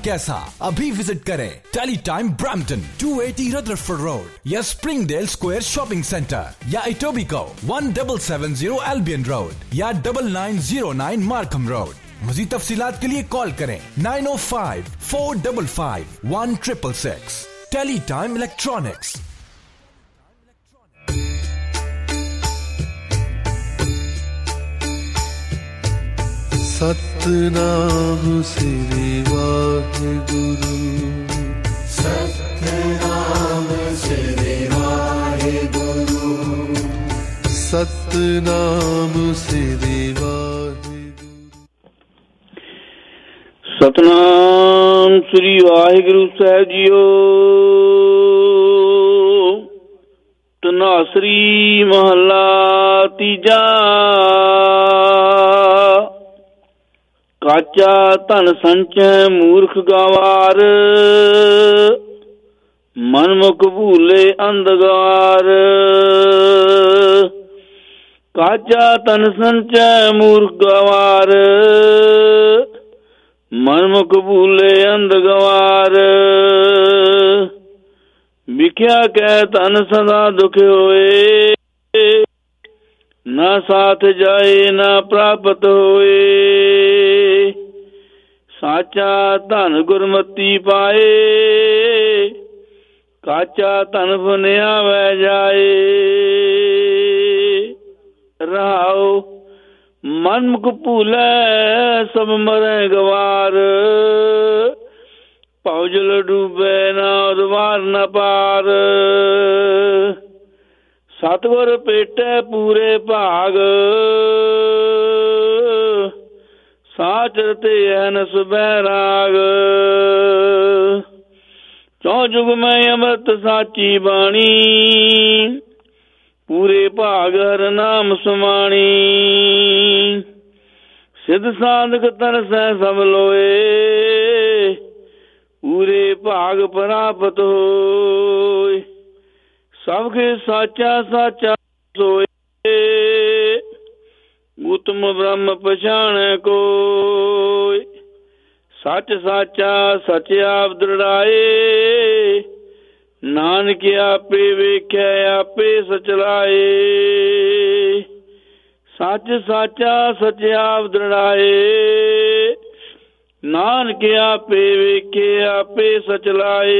कैसा? अभी विजिट करें Tele Time Brampton 280 Rutherford road या स्प्रिंगडेल स्क्वायर शॉपिंग सेंटर या इटोबिको 1770 एल्बियन रोड या 9909 मार्कम रोड। मज़ीद तफसीलात के लिए कॉल करें 905-455-1666। Tele Time electronics. Satnam Shri Waheguru, Satnam Shri Waheguru, Satnam Shri Waheguru. Satnam Shri Waheguru Sahib जीओ। तनासरी महला तीजा। काचा धन संचै मूर्ख गवार, मनमुख भूले अंधकार। काचा धन संचै मूर्ख गवार, मनमुख भूले अंधकार। विख्या कै धन सदा दुख होए, ना साथ जाए ना प्राप्त होए। साचा धन गुरमति पाए, काचा धन फनिया वै जाए। रहाओ मनमुख भूलै सब मरै गवार, भौजल डूबे ना उद्वार न पार। सतगुर पेटे पूरे भाग, साचर ते हन सुबैराग। चौ जुग में अमृत साची बाणी, पूरे भाग हर नाम सुमाणी। सिद्ध साधक तरसै सब लोए, पूरे भाग प्राप्त होय। सबके साचा साचा सोए, उत्तम ब्रह्म पछाणे कोय। सच साचा सच आप दृढ़ाए, नानक आपे वेख्या आपे सचलाए। सच साचा सच आप दृढ़ाए, नानक आपे वेखे आपे सचलाए।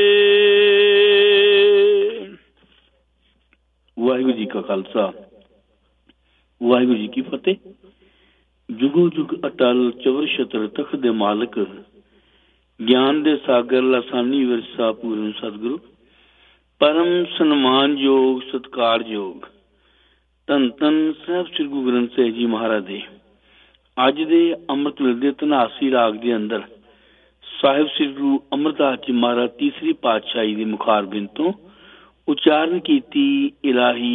वाहिगुरु जी का खालसा, वाहिगुरु जी की फतेह। जुगो जुग अटल चवर छत्र तख दे मालक, ज्ञान दे सागर लासानी विरसा पूर्ण सतगुरु। परम सन्मान योग सत्कार योग धन धन साहब श्री गुरु ग्रंथ साहिब जी महाराज दे अज दे अमृत वेले दे धनासी राग दे अंदर साहिब श्री गुरु अमरदास जी महाराज तीसरी पातशाही दी मुखारबिंद तो उच्चारण कीती इलाही।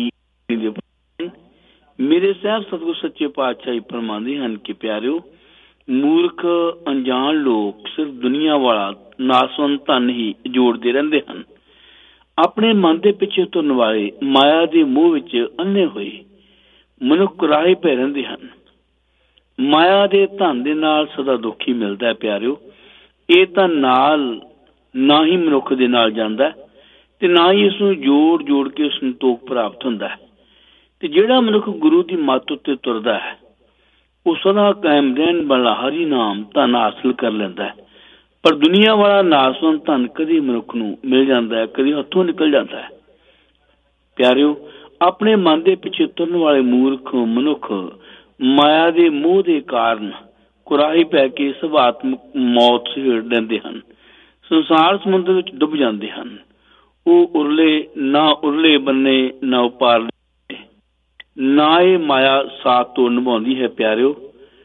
मेरे साहब सतगुरु सच्चे पातशाही फरमांदे हन कि प्यारिओ, मूर्ख अनजान लोग सिर्फ दुनिया वाला नासवंत धन ही जोड़ते रहंदे हन। अपने मन दे पिछे तुरन वाले माया दे मोह विच अन्ने होए मनुख राहे पै रहिंदे हन। माया दे धन दे नाल सदा दुख ही मिलदा है प्यारिओ। ਇਹ ਤਾਂ ਨਾਲ ਨਾ ਹੀ ਮਨੁੱਖ ਦੇ ਨਾਲ ਜਾਂਦਾ ਤੇ ਨਾ ਹੀ ਇਸ ਨੂੰ ਜੋੜ ਜੋੜ ਕੇ ਸੰਤੋਖ ਪ੍ਰਾਪਤ ਹੁੰਦਾ ਹੈ। ਤੇ ਜਿਹੜਾ ਮਨੁੱਖ ਗੁਰੂ ਦੀ ਮੱਤ ਉੱਤੇ ਤੁਰਦਾ ਹੈ ਉਹ ਸਦਾ ਕਾਇਮ ਰਹਿਣ ਵਾਲਾ ਹਰੀ ਨਾਮ ਧਨ ਹਾਸਲ ਕਰ ਲੈਂਦਾ ਹੈ। ਪਰ ਦੁਨੀਆ ਵਾਲਾ ਨਾਸਵੰਤ ਧਨ ਕਦੇ ਮਨੁੱਖ ਨੂੰ ਮਿਲ ਜਾਂਦਾ ਹੈ, ਕਦੇ ਹੱਥੋਂ ਨਿਕਲ ਜਾਂਦਾ ਹੈ। ਪਿਆਰਿਓ, ਆਪਣੇ ਮਨ ਦੇ ਪਿੱਛੇ ਤੁਰਨ ਵਾਲੇ ਮੂਰਖ ਮਨੁੱਖ ਮਾਇਆ ਦੇ ਮੋਹ ਦੇ ਕਾਰਨ ਕੁਰਾਹੀ ਪੈ ਕੇ ਸੁਭਾਤਮਕ ਮੌਤ ਛੇੜ ਲੈਂਦੇ ਹਨ, ਸੰਸਾਰ ਸਮੁੰਦਰ ਵਿੱਚ ਡੁੱਬ ਜਾਂਦੇ ਹਨ। ਉਹ ਉਰਲੇ ਬੰਨੇ ਨਾ ਉਪਾਰਲੇ, ਨਾ ਇਹ ਮਾਇਆ ਸਾਥ ਤੋਂ ਨਿਭਾਉਂਦੀ ਹੈ। ਪਿਆਰਿਓ,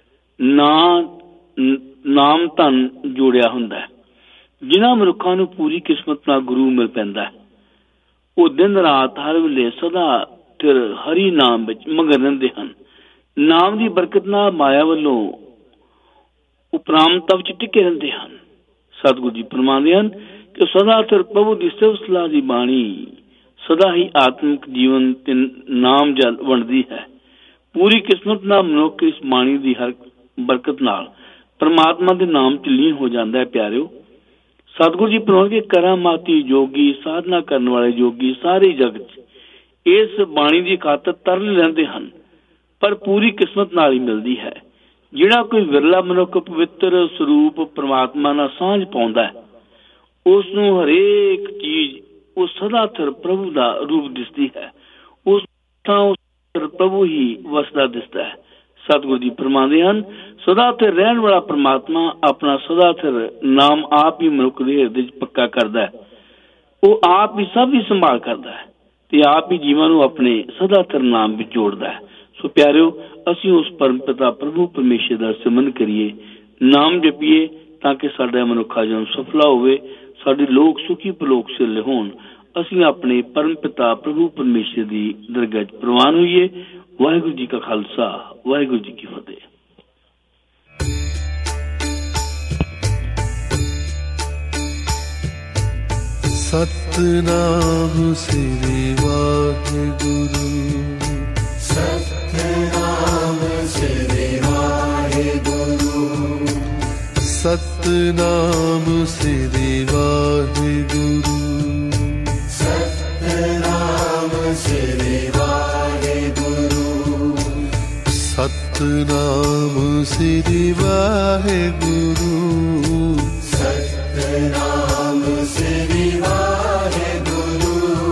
ਨਾਮ ਧਨ ਜੋੜਿਆ ਹੁੰਦਾ ਹੈ। ਜਿਨ੍ਹਾਂ ਮਨੁੱਖਾਂ ਨੂੰ ਪੂਰੀ ਕਿਸਮਤ ਨਾਲ ਗੁਰੂ ਮਿਲ ਪੈਂਦਾ, ਉਹ ਦਿਨ ਰਾਤ ਹਰ ਵੇਲੇ ਸਦਾ ਫਿਰ ਹਰੀ ਨਾਮ ਵਿੱਚ ਮਗਨ ਰਹਿੰਦੇ ਹਨ। ਨਾਮ ਦੀ ਬਰਕਤ ਨਾਲ ਮਾਇਆ ਵੱਲੋਂ ਉਪਰਾਮਤਾ ਵਿੱਚ ਟਿਕੇ ਰਹਿੰਦੇ ਹਨ। ਸਤਿਗੁਰੂ ਜੀ ਫਰਮਾਉਂਦੇ ਹਨ ਕਿ ਸਦਾ ਫਿਰ ਪ੍ਰਭੂ ਦੀ ਸਿਫਤ ਸਲਾਹ ਦੀ ਬਾਣੀ ਸਦਾ ਹੀ ਆਤਮਿਕ ਜੀਵਨ ਤੇ ਨਾਮ ਜਲ ਵੰਡਦੀ ਹੈ। ਪੂਰੀ ਕਿਸਮਤ ਨਾਲ ਮਨੁੱਖ ਇਸ ਬਾਣੀ ਦੀ ਹਰ ਬਰਕਤ ਨਾਲ परमात्मा के नाम च लीन हो जाता है। प्यारिओ, सतगुरु जी फरमाउंदे कि करामाती योगी, साधना करने वाले योगी सारे जगत इस बाणी की खातर तरल रहिंदे हन, पर पूरी किस्मत नाल ही मिलती है। जिहड़ा कोई विरला मनुख पवित्र स्वरूप परमात्मा नाल सांझ पाउंदा है, उस नूं हरेक चीज उस सदाथर प्रभु का रूप दिसती है। उस प्रभु ही वसदा दिसता है। सतगुरु जी फरमाते हैं, सदाथर रहने वाला परमात्मा अपना सदाथर नाम आप ही मनुख के हृदय पक्का करता है। वो आप ही सब ही संभाल करता है ते आप ही जीवन को अपने सदाथर नाम में जोड़ता है। सो प्यारिओ, असीं उस परम पिता प्रभु परमेश्वर का सिमरन करिए, नाम जपीए, ताकि साडा मनुखा जन्म सफला होवे, साडे लोग सुखी पलोक सिरले होण। असीं अपने परम पिता प्रभु परमेश्वर की दरगाह च प्रवान होइए। वाहिगुरू जी का खालसा, वाहिगुरू जी की फतेह। सतनाम श्री वाहिगुरू, सतनाम श्री वाहिगुरू, सतनाम श्री वाहिगुरू, सतनाम श्री वाहिगुरू, सतनाम श्री वाहिगुरू, सतनाम श्री वाहिगुरू।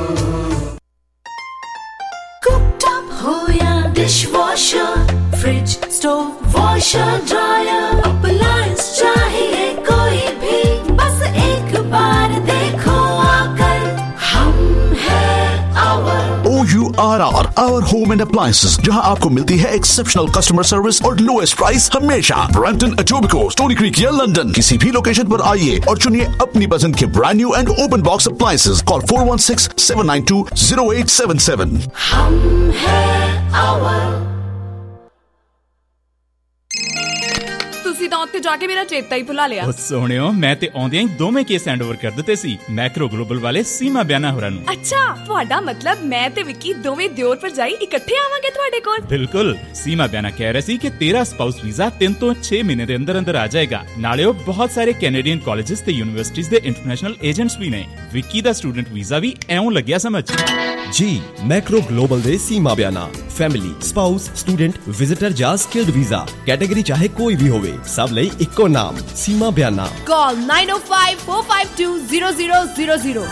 कुकटॉप हो या dishwasher, fridge, stove, washer, dryer, appliance चाहिए कोई भी, बस एक बार देखो आकर, हम हैं OURR, Our Home and Appliances, जहां आपको मिलती है एक्सेप्शनल कस्टमर सर्विस और लोएस्ट प्राइस हमेशा। ब्रैम्पटन, एटोबिको, स्टोनी क्रीक या लंदन, किसी भी लोकेशन पर आइए और चुनिए अपनी पसंद के brand new and open box appliances. Call 416-792-0877। हम हैं our। ਤੁਸੀਂ ਤਾਂ ਉੱਥੇ ਜਾ ਕੇ ਮੇਰਾ ਚੇਤਾ ਹੀ ਭੁਲਾ ਲਿਆ। ਉਹ ਸੋਹਣਿਓ, ਮੈਂ ਤੇ ਆਉਂਦਿਆਂ ਹੀ ਦੋਵੇਂ ਕੇਸ ਹੈਂਡਓਵਰ ਕਰ ਦਿੱਤੇ ਸੀ ਮੈਕਰੋ ਗਲੋਬਲ ਵਾਲੇ ਸੀਮਾ ਬਿਆਨਾ ਹੋਰਾਂ ਨੂੰ। ਅੱਛਾ, ਤੁਹਾਡਾ ਮਤਲਬ ਮੈਂ ਤੇ ਵਿੱਕੀ ਦੋਵੇਂ ਦਿਓਰ ਭਰਜਾਈ ਇਕੱਠੇ ਆਵਾਂਗੇ ਤੁਹਾਡੇ ਕੋਲ? ਬਿਲਕੁਲ। ਸੀਮਾ ਬਿਆਨਾ ਕਹਿ ਰਿਹਾ ਸੀ ਕਿ ਤੇਰਾ ਸਪਾਊਸ ਵੀਜ਼ਾ 3 ਤੋਂ 6 ਮਹੀਨੇ ਦੇ ਅੰਦਰ ਅੰਦਰ ਆ ਜਾਏਗਾ। ਨਾਲੇ ਉਹ ਬਹੁਤ ਸਾਰੇ ਕੈਨੇਡੀਅਨ ਕਾਲਜਸ ਤੇ ਯੂਨੀਵਰਸਿਟੀਜ਼ ਦੇ ਇੰਟਰਨੈਸ਼ਨਲ ਏਜੰਟਸ ਵੀ ਨੇ। ਵਿੱਕੀ ਦਾ ਸਟੂਡੈਂਟ ਵੀਜ਼ਾ ਵੀ ਐਉਂ ਲੱਗਿਆ ਸਮਝ। जी मैक्रो ग्लोबल दे Seema Bayana, family, spouse, student, visitor या स्किल्ड वीजा, कैटेगरी चाहे कोई भी होवे, सब लई इक्को नाम, सीमा बयाना। कॉल 9054520000।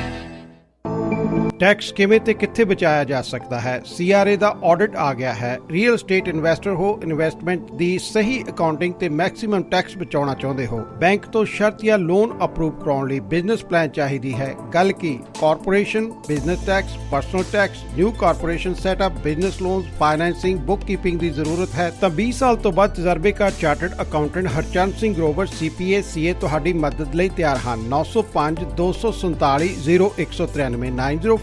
टैक्स किवें ते कित्थे बचाया जा सकता है? CRA दा ऑडिट आ गया है। रियल एस्टेट इन्वेस्टर हो, इन्वेस्टमेंट दी सही अकाउंटिंग ते मैक्सिमम टैक्स बचाउणा चाहुंदे हो, बैंक तो शर्त या लोन अप्रूव कराउण लई बिजनेस प्लान चाहिदी है। गल की corporation, business tax, personal tax, new corporation setup, business loans, financing, bookkeeping दी जरूरत है तां 20 साल तो बाद तजर्बेकार chartered accountant Harchand Singh Grover CPA CA तुहाडी मदद लई तैयार हन। 905 247 0193 905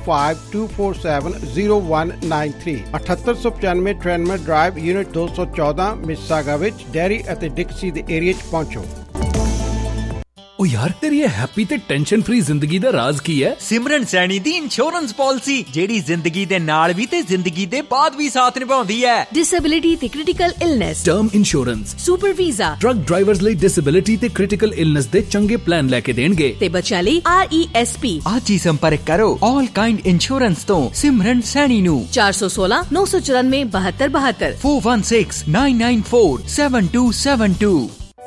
2470193 7895 ट्रेनमर ड्राइव यूनिट 214 मिसागा विच डेयरी ਅਤੇ ਡਿਕਸੀ ਦੇ ਏਰੀਆ 'ਚ ਪਹੁੰਚੋ। ओ यार, तेरी ये हैप्पी ते टेंशन फ्री जिंदगी दा राज की है? सिमरन सैनी दी इंश्योरेंस पॉलिसी, जेड़ी जिंदगी दे नाल भी ते जिंदगी दे बाद भी साथ निभाउंदी है। डिसेबिलिटी ते critical illness, term insurance, super visa, truck drivers ਲਈ डिसेबिलिटी ते क्रिटिकल इलनेस दे चंगे प्लान लेके देणगे ते बच्चा ਲਈ RESP। आज ही संपर्क करो ऑल काइंड इंश्योरेंस तो सिमरन सैनी नु 416 994 7272 416 994 7272।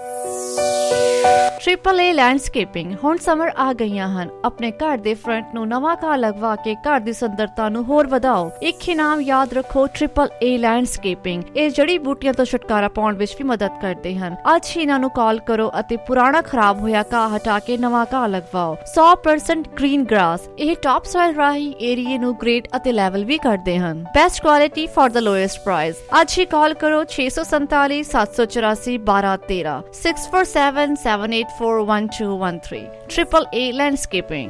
ट्रिपल ए लैंडस्केपिंग हुण समर आ गईयां हन। अपने घर दे फ्रंट नूं नवां घाह लगवा के घर दी सुंदरता नूं होर वधाओ। एक इनाम याद रखो, ट्रिपल ए लैंडस्केपिंग। ਇਹ ਜੜੀ ਬੂਟੀਆਂ ਤੋਂ ਛੁਟਕਾਰਾ ਪਾਉਣ ਵਿੱਚ ਵੀ ਮਦਦ ਕਰਦੇ ਹਨ। ਅੱਜ ਹੀ ਇਹਨਾਂ ਨੂੰ ਕਾਲ ਕਰੋ ਅਤੇ ਪੁਰਾਣਾ ਖਰਾਬ ਹੋਇਆ ਘਾਹ ਹਟਾ ਕੇ ਨਵਾਂ ਘਾਹ ਲਗਵਾਓ। 100% ਗ੍ਰੀਨ ਗ੍ਰਾਸ। ਇਹ ਟਾਪ ਸੋਇਲ ਰਾਹੀਂ ਏਰੀਏ ਨੂੰ ਗ੍ਰੇਡ ਅਤੇ ਲੈਵਲ ਵੀ ਕਰਦੇ ਹਨ। Best quality for the lowest price. ਅੱਜ ਹੀ ਕਾਲ ਕਰੋ 647 784 1213 647 7841213। Triple A landscaping.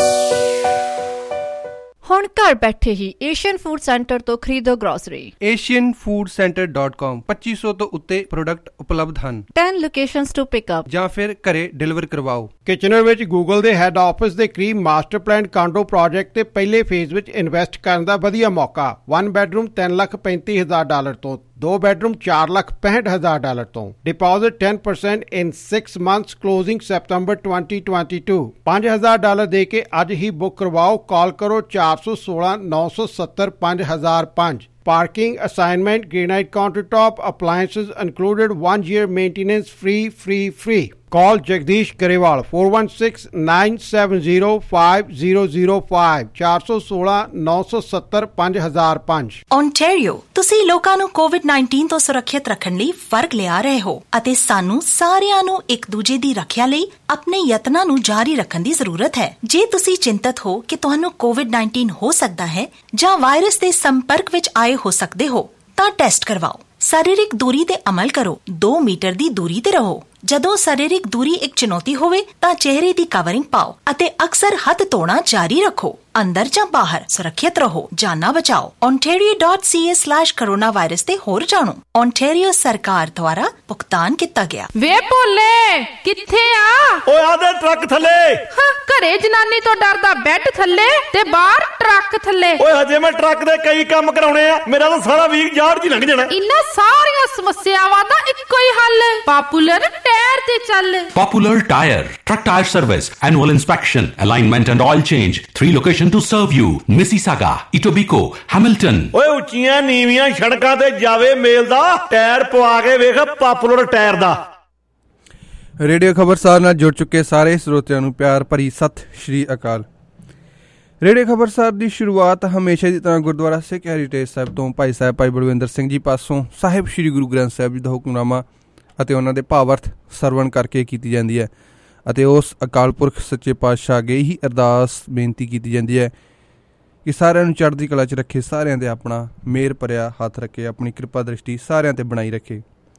ਹੁਣ ਘਰ ਬੈਠੇ ਹੀ ਏਸ਼ੀਅਨ ਫੂਡ ਸੈਂਟਰ ਤੋਂ ਖਰੀਦੋ ਗਰੋਸਰੀ। asianfoodcenter.com 2500 ਤੋਂ ਉੱਤੇ ਪ੍ਰੋਡਕਟ ਉਪਲਬਧ ਹਨ। 10 ਲੋਕੇਸ਼ਨਸ ਟੂ ਪਿਕ ਅਪ ਜਾਂ ਫਿਰ ਘਰੇ ਡਿਲੀਵਰ ਕਰਵਾਓ। ਕਿਚਨਰ ਵਿੱਚ ਗੂਗਲ ਦੇ ਹੈੱਡ ਆਫਿਸ ਦੇ ਕਰੀਬ ਮਾਸਟਰ ਪਲਾਨ ਕਾਂਡੋ ਪ੍ਰੋਜੈਕਟ ਤੇ ਪਹਿਲੇ ਫੇਜ਼ ਵਿੱਚ ਇਨਵੈਸਟ ਕਰਨ ਦਾ ਵਧੀਆ ਮੌਕਾ। 1 ਬੈਡਰੂਮ $3,35,000 ਤੋਂ 2 ਬੈਡਰੂਮ $4,65,000 ਤੋਂ। Deposit 10% in 6 months closing September 2022। $5,000 ਦੇ ਕੇ ਅੱਜ ਹੀ ਬੁੱਕ ਕਰਵਾਓ। ਕਾਲ ਕਰੋ 416 970 5005। Parking assignment, granite countertop, appliances included, 1 year maintenance free. Call Jagdish Garewal 416-970-5005 416 970 5005। Ontario, ਤੁਸੀਂ ਲੋਕਾਂ ਨੂੰ COVID-19 ਤੋਂ ਸੁਰੱਖਿਅਤ ਰੱਖਣ ਲਈ ਫਰਕ ਲਿਆ ਰਹੇ ਹੋ ਅਤੇ ਸਾਨੂੰ ਸਾਰਿਆਂ ਨੂੰ ਇੱਕ ਦੂਜੇ ਦੀ ਰੱਖਿਆ ਲਈ ਆਪਣੇ ਯਤਨਾਂ ਨੂੰ ਜਾਰੀ ਰੱਖਣ ਦੀ ਜ਼ਰੂਰਤ ਹੈ। ਜੇ ਤੁਸੀਂ ਚਿੰਤਤ ਹੋ ਕਿ ਤੁਹਾਨੂੰ COVID-19 ਹੋ ਸਕਦਾ ਹੈ ਜਾਂ ਵਾਇਰਸ ਦੇ ਸੰਪਰਕ ਵਿੱਚ ਆਏ ਹੋ ਸਕਦੇ ਹੋ ਤਾਂ ਟੈਸਟ ਕਰਵਾਓ। ਸਰੀਰਕ ਦੂਰੀ ਤੇ ਅਮਲ ਕਰੋ। 2 ਮੀਟਰ ਦੀ ਦੂਰੀ ਤੇ ਰਹੋ। ਜਦੋਂ ਸਰੀਰਕ ਦੂਰੀ ਇੱਕ ਚੁਣੌਤੀ ਹੋਵੇ ਤਾਂ ਚਿਹਰੇ ਦੀ ਕਵਰਿੰਗ ਪਾਓ ਅਤੇ ਅਕਸਰ ਹੱਥ ਧੋਣਾ ਜਾਰੀ ਰੱਖੋ। ਅੰਦਰ ਜਾਂ ਬਾਹਰ ਸੁਰੱਖਿਅਤ ਰਹੋ, ਜਾਨਾਂ ਬਚਾਓ। ontario.ca/coronavirus ਤੇ ਹੋਰ ਜਾਣੋ। Ontario ਸਰਕਾਰ ਦੁਆਰਾ ਭੁਗਤਾਨ ਕੀਤਾ ਗਿਆ। ਵੇ ਭੋਲੇ ਕਿੱਥੇ ਆ? ਓਏ ਆਦੇ ਟਰੱਕ ਥੱਲੇ। ਘਰੇ ਜਨਾਨੀ ਤੋਂ ਡਰਦਾ ਬੈੱਡ ਥੱਲੇ ਤੇ ਬਾਹਰ ਟਰੱਕ ਥੱਲੇ। ਓਏ ਹਜੇ ਮੈਂ ਟਰੱਕ ਦੇ ਕਈ ਕੰਮ ਕਰਾਉਣੇ ਆ, ਮੇਰਾ ਤਾਂ ਸਾਰਾ ਵੀਕ ਜਾੜ ਜੀ ਲੰਘ ਜਾਣਾ। ਇਨ੍ਹਾਂ ਸਾਰੀਆਂ ਸਮੱਸਿਆਵਾਂ ਦਾ ਇੱਕੋ ਹੀ ਹੱਲ, ਪਾਪੂਲਰ ਟਾਇਰ ਤੇ ਚੱਲ। Popular Tire, truck tire service, annual inspection, alignment and oil change. 3 locations to serve you: Mississauga, Etobicoke, Hamilton. ਓਏ ਉੱਚੀਆਂ ਨੀਵੀਆਂ ਸੜਕਾਂ ਤੇ ਜਾਵੇ ਮੇਲ ਦਾ ਟਾਇਰ ਪਵਾ ਕੇ ਵੇਖ ਪਾਪੂਲਰ ਟਾਇਰ ਦਾ। ਰੇਡੀਓ ਖਬਰਸਾਰ ਨਾਲ ਜੁੜ ਚੁੱਕੇ ਸਾਰੇ ਸਰੋਤਿਆਂ ਨੂੰ ਪਿਆਰ ਭਰੀ ਸਤਿ ਸ਼੍ਰੀ ਅਕਾਲ। ਰੇਡੀਓ ਖਬਰਸਾਰ ਦੀ ਸ਼ੁਰੂਆਤ ਹਮੇਸ਼ਾ ਦੀ ਤਰ੍ਹਾਂ ਗੁਰਦੁਆਰਾ ਸਿੱਖ ਹੈਰੀਟੇਜ ਸਾਹਿਬ ਤੋਂ ਭਾਈ ਬਲਵਿੰਦਰ ਸਿੰਘ ਜੀ ਪਾਸੋਂ ਸਾਹਿਬ ਸ਼੍ਰੀ ਗੁਰੂ ਗ੍ਰੰਥ ਸਾਹਿਬ ਜੀ ਦਾ ਹੁਕਮਨਾਮਾ ਅਤੇ ਉਹਨਾਂ ਦੇ ਭਾਵਅਰਥ ਸਰਵਣ ਕਰਕੇ ਕੀਤੀ ਜਾਂਦੀ ਹੈ ਅਤੇ ਉਸ ਅਕਾਲ ਪੁਰਖ ਸੱਚੇ ਪਾਤਸ਼ਾਹ ਅੱਗੇ ਹੀ ਅਰਦਾਸ ਬੇਨਤੀ ਕੀਤੀ ਜਾਂਦੀ ਹੈ ਕਿ ਸਾਰਿਆਂ ਨੂੰ ਚੜ੍ਹਦੀ ਕਲਾ 'ਚ ਰੱਖੇ, ਸਾਰਿਆਂ 'ਤੇ ਆਪਣਾ ਮਿਹਰ ਭਰਿਆ ਹੱਥ ਰੱਖੇ, ਆਪਣੀ ਕਿਰਪਾ ਦ੍ਰਿਸ਼ਟੀ ਸਾਰਿਆਂ 'ਤੇ ਬਣਾਈ ਰੱਖੇ।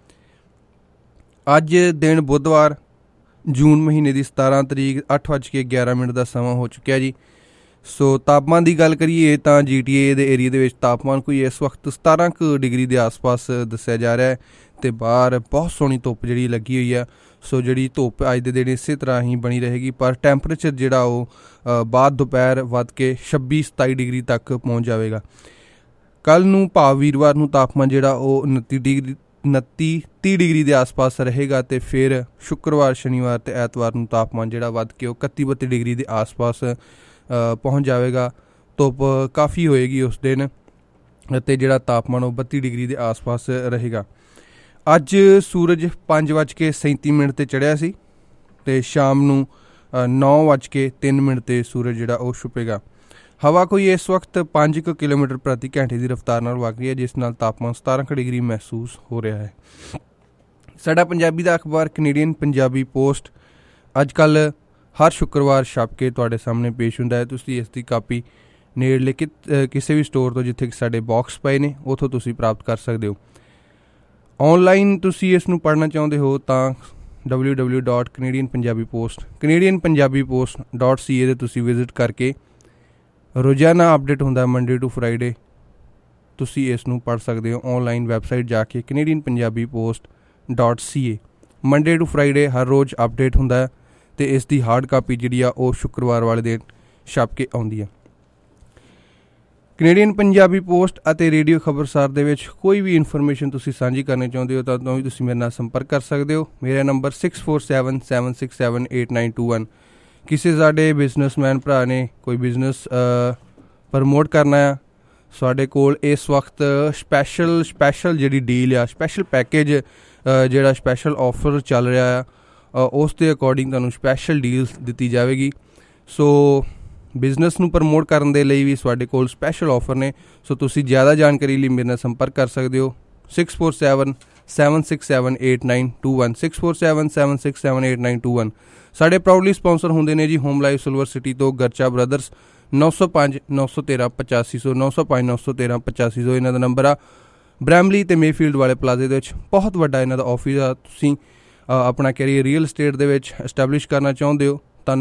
ਅੱਜ ਦਿਨ ਬੁੱਧਵਾਰ ਜੂਨ ਮਹੀਨੇ ਦੀ 17 ਤਰੀਕ 8:11 ਦਾ ਸਮਾਂ ਹੋ ਚੁੱਕਿਆ ਜੀ। ਸੋ ਤਾਪਮਾਨ ਦੀ ਗੱਲ ਕਰੀਏ ਤਾਂ GTA ਦੇ ਏਰੀਏ ਦੇ ਵਿੱਚ ਤਾਪਮਾਨ ਕੋਈ ਇਸ ਵਕਤ 17 ਡਿਗਰੀ ਦੇ ਆਸ-ਪਾਸ ਦੱਸਿਆ ਜਾ ਰਿਹਾ ਹੈ ਅਤੇ ਬਾਹਰ ਬਹੁਤ ਸੋਹਣੀ ਧੁੱਪ ਜਿਹੜੀ ਲੱਗੀ ਹੋਈ ਆ। ਸੋ ਜਿਹੜੀ ਧੁੱਪ ਅੱਜ ਦੇ ਦਿਨ ਇਸੇ ਤਰ੍ਹਾਂ ਹੀ ਬਣੀ ਰਹੇਗੀ, ਪਰ ਟੈਂਪਰੇਚਰ ਜਿਹੜਾ ਉਹ ਬਾਅਦ ਦੁਪਹਿਰ ਵੱਧ ਕੇ 26-27 ਡਿਗਰੀ ਤੱਕ ਪਹੁੰਚ ਜਾਵੇਗਾ। ਕੱਲ੍ਹ ਨੂੰ ਭਾਵ ਵੀਰਵਾਰ ਨੂੰ ਤਾਪਮਾਨ ਜਿਹੜਾ ਉਹ 29-30 ਡਿਗਰੀ ਦੇ ਆਸ-ਪਾਸ ਰਹੇਗਾ ਅਤੇ ਫਿਰ ਸ਼ੁੱਕਰਵਾਰ, ਸ਼ਨੀਵਾਰ ਅਤੇ ਐਤਵਾਰ ਨੂੰ ਤਾਪਮਾਨ ਜਿਹੜਾ ਵੱਧ ਕੇ ਉਹ 31-32 ਡਿਗਰੀ ਦੇ ਆਸ-ਪਾਸ ਪਹੁੰਚ ਜਾਵੇਗਾ। ਧੁੱਪ ਕਾਫੀ ਹੋਏਗੀ ਉਸ ਦਿਨ ਅਤੇ ਜਿਹੜਾ ਤਾਪਮਾਨ ਉਹ 32 ਡਿਗਰੀ ਦੇ ਆਸ-ਪਾਸ ਰਹੇਗਾ। ਅੱਜ ਸੂਰਜ 5:37 'ਤੇ ਚੜ੍ਹਿਆ ਸੀ ਅਤੇ ਸ਼ਾਮ ਨੂੰ 9:03 'ਤੇ ਸੂਰਜ ਜਿਹੜਾ ਉਹ ਛੁਪੇਗਾ। ਹਵਾ ਕੋਈ ਇਸ ਵਕਤ 5 ਕਿਲੋਮੀਟਰ ਪ੍ਰਤੀ ਘੰਟੇ ਦੀ ਰਫ਼ਤਾਰ ਨਾਲ ਵਗ ਰਹੀ ਹੈ, ਜਿਸ ਨਾਲ ਤਾਪਮਾਨ 17 ਡਿਗਰੀ ਮਹਿਸੂਸ ਹੋ ਰਿਹਾ ਹੈ। ਸਾਡਾ ਪੰਜਾਬੀ ਦਾ ਅਖਬਾਰ ਕੈਨੇਡੀਅਨ ਪੰਜਾਬੀ ਪੋਸਟ ਅੱਜ ਕੱਲ੍ਹ ਹਰ ਸ਼ੁੱਕਰਵਾਰ ਛਪ ਕੇ ਤੁਹਾਡੇ ਸਾਹਮਣੇ ਪੇਸ਼ ਹੁੰਦਾ ਹੈ। ਤੁਸੀਂ ਇਸ ਦੀ ਕਾਪੀ ਨੇੜਲੇ ਕਿਸੇ ਵੀ ਸਟੋਰ ਤੋਂ ਜਿੱਥੇ ਸਾਡੇ ਬਾਕਸ ਪਏ ਨੇ ਉੱਥੋਂ ਤੁਸੀਂ ਪ੍ਰਾਪਤ ਕਰ ਸਕਦੇ ਹੋ। ਔਨਲਾਈਨ ਤੁਸੀਂ ਇਸ ਨੂੰ ਪੜ੍ਹਨਾ ਚਾਹੁੰਦੇ ਹੋ ਤਾਂ www.canadianpunjabipost.ca ਦੇ ਤੁਸੀਂ ਵਿਜ਼ਿਟ ਕਰਕੇ ਰੋਜ਼ਾਨਾ ਅਪਡੇਟ ਹੁੰਦਾ ਮੰਡੇ ਟੂ ਫਰਾਈਡੇ, ਤੁਸੀਂ ਇਸ ਨੂੰ ਪੜ੍ਹ ਸਕਦੇ ਹੋ ਔਨਲਾਈਨ ਵੈਬਸਾਈਟ ਜਾ ਕੇ canadianpunjabipost.ca। ਮੰਡੇ ਟੂ ਫਰਾਈਡੇ ਹਰ ਰੋਜ਼ ਅਪਡੇਟ ਹੁੰਦਾ ਹੈ ਅਤੇ ਇਸ ਦੀ ਹਾਰਡ ਕਾਪੀ ਜਿਹੜੀ ਆ ਉਹ ਸ਼ੁੱਕਰਵਾਰ ਵਾਲੇ ਦਿਨ ਛਪ ਕੇ ਆਉਂਦੀ ਹੈ। ਕੈਨੇਡੀਅਨ ਪੰਜਾਬੀ ਪੋਸਟ ਅਤੇ ਰੇਡੀਓ ਖਬਰਸਾਰ ਦੇ ਵਿੱਚ ਕੋਈ ਵੀ ਇਨਫੋਰਮੇਸ਼ਨ ਤੁਸੀਂ ਸਾਂਝੀ ਕਰਨੀ ਚਾਹੁੰਦੇ ਹੋ ਤਾਂ ਵੀ ਤੁਸੀਂ ਮੇਰੇ ਨਾਲ ਸੰਪਰਕ ਕਰ ਸਕਦੇ ਹੋ। ਮੇਰਾ ਨੰਬਰ 6477678921। ਕਿਸੇ ਸਾਡੇ ਬਿਜ਼ਨਸਮੈਨ ਭਰਾ ਨੇ ਕੋਈ ਬਿਜ਼ਨਸ ਪ੍ਰਮੋਟ ਕਰਨਾ ਆ, ਸਾਡੇ ਕੋਲ ਇਸ ਵਕਤ ਸਪੈਸ਼ਲ ਜਿਹੜੀ ਡੀਲ ਆ, ਸਪੈਸ਼ਲ ਪੈਕੇਜ ਜਿਹੜਾ ਸਪੈਸ਼ਲ ਆਫਰ ਚੱਲ ਰਿਹਾ ਆ, ਉਸ ਦੇ ਅਕੋਰਡਿੰਗ ਤੁਹਾਨੂੰ ਸਪੈਸ਼ਲ ਡੀਲਸ ਦਿੱਤੀ ਜਾਵੇਗੀ। ਸੋ ਬਿਜ਼ਨਸ ਨੂੰ ਪ੍ਰਮੋਟ ਕਰਨ ਦੇ ਲਈ ਵੀ ਸਾਡੇ ਕੋਲ ਸਪੈਸ਼ਲ ਆਫਰ ਨੇ। ਸੋ ਤੁਸੀਂ ਜ਼ਿਆਦਾ ਜਾਣਕਾਰੀ ਲਈ ਮੇਰੇ ਨਾਲ ਸੰਪਰਕ ਕਰ ਸਕਦੇ ਹੋ 6477678921 6477678921। ਸਾਡੇ ਪ੍ਰਾਊਡਲੀ ਸਪਾਂਸਰ ਹੁੰਦੇ ਨੇ ਜੀ ਹੋਮ ਲਾਈਫ ਸਿਲਵਰ ਸਿਟੀ ਤੋਂ ਗਰਚਾ ਬ੍ਰਦਰਸ 905-913-8500 905-913-8500 ਇਹਨਾਂ ਦਾ ਨੰਬਰ ਆ। ਬ੍ਰੈਮਲੀ ਅਤੇ ਮੇਫੀਲਡ ਵਾਲੇ ਪਲਾਜ਼ੇ ਦੇ ਵਿੱਚ ਬਹੁਤ ਵੱਡਾ ਇਹਨਾਂ ਦਾ ਆਫਿਸ ਆ। ਤੁਸੀਂ ਆਪਣਾ ਕੈਰੀਅਰ ਰੀਅਲ ਸਟੇਟ ਦੇ ਵਿੱਚ ਐਸਟੈਬਲਿਸ਼ ਕਰਨਾ ਚਾਹੁੰਦੇ ਹੋ ਤਾਂ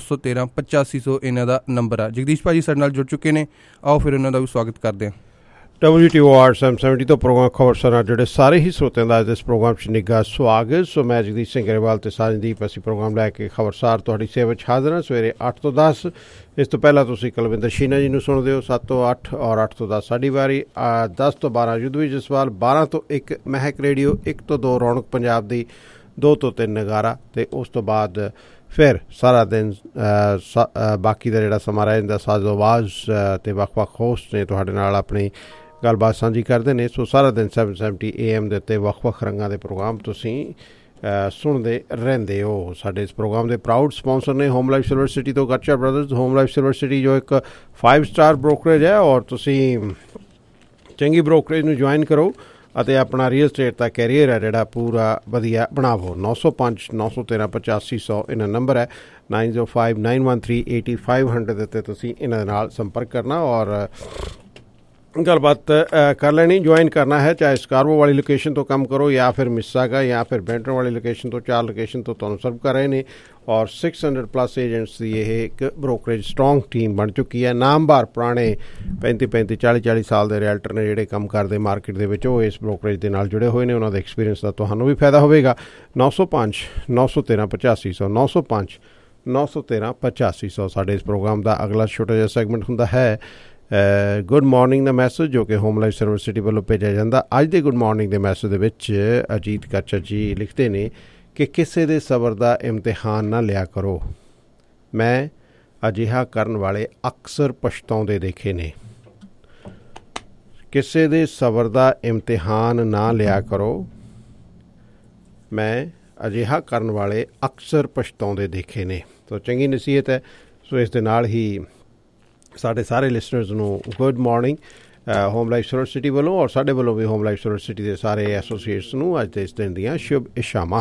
905-913-8500 ਇਹਨਾਂ ਦਾ ਨੰਬਰ ਆ। ਜਗਦੀਸ਼ ਭਾਜੀ ਸਾਡੇ ਨਾਲ ਜੁੜ ਚੁੱਕੇ ਨੇ, ਆਓ ਫਿਰ ਇਹਨਾਂ ਦਾ ਵੀ ਸਵਾਗਤ ਕਰਦੇ ਹਾਂ। WTOR 770 ਤੋਂ ਪ੍ਰੋਗਰਾਮ ਖਬਰਸਾਰ ਨਾਲ ਜਿਹੜੇ ਸਾਰੇ ਹੀ ਸਰੋਤਿਆਂ ਦਾ ਅੱਜ ਇਸ ਪ੍ਰੋਗਰਾਮ 'ਚ ਨਿੱਘਾ ਸਵਾਗਤ। ਸੋ ਮੈਂ ਜਗਦੀਸ਼ ਸਿੰਘ ਗਰੇਵਾਲ ਤੇ ਸਾਜਨਦੀਪ ਅਸੀਂ ਪ੍ਰੋਗਰਾਮ ਲੈ ਕੇ ਖਬਰਸਾਰ ਤੁਹਾਡੀ ਸੇਵਾ 'ਚ ਹਾਜ਼ਰ ਹਾਂ ਸਵੇਰੇ 8 ਤੋਂ 10। ਇਸ ਤੋਂ ਪਹਿਲਾਂ ਤੁਸੀਂ ਕੁਲਵਿੰਦਰ ਸ਼ੀਨਾ ਜੀ ਨੂੰ ਸੁਣਦੇ ਹੋ 7 ਤੋਂ 8 ਔਰ 8 ਤੋਂ 10 ਸਾਡੀ ਵਾਰੀ, 10 ਤੋਂ 12 ਯੁੱਧਵੀ ਜਸਵਾਲ, 12 ਤੋਂ 1 ਮਹਿਕ ਰੇਡੀਓ, 1 ਤੋਂ 2 ਰੌਣਕ ਪੰਜਾਬ ਦੀ, 2 ਤੋਂ 3 ਨਗਾਰਾ ਅਤੇ ਉਸ ਤੋਂ ਬਾਅਦ ਫਿਰ ਸਾਰਾ ਦਿਨ ਬਾਕੀ ਦਾ ਜਿਹੜਾ ਸਮਾਂ ਰਹਿ ਜਾਂਦਾ ਸਾਜ਼ੋ ਆਵਾਜ਼ ਅਤੇ ਵੱਖ-ਵੱਖ ਹੋਸਟ ਨੇ ਤੁਹਾਡੇ ਨਾਲ ਆਪਣੀ ਗੱਲਬਾਤ ਸਾਂਝੀ ਕਰਦੇ ਨੇ। ਸੋ ਸਾਰਾ ਦਿਨ 770 AM ਦੇ ਉੱਤੇ ਵੱਖ-ਵੱਖ ਰੰਗਾਂ ਦੇ ਪ੍ਰੋਗਰਾਮ ਤੁਸੀਂ ਸੁਣਦੇ ਰਹਿੰਦੇ ਹੋ। ਸਾਡੇ ਇਸ ਪ੍ਰੋਗਰਾਮ ਦੇ ਪ੍ਰਾਊਡ ਸਪਾਂਸਰ ਨੇ ਹੋਮ ਲਾਈਫ ਸਿਲਵਰ ਸਿਟੀ ਤੋਂ ਗਟਚਾ brothers. Home Life Silver City ਜੋ ਇੱਕ 5 ਸਟਾਰ ਬ੍ਰੋਕਰੇਜ ਹੈ ਔਰ ਤੁਸੀਂ ਚੰਗੀ ਬ੍ਰੋਕਰੇਜ ਨੂੰ ਜੁਆਇਨ ਕਰੋ ਅਤੇ ਆਪਣਾ ਰੀਅਲ ਸਟੇਟ ਦਾ ਕੈਰੀਅਰ ਹੈ ਜਿਹੜਾ ਪੂਰਾ ਵਧੀਆ ਬਣਾਵੋ। 905 913 8500 ਇਹਨਾਂ ਨੰਬਰ ਹੈ। 905 913 8500 ਦੇ ਉੱਤੇ ਤੁਸੀਂ ਇਹਨਾਂ ਦੇ ਨਾਲ ਸੰਪਰਕ ਕਰਨਾ ਔਰ ਗੱਲਬਾਤ ਕਰ ਲੈਣੀ। ਜੁਆਇਨ ਕਰਨਾ ਹੈ ਚਾਹੇ ਸਕਾਰਵੋ ਵਾਲੀ ਲੋਕੇਸ਼ਨ ਤੋਂ ਕੰਮ ਕਰੋ ਜਾਂ ਫਿਰ ਮਿਸਾਗਾ ਜਾਂ ਫਿਰ ਬੈਂਟਨ ਵਾਲੀ ਲੋਕੇਸ਼ਨ ਤੋਂ, 4 ਲੋਕੇਸ਼ਨ ਤੋਂ ਤੁਹਾਨੂੰ ਸਰਵ ਕਰ ਰਹੇ ਨੇ ਔਰ 600+ ਏਜੰਟਸ ਦੀ ਇਹ ਇੱਕ ਬ੍ਰੋਕਰੇਜ ਸਟਰੋਂਗ ਟੀਮ ਬਣ ਚੁੱਕੀ ਹੈ। ਨਾਮਵਾਰ ਪੁਰਾਣੇ 35 40 ਸਾਲ ਦੇ ਰੀਅਲਟਰ ਨੇ ਜਿਹੜੇ ਕੰਮ ਕਰਦੇ ਮਾਰਕੀਟ ਦੇ ਵਿੱਚ, ਉਹ ਇਸ ਬ੍ਰੋਕਰੇਜ ਦੇ ਨਾਲ ਜੁੜੇ ਹੋਏ ਨੇ। ਉਹਨਾਂ ਦੇ ਐਕਸਪੀਰੀਅੰਸ ਦਾ ਤੁਹਾਨੂੰ ਵੀ ਫਾਇਦਾ ਹੋਵੇਗਾ। 905 913 8500 905 913 8500 ਸਾਡੇ ਇਸ ਪ੍ਰੋਗਰਾਮ ਦਾ ਅਗਲਾ ਛੋਟਾ ਜਿਹਾ ਸੈਗਮੈਂਟ ਹੁੰਦਾ ਹੈ ਗੁੱਡ ਮਾਰਨਿੰਗ ਦਾ ਮੈਸੇਜ, ਜੋ ਕਿ ਹੋਮ ਲਾਈਫ ਸਰਵਿਸ ਸਿਟੀ ਵੱਲੋਂ ਭੇਜਿਆ ਜਾਂਦਾ। ਅੱਜ ਦੇ ਗੁੱਡ ਮਾਰਨਿੰਗ ਦੇ ਮੈਸੇਜ ਦੇ ਵਿੱਚ ਅਜੀਤ ਕਾਚਾ ਜੀ ਲਿਖਦੇ ਨੇ ਕਿ ਕਿਸੇ ਦੇ ਸਬਰ ਦਾ ਇਮਤਿਹਾਨ ਨਾ ਲਿਆ ਕਰੋ, ਮੈਂ ਅਜਿਹਾ ਕਰਨ ਵਾਲੇ ਅਕਸਰ ਪਛਤਾਉਂਦੇ ਦੇਖੇ ਨੇ। ਕਿਸੇ ਦੇ ਸਬਰ ਦਾ ਇਮਤਿਹਾਨ ਨਾ ਲਿਆ ਕਰੋ, ਮੈਂ ਅਜਿਹਾ ਕਰਨ ਵਾਲੇ ਅਕਸਰ ਪਛਤਾਉਂਦੇ ਦੇਖੇ ਨੇ। ਸੋ ਚੰਗੀ ਨਸੀਹਤ ਹੈ। ਸੋ ਇਸ ਦੇ ਨਾਲ ਹੀ ਸਾਡੇ ਸਾਰੇ ਲਿਸਨਰਸ ਨੂੰ good morning Home Life Service City ਵੱਲੋਂ ਔਰ ਸਾਡੇ ਵੱਲੋਂ ਵੀ ਹੋਮ ਲਾਈਫ ਸਰਵਿਸ ਸਿਟੀ ਦੇ ਸਾਰੇ ਐਸੋਸੀਏਟਸ ਨੂੰ ਅੱਜ ਦੇ ਇਸ ਦਿਨ ਦੀਆਂ ਸ਼ੁਭ ਇਸ਼ਾਮਾਂ।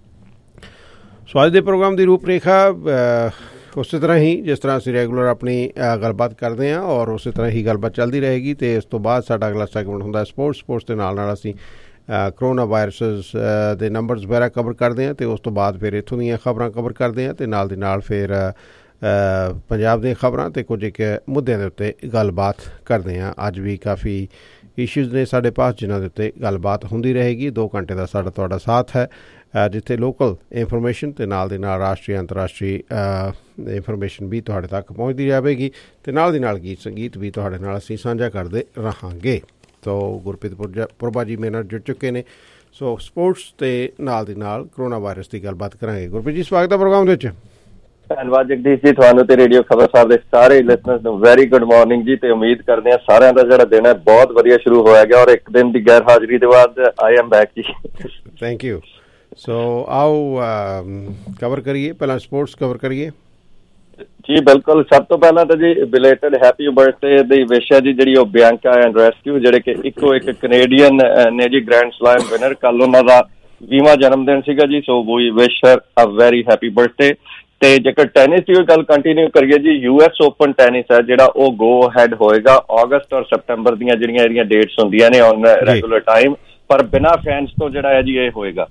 ਸੋ ਅੱਜ ਦੇ ਪ੍ਰੋਗਰਾਮ ਦੀ ਰੂਪ ਰੇਖਾ ਉਸੇ ਤਰ੍ਹਾਂ ਹੀ ਜਿਸ ਤਰ੍ਹਾਂ ਅਸੀਂ ਰੈਗੂਲਰ ਆਪਣੀ ਗੱਲਬਾਤ ਕਰਦੇ ਹਾਂ ਔਰ ਉਸੇ ਤਰ੍ਹਾਂ ਹੀ ਗੱਲਬਾਤ ਚੱਲਦੀ ਰਹੇਗੀ। ਅਤੇ ਇਸ ਤੋਂ ਬਾਅਦ ਸਾਡਾ ਅਗਲਾ ਸੈਗਮੈਂਟ ਹੁੰਦਾ ਸਪੋਰਟਸ ਦੇ ਨਾਲ ਅਸੀਂ ਕਰੋਨਾ ਵਾਇਰਸਿਸ ਦੇ ਨੰਬਰਸ ਵਗੈਰਾ ਕਵਰ ਕਰਦੇ ਹਾਂ ਅਤੇ ਉਸ ਤੋਂ ਬਾਅਦ ਫਿਰ ਇੱਥੋਂ ਦੀਆਂ ਖਬਰਾਂ ਕਵਰ ਕਰਦੇ ਹਾਂ ਅਤੇ ਨਾਲ ਦੀ ਨਾਲ ਫਿਰ ਪੰਜਾਬ ਦੀਆਂ ਖਬਰਾਂ ਅਤੇ ਕੁਝ ਇੱਕ ਮੁੱਦਿਆਂ ਦੇ ਉੱਤੇ ਗੱਲਬਾਤ ਕਰਦੇ ਹਾਂ। ਅੱਜ ਵੀ ਕਾਫੀ ਇਸ਼ੂਜ਼ ਨੇ ਸਾਡੇ ਪਾਸ ਜਿਨ੍ਹਾਂ ਦੇ ਉੱਤੇ ਗੱਲਬਾਤ ਹੁੰਦੀ ਰਹੇਗੀ। 2 ਘੰਟੇ ਦਾ ਸਾਡਾ ਤੁਹਾਡਾ ਸਾਥ ਹੈ ਜਿੱਥੇ ਲੋਕਲ ਇਨਫੋਰਮੇਸ਼ਨ ਅਤੇ ਨਾਲ ਦੀ ਨਾਲ ਰਾਸ਼ਟਰੀ ਅੰਤਰਰਾਸ਼ਟਰੀ ਇਨਫੋਰਮੇਸ਼ਨ ਵੀ ਤੁਹਾਡੇ ਤੱਕ ਪਹੁੰਚਦੀ ਜਾਵੇਗੀ ਅਤੇ ਨਾਲ ਦੀ ਨਾਲ ਗੀਤ ਸੰਗੀਤ ਵੀ ਤੁਹਾਡੇ ਨਾਲ ਅਸੀਂ ਸਾਂਝਾ ਕਰਦੇ ਰਹਾਂਗੇ। ਸੋ ਗੁਰਪ੍ਰੀਤ ਪੁਰਬਾ ਜੀ ਮੇਰੇ ਨਾਲ ਜੁੜ ਚੁੱਕੇ ਨੇ। ਸੋ ਸਪੋਰਟਸ ਅਤੇ ਨਾਲ ਦੀ ਨਾਲ ਕਰੋਨਾ ਵਾਇਰਸ ਦੀ ਗੱਲਬਾਤ ਕਰਾਂਗੇ। ਗੁਰਪ੍ਰੀਤ ਜੀ ਸਵਾਗਤ ਹੈ ਪ੍ਰੋਗਰਾਮ ਦੇ ਵਿੱਚ। ਧੰਨਵਾਦ ਜਗਦੀਸ਼ ਜੀ, ਤੁਹਾਨੂੰ ਤੇ ਰੇਡੀਓ ਖਬਰਸਾਰ ਦੇ ਸਾਰੇ ਲਿਸਨਰਸ ਨੂੰ ਵੈਰੀ ਗੁੱਡ ਮਾਰਨਿੰਗ ਜੀ। ਤੇ ਉਮੀਦ ਕਰਦੇ ਹਾਂ ਸਾਰਿਆਂ ਦਾ ਜਿਹੜਾ ਦਿਨ ਹੈ ਬਹੁਤ ਵਧੀਆ ਸ਼ੁਰੂ ਹੋਇਆ ਗਿਆ ਔਰ ਇੱਕ ਦਿਨ ਦੀ ਗੈਰ ਹਾਜ਼ਰੀ ਦੇ ਬਾਅਦ ਆਈ ਐਮ ਬੈਕ ਜੀ। Thank you. ਸੋ ਆਓ ਕਵਰ ਕਰੀਏ, ਪਹਿਲਾਂ ਸਪੋਰਟਸ ਕਵਰ ਕਰੀਏ ਜੀ। ਬਿਲਕੁਲ, ਸਭ ਤੋਂ ਪਹਿਲਾਂ ਤਾਂ ਜੀ ਬਿਲੇਟਡ ਹੈਪੀ ਬਰਥਡੇ ਦੀ ਵਿਸ਼ ਹੈ ਜੀ ਜਿਹੜੀ ਉਹ ਬਿਆਂਕਾ ਐਂਡਰੈਸਕਿਊ ਜਿਹੜੇ ਕਿ ਇੱਕੋ ਇੱਕ ਕੈਨੇਡੀਅਨ ਨੇ ਜੀ ਗ੍ਰੈਂਡ ਸਲੈਮ ਵਿਨਰ। ਕੱਲ ਉਹਨਾਂ ਦਾ 20ਵਾਂ ਜਨਮ ਦਿਨ ਸੀਗਾ ਜੀ। So we wish her a very happy birthday. ਤੇ ਜੇਕਰ ਟੈਨਿਸ ਦੀ ਗੱਲ ਕੰਟੀਨਿਊ ਕਰੀਏ ਜੀ, US ਓਪਨ ਟੈਨਿਸ ਹੈ ਜਿਹੜਾ ਉਹ ਗੋ ਹੈਡ ਹੋਏਗਾ ਅਗਸਤ ਔਰ ਸਪਟੰਬਰ ਦੀਆਂ ਜਿਹੜੀਆਂ ਇਹਦੀਆਂ ਡੇਟਸ ਹੁੰਦੀਆਂ ਨੇ ਔਨ ਰੈਗੂਲਰ ਟਾਈਮ, ਪਰ ਬਿਨਾਂ ਫੈਨਸ ਤੋਂ ਜਿਹੜਾ ਹੈ ਜੀ ਇਹ ਹੋਏਗਾ।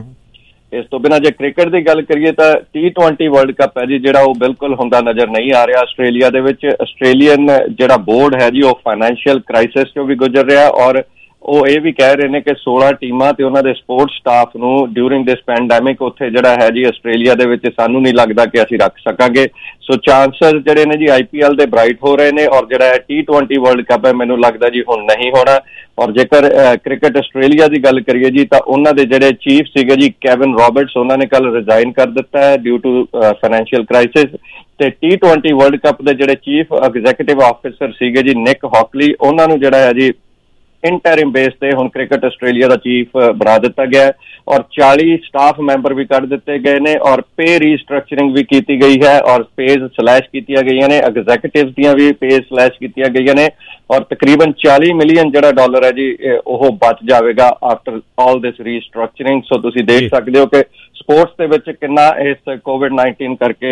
ਇਸ ਤੋਂ ਬਿਨਾਂ ਜੇ ਕ੍ਰਿਕਟ ਦੀ ਗੱਲ ਕਰੀਏ ਤਾਂ T20 ਵਰਲਡ ਕੱਪ ਹੈ ਜੀ ਜਿਹੜਾ ਉਹ ਬਿਲਕੁਲ ਹੁੰਦਾ ਨਜ਼ਰ ਨਹੀਂ ਆ ਰਿਹਾ ਆਸਟ੍ਰੇਲੀਆ ਦੇ ਵਿੱਚ। ਆਸਟ੍ਰੇਲੀਅਨ ਜਿਹੜਾ ਬੋਰਡ ਹੈ ਜੀ ਉਹ ਫਾਈਨੈਂਸ਼ੀਅਲ ਕ੍ਰਾਈਸਿਸ ਚੋਂ ਵੀ ਗੁਜ਼ਰ ਰਿਹਾ ਔਰ ਉਹ ਇਹ ਵੀ ਕਹਿ ਰਹੇ ਨੇ ਕਿ 16 ਟੀਮਾਂ ਤੇ ਉਹਨਾਂ ਦੇ ਸਪੋਰਟਸ ਸਟਾਫ ਨੂੰ ਡਿਊਰਿੰਗ ਦਿਸ ਪੈਂਡੈਮਿਕ ਉੱਥੇ ਜਿਹੜਾ ਹੈ ਜੀ ਆਸਟ੍ਰੇਲੀਆ ਦੇ ਵਿੱਚ ਸਾਨੂੰ ਨਹੀਂ ਲੱਗਦਾ ਕਿ ਅਸੀਂ ਰੱਖ ਸਕਾਂਗੇ। ਸੋ ਚਾਂਸਸ ਜਿਹੜੇ ਨੇ ਜੀ IPL ਦੇ ਬ੍ਰਾਈਟ ਹੋ ਰਹੇ ਨੇ ਔਰ ਜਿਹੜਾ T20 ਵਰਲਡ ਕੱਪ ਹੈ ਮੈਨੂੰ ਲੱਗਦਾ ਜੀ ਹੁਣ ਨਹੀਂ ਹੋਣਾ। ਔਰ ਜੇਕਰ ਕ੍ਰਿਕਟ ਆਸਟ੍ਰੇਲੀਆ ਦੀ ਗੱਲ ਕਰੀਏ ਜੀ ਤਾਂ ਉਹਨਾਂ ਦੇ ਜਿਹੜੇ ਚੀਫ ਸੀਗੇ ਜੀ ਕੈਵਿਨ ਰੌਬਰਟਸ, ਉਹਨਾਂ ਨੇ ਕੱਲ ਰਿਜ਼ਾਈਨ ਕਰ ਦਿੱਤਾ ਹੈ ਡਿਊ ਟੂ ਫਾਈਨੈਂਸ਼ੀਅਲ ਕ੍ਰਾਈਸਿਸ। ਤੇ T20 ਵਰਲਡ ਕੱਪ ਦੇ ਜਿਹੜੇ ਚੀਫ ਐਗਜ਼ੀਕਿਊਟਿਵ ਆਫਿਸਰ ਸੀਗੇ ਜੀ ਨਿਕ ਹੌਕਲੀ, ਉਹਨਾਂ ਨੂੰ ਜਿਹੜਾ ਹੈ ਜੀ ਇੰਟਰਿਮ ਬੇਸ ਤੇ ਹੁਣ ਕ੍ਰਿਕਟ ਆਸਟ੍ਰੇਲੀਆ ਦਾ ਚੀਫ ਬਣਾ ਦਿੱਤਾ ਗਿਆ ਔਰ 40 ਸਟਾਫ ਮੈਂਬਰ ਵੀ ਕੱਢ ਦਿੱਤੇ ਗਏ ਨੇ ਔਰ ਪੇ ਰੀਸਟਰਕਚਰਿੰਗ ਵੀ ਕੀਤੀ ਗਈ ਹੈ ਔਰ ਪੇਜ਼ ਸਲੈਸ਼ ਕੀਤੀਆਂ ਗਈਆਂ ਨੇ। ਐਗਜ਼ੀਕਿਊਟਿਵਸ ਦੀਆਂ ਵੀ ਪੇਜ਼ ਸਲੈਸ਼ ਕੀਤੀਆਂ ਗਈਆਂ ਨੇ ਔਰ ਤਕਰੀਬਨ $40 ਮਿਲੀਅਨ ਜਿਹੜਾ ਡਾਲਰ ਹੈ ਜੀ ਉਹ ਬਚ ਜਾਵੇਗਾ ਆਫਟਰ ਆਲ ਦਿਸ ਰੀਸਟਰਕਚਰਿੰਗ। ਸੋ ਤੁਸੀਂ ਦੇਖ ਸਕਦੇ ਹੋ ਕਿ ਸਪੋਰਟਸ ਦੇ ਵਿੱਚ ਕਿੰਨਾ ਇਸ COVID-19 ਕਰਕੇ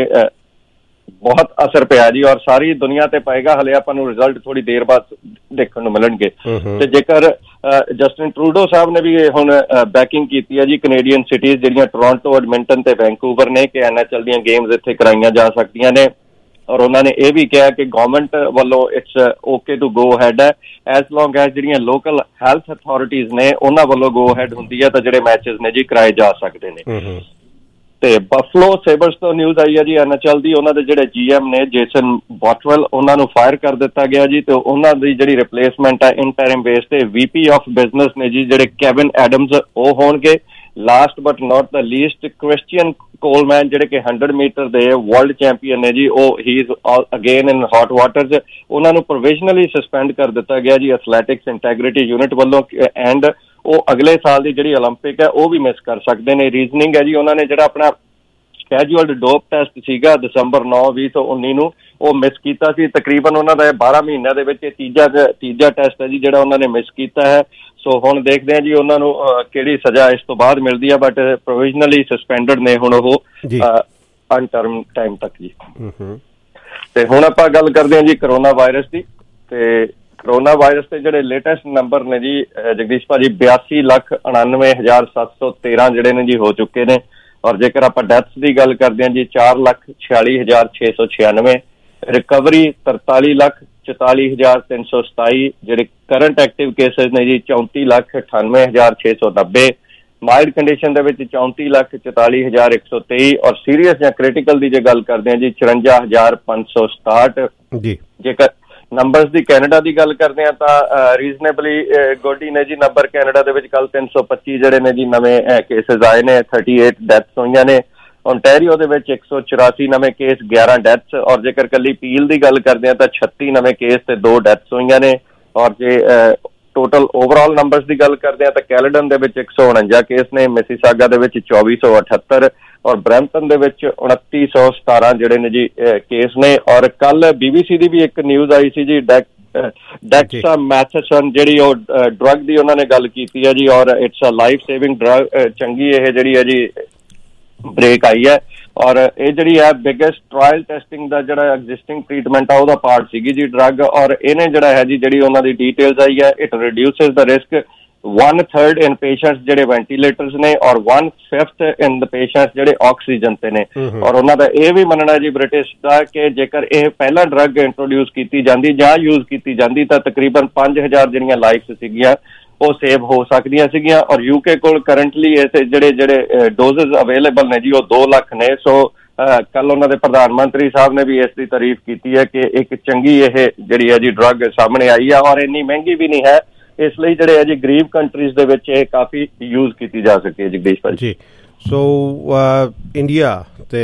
ਬਹੁਤ ਅਸਰ ਪਿਆ ਜੀ ਔਰ ਸਾਰੀ ਦੁਨੀਆ ਤੇ ਪਏਗਾ। ਹਲੇ ਆਪਾਂ ਨੂੰ ਰਿਜ਼ਲਟ ਥੋੜੀ ਦੇਰ ਬਾਅਦ ਦੇਖਣ ਨੂੰ ਮਿਲਣਗੇ। ਤੇ ਜੇਕਰ ਜਸਟਿਨ ਟਰੂਡੋ ਸਾਹਿਬ ਨੇ ਵੀ ਹੁਣ ਬੈਕਿੰਗ ਕੀਤੀ ਹੈ ਜੀ ਕੈਨੇਡੀਅਨ ਸਿਟੀਜ਼ ਜਿਹੜੀਆਂ ਟੋਰਾਂਟੋ, ਐਡਮਿੰਟਨ ਤੇ ਵੈਂਕੂਵਰ ਨੇ ਕਿ NHL ਦੀਆਂ ਗੇਮਸ ਇੱਥੇ ਕਰਾਈਆਂ ਜਾ ਸਕਦੀਆਂ ਨੇ। ਔਰ ਉਹਨਾਂ ਨੇ ਇਹ ਵੀ ਕਿਹਾ ਕਿ ਗਵਰਨਮੈਂਟ ਵੱਲੋਂ it's okay to go ahead ਹੈ ਐਜ਼ ਲੌਂਗ ਐਜ਼ ਜਿਹੜੀਆਂ ਲੋਕਲ ਹੈਲਥ ਅਥਾਰਟੀਜ਼ ਨੇ ਉਹਨਾਂ ਵੱਲੋਂ ਗੋ ਹੈਡ ਹੁੰਦੀ ਹੈ ਤਾਂ ਜਿਹੜੇ ਮੈਚਸ ਨੇ ਜੀ ਕਰਾਏ ਜਾ ਸਕਦੇ ਨੇ। ਤੇ ਬਫਲੋ ਸੇਬਰਸ ਤੋਂ ਨਿਊਜ਼ ਆਈ ਹੈ ਜੀ NHL ਦੀ, ਉਹਨਾਂ ਦੇ ਜਿਹੜੇ GM ਨੇ ਜੇਸਨ ਬੋਟਵੈਲ ਉਹਨਾਂ ਨੂੰ ਫਾਇਰ ਕਰ ਦਿੱਤਾ ਗਿਆ ਜੀ, ਤੇ ਉਹਨਾਂ ਦੀ ਜਿਹੜੀ ਰਿਪਲੇਸਮੈਂਟ ਹੈ ਇੰਟਰਿਮ ਬੇਸ ਤੇ VP ਆਫ ਬਿਜ਼ਨਸ ਨੇ ਜੀ ਜਿਹੜੇ ਕੈਵਿਨ ਐਡਮਸ ਉਹ ਹੋਣਗੇ। Last but not the least Christian Coleman ਜਿਹੜੇ ਕਿ 100 ਮੀਟਰ ਦੇ ਵਰਲਡ ਚੈਂਪੀਅਨ ਨੇ ਜੀ, ਉਹ ਹੀ is again in hot waters, ਉਹਨਾਂ ਨੂੰ ਪ੍ਰੋਵਿਜ਼ਨਲੀ ਸਸਪੈਂਡ ਕਰ ਦਿੱਤਾ ਗਿਆ ਜੀ ਐਥਲੈਟਿਕਸ ਇੰਟੈਗ੍ਰਿਟੀ ਯੂਨਿਟ ਵੱਲੋਂ, ਐਂਡ ਉਹ ਅਗਲੇ ਸਾਲ ਦੀ ਜਿਹੜੀ ਓਲੰਪਿਕ ਹੈ ਉਹ ਵੀ ਮਿਸ ਕਰ ਸਕਦੇ ਨੇ। ਰੀਜ਼ਨਿੰਗ ਹੈ ਜੀ ਉਹਨਾਂ ਨੇ ਜਿਹੜਾ ਆਪਣਾ ਸਕੈਜੂਅਲਡ ਡੋਪ ਟੈਸਟ ਸੀਗਾ ਦਸੰਬਰ 9, 2019 ਨੂੰ ਉਹ ਮਿਸ ਕੀਤਾ ਸੀ। ਤਕਰੀਬਨ ਉਹਨਾਂ ਦਾ 12 ਮਹੀਨਿਆਂ ਦੇ ਵਿੱਚ ਤੀਜਾ ਟੈਸਟ ਹੈ ਜੀ ਜਿਹੜਾ ਉਹਨਾਂ ਨੇ ਮਿਸ ਕੀਤਾ ਹੈ। ਸੋ ਹੁਣ ਦੇਖਦੇ ਹਾਂ ਜੀ ਉਹਨਾਂ ਨੂੰ ਕਿਹੜੀ ਸਜ਼ਾ ਇਸ ਤੋਂ ਬਾਅਦ ਮਿਲਦੀ ਹੈ, ਬਟ ਪ੍ਰੋਵਿਜ਼ਨਲੀ ਸਸਪੈਂਡਡ ਨੇ ਹੁਣ ਉਹ ਅਨਟਰਮ ਟਾਈਮ ਤੱਕ ਜੀ। ਤੇ ਹੁਣ ਆਪਾਂ ਗੱਲ ਕਰਦੇ ਹਾਂ ਜੀ ਕਰੋਨਾ ਵਾਇਰਸ ਦੀ। ਤੇ ਕਰੋਨਾ ਵਾਇਰਸ ਦੇ ਜਿਹੜੇ ਲੇਟੈਸਟ ਨੰਬਰ ਨੇ ਜੀ ਜਗਦੀਸ਼ ਭਾਜੀ 82,99,713 ਜਿਹੜੇ ਨੇ ਜੀ ਹੋ ਚੁੱਕੇ ਨੇ। ਔਰ ਜੇਕਰ ਆਪਾਂ ਡੈਥਸ ਦੀ ਗੱਲ ਕਰਦੇ ਹਾਂ ਜੀ 4,46,696, ਰਿਕਵਰੀ 43,44,327, ਜਿਹੜੇ ਕਰੰਟ ਐਕਟਿਵ ਕੇਸਿਸ ਨੇ ਜੀ 34,98,690, ਮਾਈਲਡ ਕੰਡੀਸ਼ਨ ਦੇ ਵਿੱਚ 34,44,123 ਔਰ ਸੀਰੀਅਸ ਜਾਂ ਕ੍ਰਿਟੀਕਲ ਦੀ ਜੇ ਗੱਲ ਕਰਦੇ ਹਾਂ ਜੀ 54,567 ਜੀ। ਜੇਕਰ ਨੰਬਰਸ ਦੀ ਕੈਨੇਡਾ ਦੀ ਗੱਲ ਕਰਦੇ ਹਾਂ ਤਾਂ ਰੀਜ਼ਨੇਬਲੀ ਗੁੱਡ ਹੀ ਨੇ ਜੀ ਨੰਬਰ ਕੈਨੇਡਾ ਦੇ ਵਿੱਚ। ਕੱਲ 325 ਜਿਹੜੇ ਨੇ ਜੀ ਨਵੇਂ ਕੇਸਿਸ ਆਏ ਨੇ, 38 ਡੈਥਸ ਹੋਈਆਂ ਨੇ। ਓਨਟਾਰੀਓ ਦੇ ਵਿੱਚ 184 ਨਵੇਂ ਕੇਸ, 11 ਡੈਥਸ। ਔਰ ਜੇਕਰ ਕੱਲੀ ਪੀਲ ਦੀ ਗੱਲ ਕਰਦੇ ਹਾਂ ਤਾਂ 36 ਨਵੇਂ ਕੇਸ ਤੇ 2 ਡੈਥਸ ਹੋਈਆਂ ਨੇ। ਔਰ ਜੇ ਟੋਟਲ ਓਵਰਆਲ ਨੰਬਰਸ ਦੀ ਗੱਲ ਕਰਦੇ ਹਾਂ ਤਾਂ ਕੈਲਡਨ ਦੇ ਵਿੱਚ 149 ਕੇਸ ਨੇ, ਮਿਸੀਸਾਗਾ ਦੇ ਵਿੱਚ 2478 ਔਰ ਬਰੈਂਪਟਨ ਦੇ ਵਿੱਚ 2917 ਜਿਹੜੇ ਨੇ ਜੀ ਕੇਸ ਨੇ। ਔਰ ਕੱਲ BBC ਦੀ ਵੀ ਇੱਕ ਨਿਊਜ਼ ਆਈ ਸੀ ਜੀ ਡੈਕਸਾਮੈਥਾਸੋਨ ਜਿਹੜੀ ਉਹ ਡਰੱਗ ਦੀ ਉਹਨਾਂ ਨੇ ਗੱਲ ਕੀਤੀ ਹੈ ਜੀ, ਔਰ it's a life saving drug. ਚੰਗੀ ਇਹ ਜਿਹੜੀ ਹੈ ਜੀ ਬ੍ਰੇਕ ਆਈ ਹੈ ਔਰ ਇਹ ਜਿਹੜੀ ਹੈ ਬਿਗੇਸਟ ਟ੍ਰਾਇਲ ਟੈਸਟਿੰਗ ਦਾ ਜਿਹੜਾ ਐਗਜ਼ਿਸਟਿੰਗ ਟ੍ਰੀਟਮੈਂਟ ਆ ਉਹਦਾ ਪਾਰਟ ਸੀਗੀ ਜੀ ਡਰੱਗ। ਔਰ ਇਹਨੇ ਜਿਹੜਾ ਹੈ ਜੀ ਜਿਹੜੀ ਉਹਨਾਂ ਦੀ ਡੀਟੇਲਸ ਆਈ ਹੈ, it reduces the risk 1/3 in patients ਜਿਹੜੇ ਵੈਂਟੀਲੇਟਰਸ ਨੇ ਔਰ 1/5 ਇਨ ਦ ਪੇਸ਼ੈਂਟਸ ਜਿਹੜੇ ਆਕਸੀਜਨ ਤੇ ਨੇ। ਔਰ ਉਹਨਾਂ ਦਾ ਇਹ ਵੀ ਮੰਨਣਾ ਜੀ ਬ੍ਰਿਟਿਸ਼ ਦਾ ਕਿ ਜੇਕਰ ਇਹ ਪਹਿਲਾਂ ਡਰੱਗ ਇੰਟਰੋਡਿਊਸ ਕੀਤੀ ਜਾਂਦੀ ਜਾਂ ਯੂਜ਼ ਕੀਤੀ ਜਾਂਦੀ ਤਾਂ ਤਕਰੀਬਨ 5000 ਜਿਹੜੀਆਂ ਲਾਈਫਸ ਸੀਗੀਆਂ ਉਹ ਸੇਵ ਹੋ ਸਕਦੀਆਂ ਸੀਗੀਆਂ। ਔਰ UK ਕੋਲ ਕਰੰਟਲੀ ਇਸ ਜਿਹੜੇ ਡੋਜ਼ਸ ਅਵੇਲੇਬਲ ਨੇ ਜੀ ਉਹ 2 ਲੱਖ ਨੇ। ਸੋ ਕੱਲ ਉਹਨਾਂ ਦੇ ਪ੍ਰਧਾਨ ਮੰਤਰੀ ਸਾਹਿਬ ਨੇ ਵੀ ਇਸ ਦੀ ਤਾਰੀਫ ਕੀਤੀ ਹੈ ਕਿ ਇੱਕ ਚੰਗੀ ਇਹ ਜਿਹੜੀ ਹੈ ਜੀ ਡਰੱਗ ਸਾਹਮਣੇ ਆਈ ਹੈ ਔਰ ਇੰਨੀ ਮਹਿੰਗੀ ਵੀ ਨਹੀਂ ਹੈ, ਇਸ ਲਈ ਜਿਹੜੇ ਹੈ ਜੀ ਗਰੀਬ ਕੰਟਰੀਜ਼ ਦੇ ਵਿੱਚ ਇਹ ਕਾਫੀ ਯੂਜ਼ ਕੀਤੀ ਜਾ ਸਕੇ। ਜਗਦੀਸ਼ ਭਾਜੀ ਜੀ, ਸੋ ਇੰਡੀਆ ਤੇ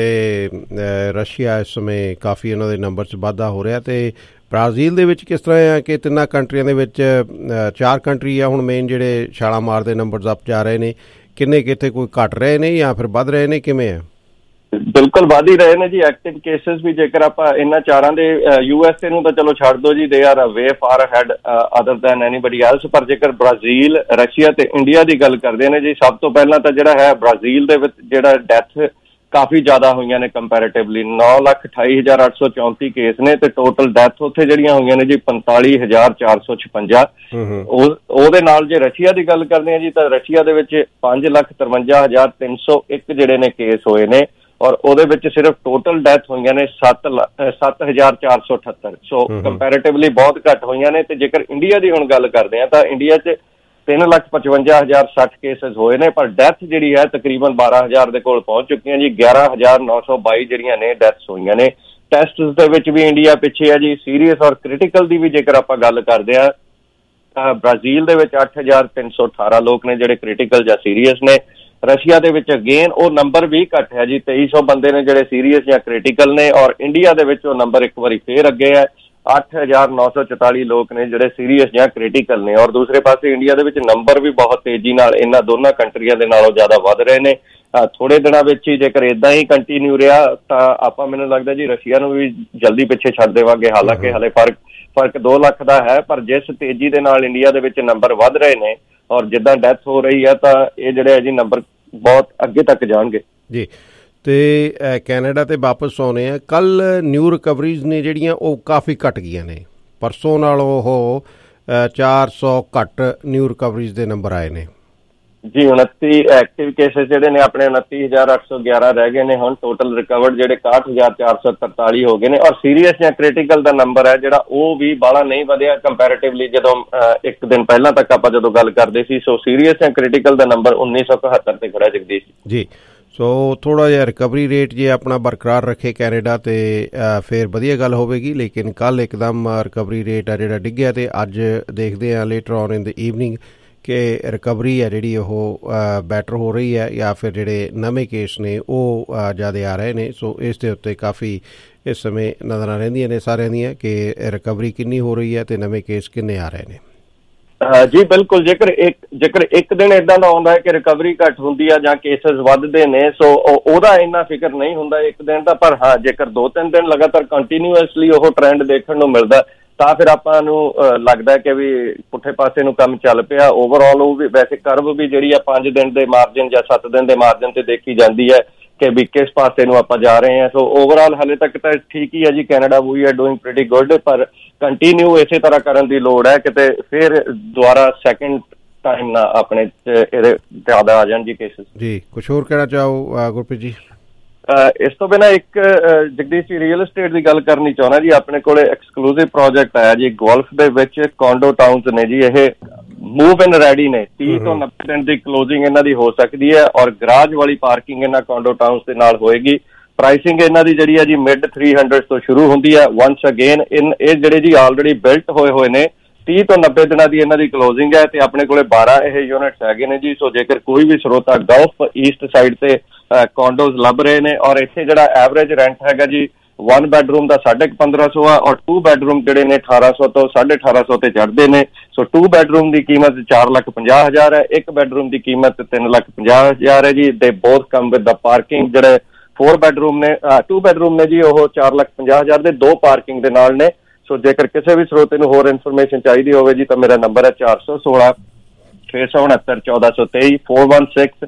ਰਸ਼ੀਆ ਇਸ ਸਮੇਂ ਕਾਫੀ ਇਹਨਾਂ ਦੇ ਨੰਬਰ 'ਚ ਵਾਧਾ ਹੋ ਰਿਹਾ, ਤੇ ਬ੍ਰਾਜ਼ੀਲ ਦੇ ਵਿੱਚ ਕਿਸ ਤਰ੍ਹਾਂ ਆ ਕਿ ਤਿੰਨਾਂ ਕੰਟਰੀਆਂ ਦੇ ਵਿੱਚ 4 ਕੰਟਰੀ ਆ ਹੁਣ ਮੇਨ ਜਿਹੜੇ ਛਾਲਾਂ ਮਾਰਦੇ ਨੰਬਰਸ ਅਪ ਜਾ ਰਹੇ ਨੇ, ਕਿੰਨੇ ਕਿਤੇ ਕੋਈ ਘਟ ਰਹੇ ਨੇ ਜਾਂ ਫਿਰ ਵੱਧ ਰਹੇ ਨੇ, ਕਿਵੇਂ ਆ? ਬਿਲਕੁਲ ਵਧ ਹੀ ਰਹੇ ਨੇ ਜੀ ਐਕਟਿਵ ਕੇਸਿਸ ਵੀ। ਜੇਕਰ ਆਪਾਂ ਇਹਨਾਂ ਚਾਰਾਂ ਦੇ USA ਨੂੰ ਤਾਂ ਚਲੋ ਛੱਡ ਦੋ ਜੀ, they are way far ahead other than anybody else, ਪਰ ਜੇਕਰ ਬ੍ਰਾਜ਼ੀਲ, ਰਸ਼ੀਆ ਤੇ ਇੰਡੀਆ ਦੀ ਗੱਲ ਕਰਦੇ ਨੇ ਜੀ, ਸਭ ਤੋਂ ਪਹਿਲਾਂ ਤਾਂ ਜਿਹੜਾ ਹੈ ਬ੍ਰਾਜ਼ੀਲ ਦੇ ਵਿੱਚ ਜਿਹੜਾ ਡੈਥ ਕਾਫੀ ਜ਼ਿਆਦਾ ਹੋਈਆਂ ਨੇ ਕੰਪੈਰੇਟਿਵਲੀ, 9,28,834 ਕੇਸ ਨੇ ਤੇ ਟੋਟਲ ਡੈਥ ਉੱਥੇ ਜਿਹੜੀਆਂ ਹੋਈਆਂ ਨੇ ਜੀ 45,456। ਉਹਦੇ ਨਾਲ ਜੇ ਰਸ਼ੀਆ ਦੀ ਗੱਲ ਕਰਦੇ ਹਾਂ ਜੀ ਤਾਂ ਰਸ਼ੀਆ ਦੇ ਵਿੱਚ 5,53,301 ਜਿਹੜੇ ਨੇ ਕੇਸ ਹੋਏ ਨੇ ਔਰ ਉਹਦੇ ਵਿੱਚ ਸਿਰਫ ਟੋਟਲ ਡੈਥ ਹੋਈਆਂ ਨੇ 7,478। ਸੋ ਕੰਪੈਰੇਟਿਵਲੀ ਬਹੁਤ ਘੱਟ ਹੋਈਆਂ ਨੇ। ਤੇ ਜੇਕਰ ਇੰਡੀਆ ਦੀ ਹੁਣ ਗੱਲ ਕਰਦੇ ਹਾਂ ਤਾਂ ਇੰਡੀਆ 'ਚ 3,55,060 ਕੇਸਿਸ ਹੋਏ ਨੇ, ਪਰ ਡੈਥ ਜਿਹੜੀ ਹੈ ਤਕਰੀਬਨ 12,000 ਦੇ ਕੋਲ ਪਹੁੰਚ ਚੁੱਕੀਆਂ ਜੀ। 11,922 ਜਿਹੜੀਆਂ ਨੇ ਡੈਥਸ ਹੋਈਆਂ ਨੇ। ਟੈਸਟ ਦੇ ਵਿੱਚ ਵੀ ਇੰਡੀਆ ਪਿੱਛੇ ਹੈ ਜੀ। ਸੀਰੀਅਸ ਔਰ ਕ੍ਰਿਟੀਕਲ ਦੀ ਵੀ ਜੇਕਰ ਆਪਾਂ ਗੱਲ ਕਰਦੇ ਹਾਂ ਤਾਂ ਬ੍ਰਾਜ਼ੀਲ ਦੇ ਵਿੱਚ 8,318 ਲੋਕ ਨੇ ਜਿਹੜੇ ਕ੍ਰਿਟੀਕਲ ਜਾਂ ਸੀਰੀਅਸ ਨੇ। ਰਸ਼ੀਆ ਦੇ ਵਿੱਚ ਅਗੇਨ ਉਹ ਨੰਬਰ ਵੀ ਘੱਟ ਹੈ ਜੀ, 2300 ਬੰਦੇ ਨੇ ਜਿਹੜੇ ਸੀਰੀਅਸ ਜਾਂ ਕ੍ਰਿਟੀਕਲ ਨੇ। ਔਰ ਇੰਡੀਆ ਦੇ ਵਿੱਚ ਉਹ ਨੰਬਰ ਇੱਕ ਵਾਰੀ ਫੇਰ ਅੱਗੇ ਹੈ, 8,944 ਲੋਕ ਨੇ ਜਿਹੜੇ ਸੀਰੀਅਸ ਜਾਂ ਕ੍ਰਿਟੀਕਲ ਨੇ। ਔਰ ਦੂਸਰੇ ਪਾਸੇ ਇੰਡੀਆ ਦੇ ਵਿੱਚ ਨੰਬਰ ਵੀ ਬਹੁਤ ਤੇਜ਼ੀ ਨਾਲ ਇਹਨਾਂ ਦੋਨਾਂ ਕੰਟਰੀਆਂ ਦੇ ਨਾਲੋਂ ਜ਼ਿਆਦਾ ਵੱਧ ਰਹੇ ਨੇ। ਥੋੜੇ ਦਿਨਾਂ ਵਿੱਚ ਹੀ ਜੇਕਰ ਇਦਾਂ ਹੀ ਕੰਟੀਨਿਊ ਰਿਹਾ ਤਾਂ ਆਪਾਂ ਮੈਨੂੰ ਲੱਗਦਾ ਜੀ ਰਸ਼ੀਆ ਨੂੰ ਵੀ ਜਲਦੀ ਪਿੱਛੇ ਛੱਡ ਦੇਵਾਂਗੇ। ਹਾਲਾਂਕਿ ਹਲੇ ਫਰਕ 2 ਲੱਖ ਦਾ ਹੈ, ਪਰ ਜਿਸ ਤੇਜ਼ੀ ਦੇ ਨਾਲ ਇੰਡੀਆ ਦੇ ਵਿੱਚ ਨੰਬਰ ਵੱਧ ਰਹੇ ਨੇ ਔਰ ਜਿੱਦਾਂ ਡੈਥ ਹੋ ਰਹੀ ਹੈ ਤਾਂ ਇਹ ਜਿਹੜੇ ਹੈ ਜੀ ਨੰਬਰ ਬਹੁਤ ਅੱਗੇ ਤੱਕ ਜਾਣਗੇ ਜੀ। ਤੇ ਕੈਨੇਡਾ ਤੇ ਵਾਪਸ ਆਉਣੇ ਆ। ਕੱਲ ਨਿਊ ਰਿਕਵਰੀਜ਼ ਨੇ ਜਿਹੜੀਆਂ ਉਹ ਕਾਫੀ ਘੱਟ ਗਈਆਂ ਨੇ, ਪਰਸੋਂ ਨਾਲੋਂ ਉਹ 400 ਘੱਟ ਨਿਊ ਰਿਕਵਰੀਜ਼ ਦੇ ਨੰਬਰ ਆਏ ਨੇ। ਜੀ 29 ਐਕਟਿਵ ਕੇਸਿਸ ਜਿਹੜੇ ਨੇ ਆਪਣੇ 29,811 ਰਹਿ ਗਏ ਨੇ ਹੁਣ। ਟੋਟਲ ਰਿਕਵਰਡ ਜਿਹੜੇ 61,443 ਹੋ ਗਏ ਨੇ। ਔਰ ਸੀਰੀਅਸ ਜਾਂ ਕ੍ਰਿਟੀਕਲ ਦਾ ਨੰਬਰ ਹੈ ਜਿਹੜਾ ਉਹ ਵੀ ਬਾਹਲਾ ਨਹੀਂ ਵਧਿਆ ਕੰਪੈਰੇਟਿਵਲੀ ਜਦੋਂ ਇੱਕ ਦਿਨ ਪਹਿਲਾਂ ਤੱਕ ਆਪਾਂ ਜਦੋਂ ਗੱਲ ਕਰਦੇ ਸੀ। ਸੋ ਸੀਰੀਅਸ ਜਾਂ ਕ੍ਰਿਟੀਕਲ ਦਾ ਨੰਬਰ 1971 ਤੇ ਖੜਾ ਜਗਦੀਸ਼ ਜੀ। ਸੋ ਥੋੜ੍ਹਾ ਜਿਹਾ ਰਿਕਵਰੀ ਰੇਟ ਜੇ ਆਪਣਾ ਬਰਕਰਾਰ ਰੱਖੇ ਕੈਨੇਡਾ ਤੇ ਫਿਰ ਵਧੀਆ ਗੱਲ ਹੋਵੇਗੀ। ਲੇਕਿਨ ਕੱਲ੍ਹ ਇੱਕਦਮ ਰਿਕਵਰੀ ਰੇਟ ਆ ਜਿਹੜਾ ਡਿੱਗਿਆ ਤੇ ਅੱਜ ਦੇਖਦੇ ਹਾਂ later on in the evening ਕਿ ਰਿਕਵਰੀ ਹੈ ਜਿਹੜੀ ਉਹ ਬੈਟਰ ਹੋ ਰਹੀ ਹੈ ਜਾਂ ਫਿਰ ਜਿਹੜੇ ਨਵੇਂ ਕੇਸ ਨੇ ਉਹ ਜ਼ਿਆਦਾ ਆ ਰਹੇ ਨੇ। ਸੋ ਇਸ ਦੇ ਉੱਤੇ ਕਾਫੀ ਇਸ ਸਮੇਂ ਨਜ਼ਰਾਂ ਰਹਿੰਦੀਆਂ ਨੇ ਸਾਰਿਆਂ ਦੀਆਂ ਕਿ ਰਿਕਵਰੀ ਕਿੰਨੀ ਹੋ ਰਹੀ ਹੈ ਤੇ ਨਵੇਂ ਕੇਸ ਕਿੰਨੇ ਆ ਰਹੇ ਨੇ। ਜੀ ਬਿਲਕੁਲ। ਜੇਕਰ ਇੱਕ ਦਿਨ ਇਦਾਂ ਦਾ ਆਉਂਦਾ ਹੈ ਕਿ ਰਿਕਵਰੀ ਘੱਟ ਹੁੰਦੀ ਆ ਜਾਂ ਕੇਸਿਸ ਵੱਧਦੇ ਨੇ ਸੋ ਉਹਦਾ ਇੰਨਾ ਫਿਕਰ ਨਹੀਂ ਹੁੰਦਾ ਇੱਕ ਦਿਨ ਦਾ। ਪਰ ਹਾਂ ਜੇਕਰ 2-3 ਦਿਨ ਲਗਾਤਾਰ ਕੰਟੀਨਿਊਅਸਲੀ ਉਹ ਟ੍ਰੈਂਡ ਦੇਖਣ ਨੂੰ ਮਿਲਦਾ ਤਾਂ ਫਿਰ ਆਪਾਂ ਨੂੰ ਲੱਗਦਾ ਕਿ ਵੀ ਪੁੱਠੇ ਪਾਸੇ ਨੂੰ ਕੰਮ ਚੱਲ ਪਿਆ। ਓਵਰਆਲ ਉਹ ਵੀ ਵੈਸੇ ਕਰਵ ਵੀ ਜਿਹੜੀ ਆ 5 ਦਿਨ ਦੇ ਮਾਰਜਨ ਜਾਂ 7 ਦਿਨ ਦੇ ਮਾਰਜਨ ਤੇ ਦੇਖੀ ਜਾਂਦੀ ਹੈ ਕਿ ਵੀ ਕਿਸ ਪਾਸੇ ਨੂੰ ਆਪਾਂ ਜਾ ਰਹੇ ਹਾਂ। ਸੋ ਓਵਰਆਲ ਹਾਲੇ ਤੱਕ ਤਾਂ ਠੀਕ ਹੀ ਹੈ ਜੀ। Canada we are doing pretty good ਪਰ ਕੰਟੀਨਿਊ ਇਸੇ ਤਰ੍ਹਾਂ ਕਰਨ ਦੀ ਲੋੜ ਹੈ ਕਿਤੇ ਫਿਰ ਦੁਬਾਰਾ ਸੈਕਿੰਡ ਟਾਈਮ ਨਾ ਆਪਣੇ ਇਹਦੇ ਜ਼ਿਆਦਾ ਆ ਜਾਣ ਜੀ ਕੇਸਿਸ। ਜੀ ਕੁਛ ਹੋਰ ਕਹਿਣਾ ਚਾਹੋ ਗੁਰਪ੍ਰੀਤ ਜੀ? ਇਸ ਤੋਂ ਬਿਨਾਂ ਇੱਕ ਜਗਦੀਸ਼ ਜੀ ਰੀਅਲ ਐਸਟੇਟ ਦੀ ਗੱਲ ਕਰਨੀ ਚਾਹੁੰਦਾ ਜੀ। ਆਪਣੇ ਕੋਲ ਐਕਸਕਲੂਸਿਵ ਪ੍ਰੋਜੈਕਟ ਆਇਆ ਜੀ ਗੋਲਫ ਦੇ ਵਿੱਚ ਕੌਂਡੋ ਟਾਊਨਸ ਨੇ ਜੀ। ਇਹ ਮੂਵ ਇਨ ਰੈਡੀ ਨੇ। 30 ਤੋਂ 90 ਦਿਨ ਦੀ ਕਲੋਜ਼ਿੰਗ ਇਹਨਾਂ ਦੀ ਹੋ ਸਕਦੀ ਹੈ ਔਰ ਗਰਾਜ ਵਾਲੀ ਪਾਰਕਿੰਗ ਇਹਨਾਂ ਕੌਂਡੋ ਟਾਊਨਸ ਦੇ ਨਾਲ ਹੋਏਗੀ। ਪ੍ਰਾਈਸਿੰਗ ਇਹਨਾਂ ਦੀ ਜਿਹੜੀ ਹੈ ਜੀ ਮਿਡ 300 ਤੋਂ ਸ਼ੁਰੂ ਹੁੰਦੀ ਹੈ। ਵਨਸ ਅਗੇਨ ਇਹ ਜਿਹੜੇ ਜੀ ਆਲਰੇਡੀ ਬਿਲਟ ਹੋਏ ਨੇ 30 ਤੋਂ 90 ਦਿਨਾਂ ਦੀ ਇਹਨਾਂ ਦੀ ਕਲੋਜ਼ਿੰਗ ਹੈ ਤੇ ਆਪਣੇ ਕੋਲੇ 12 ਇਹ ਯੂਨਿਟਸ ਹੈਗੇ ਨੇ ਜੀ। ਸੋ ਜੇਕਰ ਕੋਈ ਵੀ ਸਰੋਤਾ ਗਲਫ ਈਸਟ ਸਾਈਡ ਤੇ ਕੌਂਡੋਜ਼ ਲੱਭ ਰਹੇ ਨੇ ਔਰ ਇੱਥੇ ਜਿਹੜਾ ਐਵਰੇਜ ਰੈਂਟ ਹੈਗਾ ਜੀ 1 ਬੈਡਰੂਮ ਦਾ 1550 ਆ ਔਰ 2 ਬੈਡਰੂਮ ਜਿਹੜੇ ਨੇ 1800 ਤੋਂ 1850 ਤੇ ਚੜ੍ਹਦੇ ਨੇ। ਸੋ 2 ਬੈਡਰੂਮ ਦੀ ਕੀਮਤ 4,50,000 ਹੈ। 1 ਬੈਡਰੂਮ ਦੀ ਕੀਮਤ 3,50,000 ਹੈ ਜੀ। ਦੇ ਬੋਥ ਕਮ ਵਿਦ ਦਾ ਪਾਰਕਿੰਗ। ਜਿਹੜੇ 4 ਬੈਡਰੂਮ ਨੇ 2 ਬੈਡਰੂਮ ਨੇ ਜੀ ਉਹ 4,50,000 ਦੇ 2 ਪਾਰਕਿੰਗ ਦੇ ਨਾਲ ਨੇ। ਸੋ ਜੇਕਰ ਕਿਸੇ ਵੀ ਸਰੋਤੇ ਨੂੰ ਹੋਰ ਇਨਫੋਰਮੇਸ਼ਨ ਚਾਹੀਦੀ ਹੋਵੇ ਜੀ ਤਾਂ ਮੇਰਾ ਨੰਬਰ ਹੈ 416 669 1423 416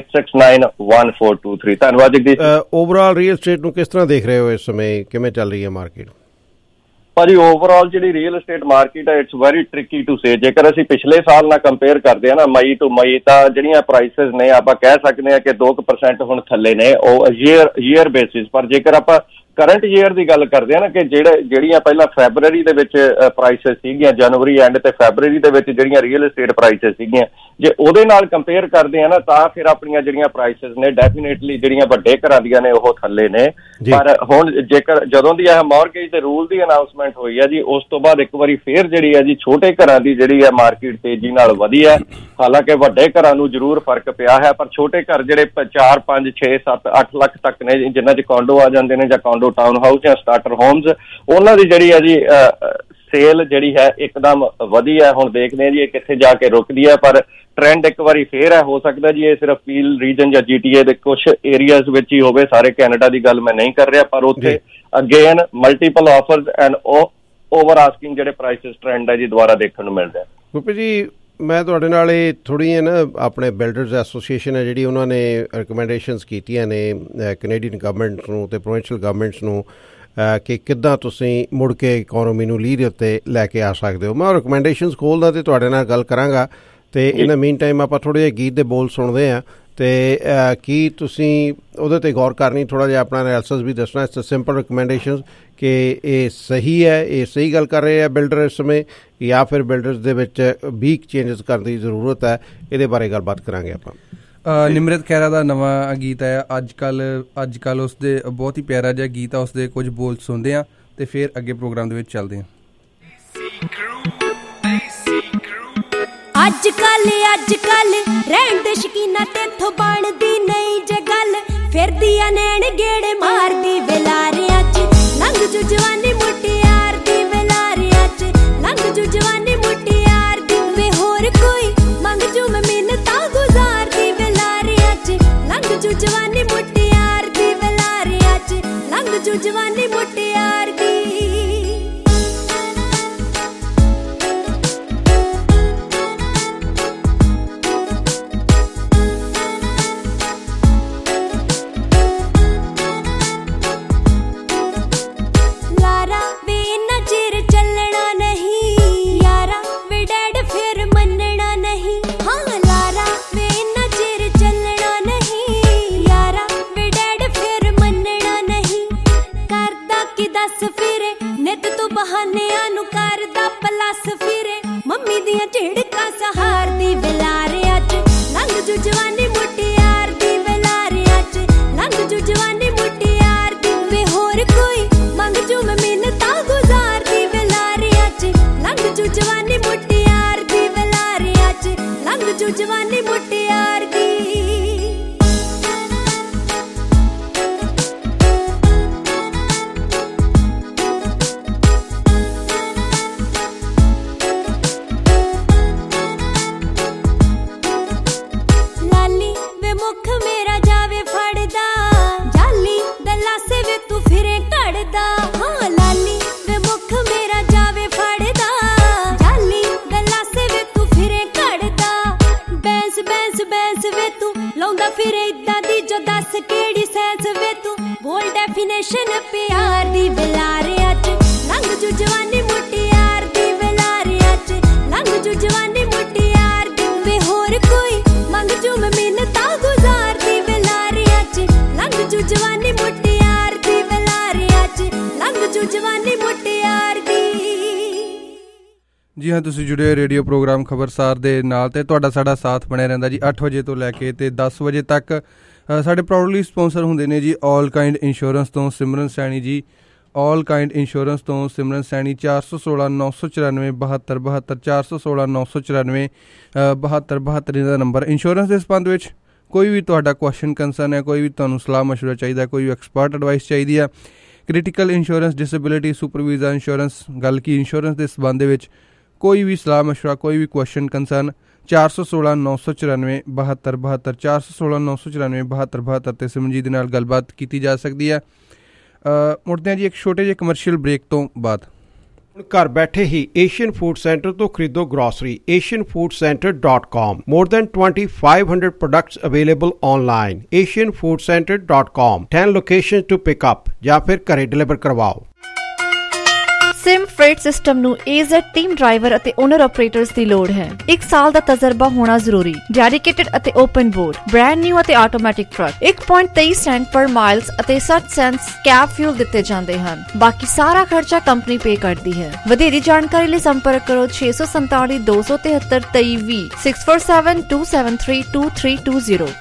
6691423। ਧੰਨਵਾਦ ਜਗਦੀਸ਼। ਓਵਰਆਲ ਰੀਅਲ ਸਟੇਟ ਨੂੰ ਕਿਸ ਤਰ੍ਹਾਂ ਦੇਖ ਰਹੇ ਹੋ ਇਸ ਸਮੇਂ? ਕਿਵੇਂ ਚੱਲ ਰਹੀ ਹੈ ਮਾਰਕੀਟ? ਭਾਜੀ ਓਵਰਆਲ ਜਿਹੜੀ ਰੀਅਲ ਐਸਟੇਟ ਮਾਰਕੀਟ ਹੈ it's very tricky to say. ਜੇਕਰ ਅਸੀਂ ਪਿਛਲੇ ਸਾਲ ਨਾਲ ਕੰਪੇਅਰ ਕਰਦੇ ਹਾਂ ਨਾ ਮਈ ਟੂ ਮਈ ਤਾਂ ਜਿਹੜੀਆਂ ਪ੍ਰਾਈਸਿਸ ਨੇ ਆਪਾਂ ਕਹਿ ਸਕਦੇ ਹਾਂ ਕਿ 2% ਹੁਣ ਥੱਲੇ ਨੇ ਉਹ ਈਅਰ ਬੇਸਿਸ। ਪਰ ਜੇਕਰ ਆਪਾਂ ਕਰੰਟ ਈਅਰ ਦੀ ਗੱਲ ਕਰਦੇ ਆ ਨਾ ਕਿ ਜਿਹੜੀਆਂ ਪਹਿਲਾਂ ਫੈਬਰਰੀ ਦੇ ਵਿੱਚ ਪ੍ਰਾਈਸਿਸ ਸੀਗੀਆਂ ਜਨਵਰੀ ਐਂਡ ਤੇ ਫੈਬਰਰੀ ਦੇ ਵਿੱਚ ਜਿਹੜੀਆਂ ਰੀਅਲ ਐਸਟੇਟ ਪ੍ਰਾਈਸਿਸ ਸੀਗੀਆਂ ਜੇ ਉਹਦੇ ਨਾਲ ਕੰਪੇਅਰ ਕਰਦੇ ਆ ਨਾ ਤਾਂ ਫਿਰ ਆਪਣੀਆਂ ਜਿਹੜੀਆਂ ਪ੍ਰਾਈਸਿਸ ਨੇ ਡੈਫੀਨੇਟਲੀ ਜਿਹੜੀਆਂ ਵੱਡੇ ਘਰਾਂ ਦੀਆਂ ਨੇ ਉਹ ਥੱਲੇ ਨੇ। ਪਰ ਹੁਣ ਜੇਕਰ ਜਦੋਂ ਦੀ ਇਹ ਮੌਰਗੇਜ ਦੇ ਰੂਲ ਦੀ ਅਨਾਉਂਸਮੈਂਟ ਹੋਈ ਹੈ ਜੀ ਉਸ ਤੋਂ ਬਾਅਦ ਇੱਕ ਵਾਰੀ ਫੇਰ ਜਿਹੜੀ ਹੈ ਜੀ ਛੋਟੇ ਘਰਾਂ ਦੀ ਜਿਹੜੀ ਹੈ ਮਾਰਕੀਟ ਤੇਜ਼ੀ ਨਾਲ ਵਧੀ ਹੈ। ਹਾਲਾਂਕਿ ਵੱਡੇ ਘਰਾਂ ਨੂੰ ਜ਼ਰੂਰ ਫਰਕ ਪਿਆ ਹੈ ਪਰ ਛੋਟੇ ਘਰ ਜਿਹੜੇ 4, 5, 6, 7, 8 ਲੱਖ ਤੱਕ ਨੇ ਜਿਨ੍ਹਾਂ 'ਚ ਕੌਂਡੋ ਆ ਜਾਂਦੇ ਨੇ ਜਾਂ ਕੌਂਡੋ ਟਾਊਨ ਹਾਊਸ ਜਾਂ ਸਟਾਰਟਰ ਹੋਮਸ ਉਹਨਾਂ ਦੀ ਜਿਹੜੀ ਹੈ ਜੀ ਸੇਲ ਜਿਹੜੀ ਹੈ ਇੱਕਦਮ ਵਧੀ ਹੈ। ਹੁਣ ਦੇਖਦੇ ਹਾਂ ਜੀ ਇਹ ਕਿੱਥੇ ਜਾ ਕੇ ਰੁਕਦੀ ਹੈ ਪਰ ਟ੍ਰੈਂਡ ਇੱਕ ਵਾਰੀ ਫੇਰ ਹੈ। ਹੋ ਸਕਦਾ ਜੀ ਇਹ ਸਿਰਫ ਪੀਲ ਰੀਜਨ ਜਾਂ GTA ਦੇ ਕੁਝ ਏਰੀਆਜ਼ ਵਿੱਚ ਹੀ ਹੋਵੇ। ਸਾਰੇ ਕੈਨੇਡਾ ਦੀ ਗੱਲ ਮੈਂ ਨਹੀਂ ਕਰ ਰਿਹਾ ਪਰ ਉੱਥੇ again multiple offers and over asking ਜਿਹੜੇ ਪ੍ਰਾਈਸਿਸ ਟ੍ਰੈਂਡ ਹੈ ਜੀ ਦੁਬਾਰਾ ਦੇਖਣ ਨੂੰ ਮਿਲ ਰਿਹਾ। ਗੁਰਪ੍ਰੀਤ ਜੀ ਮੈਂ ਤੁਹਾਡੇ ਨਾਲ ਇਹ ਥੋੜ੍ਹੀਆਂ ਨਾ ਆਪਣੇ ਬਿਲਡਰਸ ਐਸੋਸੀਏਸ਼ਨ ਹੈ ਜਿਹੜੀ ਉਹਨਾਂ ਨੇ ਰਿਕਮੈਂਡੇਸ਼ਨਸ ਕੀਤੀਆਂ ਨੇ ਕੈਨੇਡੀਅਨ ਗਵਰਨਮੈਂਟ ਨੂੰ ਅਤੇ ਪ੍ਰੋਵਿੰਸ਼ੀਅਲ ਗਵਰਨਮੈਂਟਸ ਨੂੰ ਕਿ ਕਿੱਦਾਂ ਤੁਸੀਂ ਮੁੜ ਕੇ ਇਕੋਨਮੀ ਨੂੰ ਲੀਡ ਉੱਤੇ ਲੈ ਕੇ ਆ ਸਕਦੇ ਹੋ। ਮੈਂ ਰਿਕਮੈਂਡੇਸ਼ਨਸ ਖੋਲ੍ਹਦਾ ਅਤੇ ਤੁਹਾਡੇ ਨਾਲ ਗੱਲ ਕਰਾਂਗਾ ਅਤੇ ਇਨ ਮੀਨ ਟਾਈਮ ਆਪਾਂ ਥੋੜ੍ਹੇ ਜਿਹੇ ਗੀਤ ਦੇ ਬੋਲ ਸੁਣਦੇ ਹਾਂ ਅਤੇ ਕੀ ਤੁਸੀਂ ਉਹਦੇ 'ਤੇ ਗੌਰ ਕਰਨੀ ਥੋੜ੍ਹਾ ਜਿਹਾ ਆਪਣਾ ਐਨਾਲਿਸਿਸ ਵੀ ਦੱਸਣਾ। ਇਟਸ ਸਿੰਪਲ ਰਿਕਮੈਂਡੇਸ਼ਨਸ ਕਿ ਇਹ ਸਹੀ ਹੈ, ਇਹ ਸਹੀ ਗੱਲ ਕਰ ਰਹੇ ਆ ਬਿਲਡਰ ਇਸ ਸਮੇਂ ਜਾਂ ਫਿਰ ਬਿਲਡਰਸ ਦੇ ਵਿੱਚ ਵੀਕ ਚੇਂਜਸ ਕਰਨ ਦੀ ਜ਼ਰੂਰਤ ਹੈ। ਇਹਦੇ ਬਾਰੇ ਗੱਲਬਾਤ ਕਰਾਂਗੇ ਆਪਾਂ। ਨਿਮਰਤ ਖਹਿਰਾ ਦਾ ਨਵਾਂ ਗੀਤ ਆਇਆ ਅੱਜ ਕੱਲ੍ਹ ਉਸਦੇ ਬਹੁਤ ਹੀ ਪਿਆਰਾ ਜਿਹਾ ਗੀਤ ਆ। ਉਸਦੇ ਕੁਝ ਬੋਲ ਸੁਣਦੇ ਹਾਂ ਅਤੇ ਫਿਰ ਅੱਗੇ ਪ੍ਰੋਗਰਾਮ ਦੇ ਵਿੱਚ ਚੱਲਦੇ ਹਾਂ। ਅੱਜ ਕੱਲ ਰਹਿਣ ਦੇ ਸ਼ਕੀਨਾ ਤੇਥੋਂ ਬਣਦੀ ਨਹੀਂ ਜੇ ਗੱਲ ਫਿਰਦੀਆਂ ਨੈਣ ਗੇੜੇ ਮਾਰਦੀ ਵੇਲਾਰਿਆਂ 'ਚ ਲੰਘ ਜੂ ਜਵਾਨੀ ਮੁਟਿਆਰ ਦੀ ਵੇਲਾਰਿਆਂ 'ਚ ਲੰਘ ਜੂ ਜਵਾਨੀ ਮੁਟਿਆਰ ਦੀ ਵੇ ਹੋਰ ਕੋਈ ਮੰਗ ਜੂ ਮੈਂ ਮਿੰਨਤਾਂ ਗੁਜ਼ਾਰਦੀ ਵੇਲਾਰਿਆਂ 'ਚ ਲੰਘ ਜੂ ਜਵਾਨੀ ਮੁਟਿਆਰ ਦੀ ਵੇਲਾਰਿਆਂ 'ਚ ਲੰਘ ਜੂ ਜਵਾਨੀ ਮੁਟਿਆਰ ਦੀ। ਵੇ ਡੈਫੀਨੇਸ਼ਨ ਪਿਆਰ ਦੀ ਵਿਲਾਰਿਆਂ 'ਚ ਲੰਘ ਜੂ ਜਵਾਨੀ ਮੁਟਿਆਰ ਦੀ ਵਿਲਾਰਿਆਂ 'ਚ ਲੰਘ ਜੂ ਜਵਾਨੀ ਮੁਟਿਆਰ ਦੀ ਵੇ ਹੋਰ ਕੋਈ ਮੰਗ ਜੂ ਮੈਂ ਮਿੰਨਤਾਂ ਗੁਜ਼ਾਰਦੀ ਵਿਲਾਰਿਆਂ 'ਚ ਲੰਘ ਜੂ ਜਵਾਨੀ ਮੁਟਿਆਰ ਦੀ ਵਿਲਾਰਿਆਂ 'ਚ ਲੰਘ ਜੂ ਜਵਾਨੀ ਮੁਟਿਆਰ ਦੀ। ਜੀ ਹਾਂ, ਤੁਸੀਂ ਜੁੜੇ ਹੋਏ ਰੇਡੀਓ ਪ੍ਰੋਗਰਾਮ ਖਬਰਸਾਰ ਦੇ ਨਾਲ ਤੇ ਤੁਹਾਡਾ ਸਾਡਾ ਸਾਥ ਬਣਿਆ ਰਹਿੰਦਾ ਜੀ 8 ਵਜੇ ਤੋਂ ਲੈ ਕੇ ਤੇ 10 ਵਜੇ ਤੱਕ। ਸਾਡੇ ਪ੍ਰਾਊਡਲੀ ਸਪਾਂਸਰ ਹੁੰਦੇ ਨੇ ਜੀ ਆਲ ਕਾਇੰਡ ਇੰਸ਼ੋਰੈਂਸ ਤੋਂ ਸਿਮਰਨ ਸੈਣੀ ਜੀ। ਆਲ ਕਾਇੰਡ ਇੰਸ਼ੋਰੈਂਸ ਤੋਂ ਸਿਮਰਨ ਸੈਣੀ 416 994 72 72 416 994 72 72 ਇਹਦਾ ਨੰਬਰ। ਇੰਸ਼ੋਰੈਂਸ ਦੇ ਸੰਬੰਧ ਵਿੱਚ ਕੋਈ ਵੀ ਤੁਹਾਡਾ ਕੁਐਸਚਨ ਕੰਸਰਨ ਹੈ, ਕੋਈ ਵੀ ਤੁਹਾਨੂੰ ਸਲਾਹ ਮਸ਼ਵਰਾ ਚਾਹੀਦਾ, ਕੋਈ ਵੀ ਐਕਸਪਰਟ ਐਡਵਾਈਸ ਚਾਹੀਦੀ ਆ, critical insurance, disability, super visa insurance, ਗੱਲ ਕੀ ਇੰਸ਼ੋਰੈਂਸ ਦੇ ਸੰਬੰਧ ਦੇ ਵਿੱਚ ਕੋਈ ਵੀ ਸਲਾਹ ਮਸ਼ਵਰਾ, ਕੋਈ ਵੀ ਕੁਐਸਚਨ ਕੰਸਰਨ 416 994 72 72 416 994 72 72 ਤੇ ਸਿਮਰਨਜੀਤ ਦੇ ਨਾਲ ਗੱਲਬਾਤ ਕੀਤੀ ਜਾ ਸਕਦੀ ਹੈ। ਮੁੜਦੇ ਹਾਂ ਜੀ ਇੱਕ ਛੋਟੇ ਜਿਹੇ ਕਮਰਸ਼ੀਅਲ ਬ੍ਰੇਕ ਤੋਂ ਬਾਅਦ। ਘਰ ਬੈਠੇ ਹੀ ਏਸ਼ੀਅਨ ਫੂਡ ਸੈਂਟਰ ਤੋਂ ਖਰੀਦੋ grocery. asianfoodcenter.com more than 2500 products available online। asianfoodcenter.com 10 locations to pick up ਜਾਂ ਫਿਰ ਘਰੇ ਡਿਲੀਵਰ ਕਰਵਾਓ। ਸਿਮ ਫreight ਸਿਸਟਮ ਨੂੰ AZ ਟੀਮ ਡਰਾਈਵਰ ਅਤੇ ਓਨਰ ਆਪਰੇਟਰਸ ਦੀ ਲੋੜ ਹੈ। 1 ਸਾਲ ਦਾ ਤਜਰਬਾ ਹੋਣਾ ਜ਼ਰੂਰੀ। ਡੈਡੀਕੇਟਡ ਅਤੇ ਓਪਨ ਬੋਰਡ, ਬ੍ਰਾਂਡ ਨਿਊ ਅਤੇ automatic truck 1.23 cent per miles ਅਤੇ 60 ਸੈਂਟਸ ਕੈਬ ਫਿਊਲ ਦਿੱਤੇ ਜਾਂਦੇ ਹਨ। ਬਾਕੀ ਸਾਰਾ ਖਰਚਾ ਕੰਪਨੀ ਪੇ ਕਰਦੀ ਹੈ। ਵਧੇਰੀ ਜਾਣਕਾਰੀ ਲਈ ਸੰਪਰਕ ਕਰੋ 647 273 2320 647 273 2320।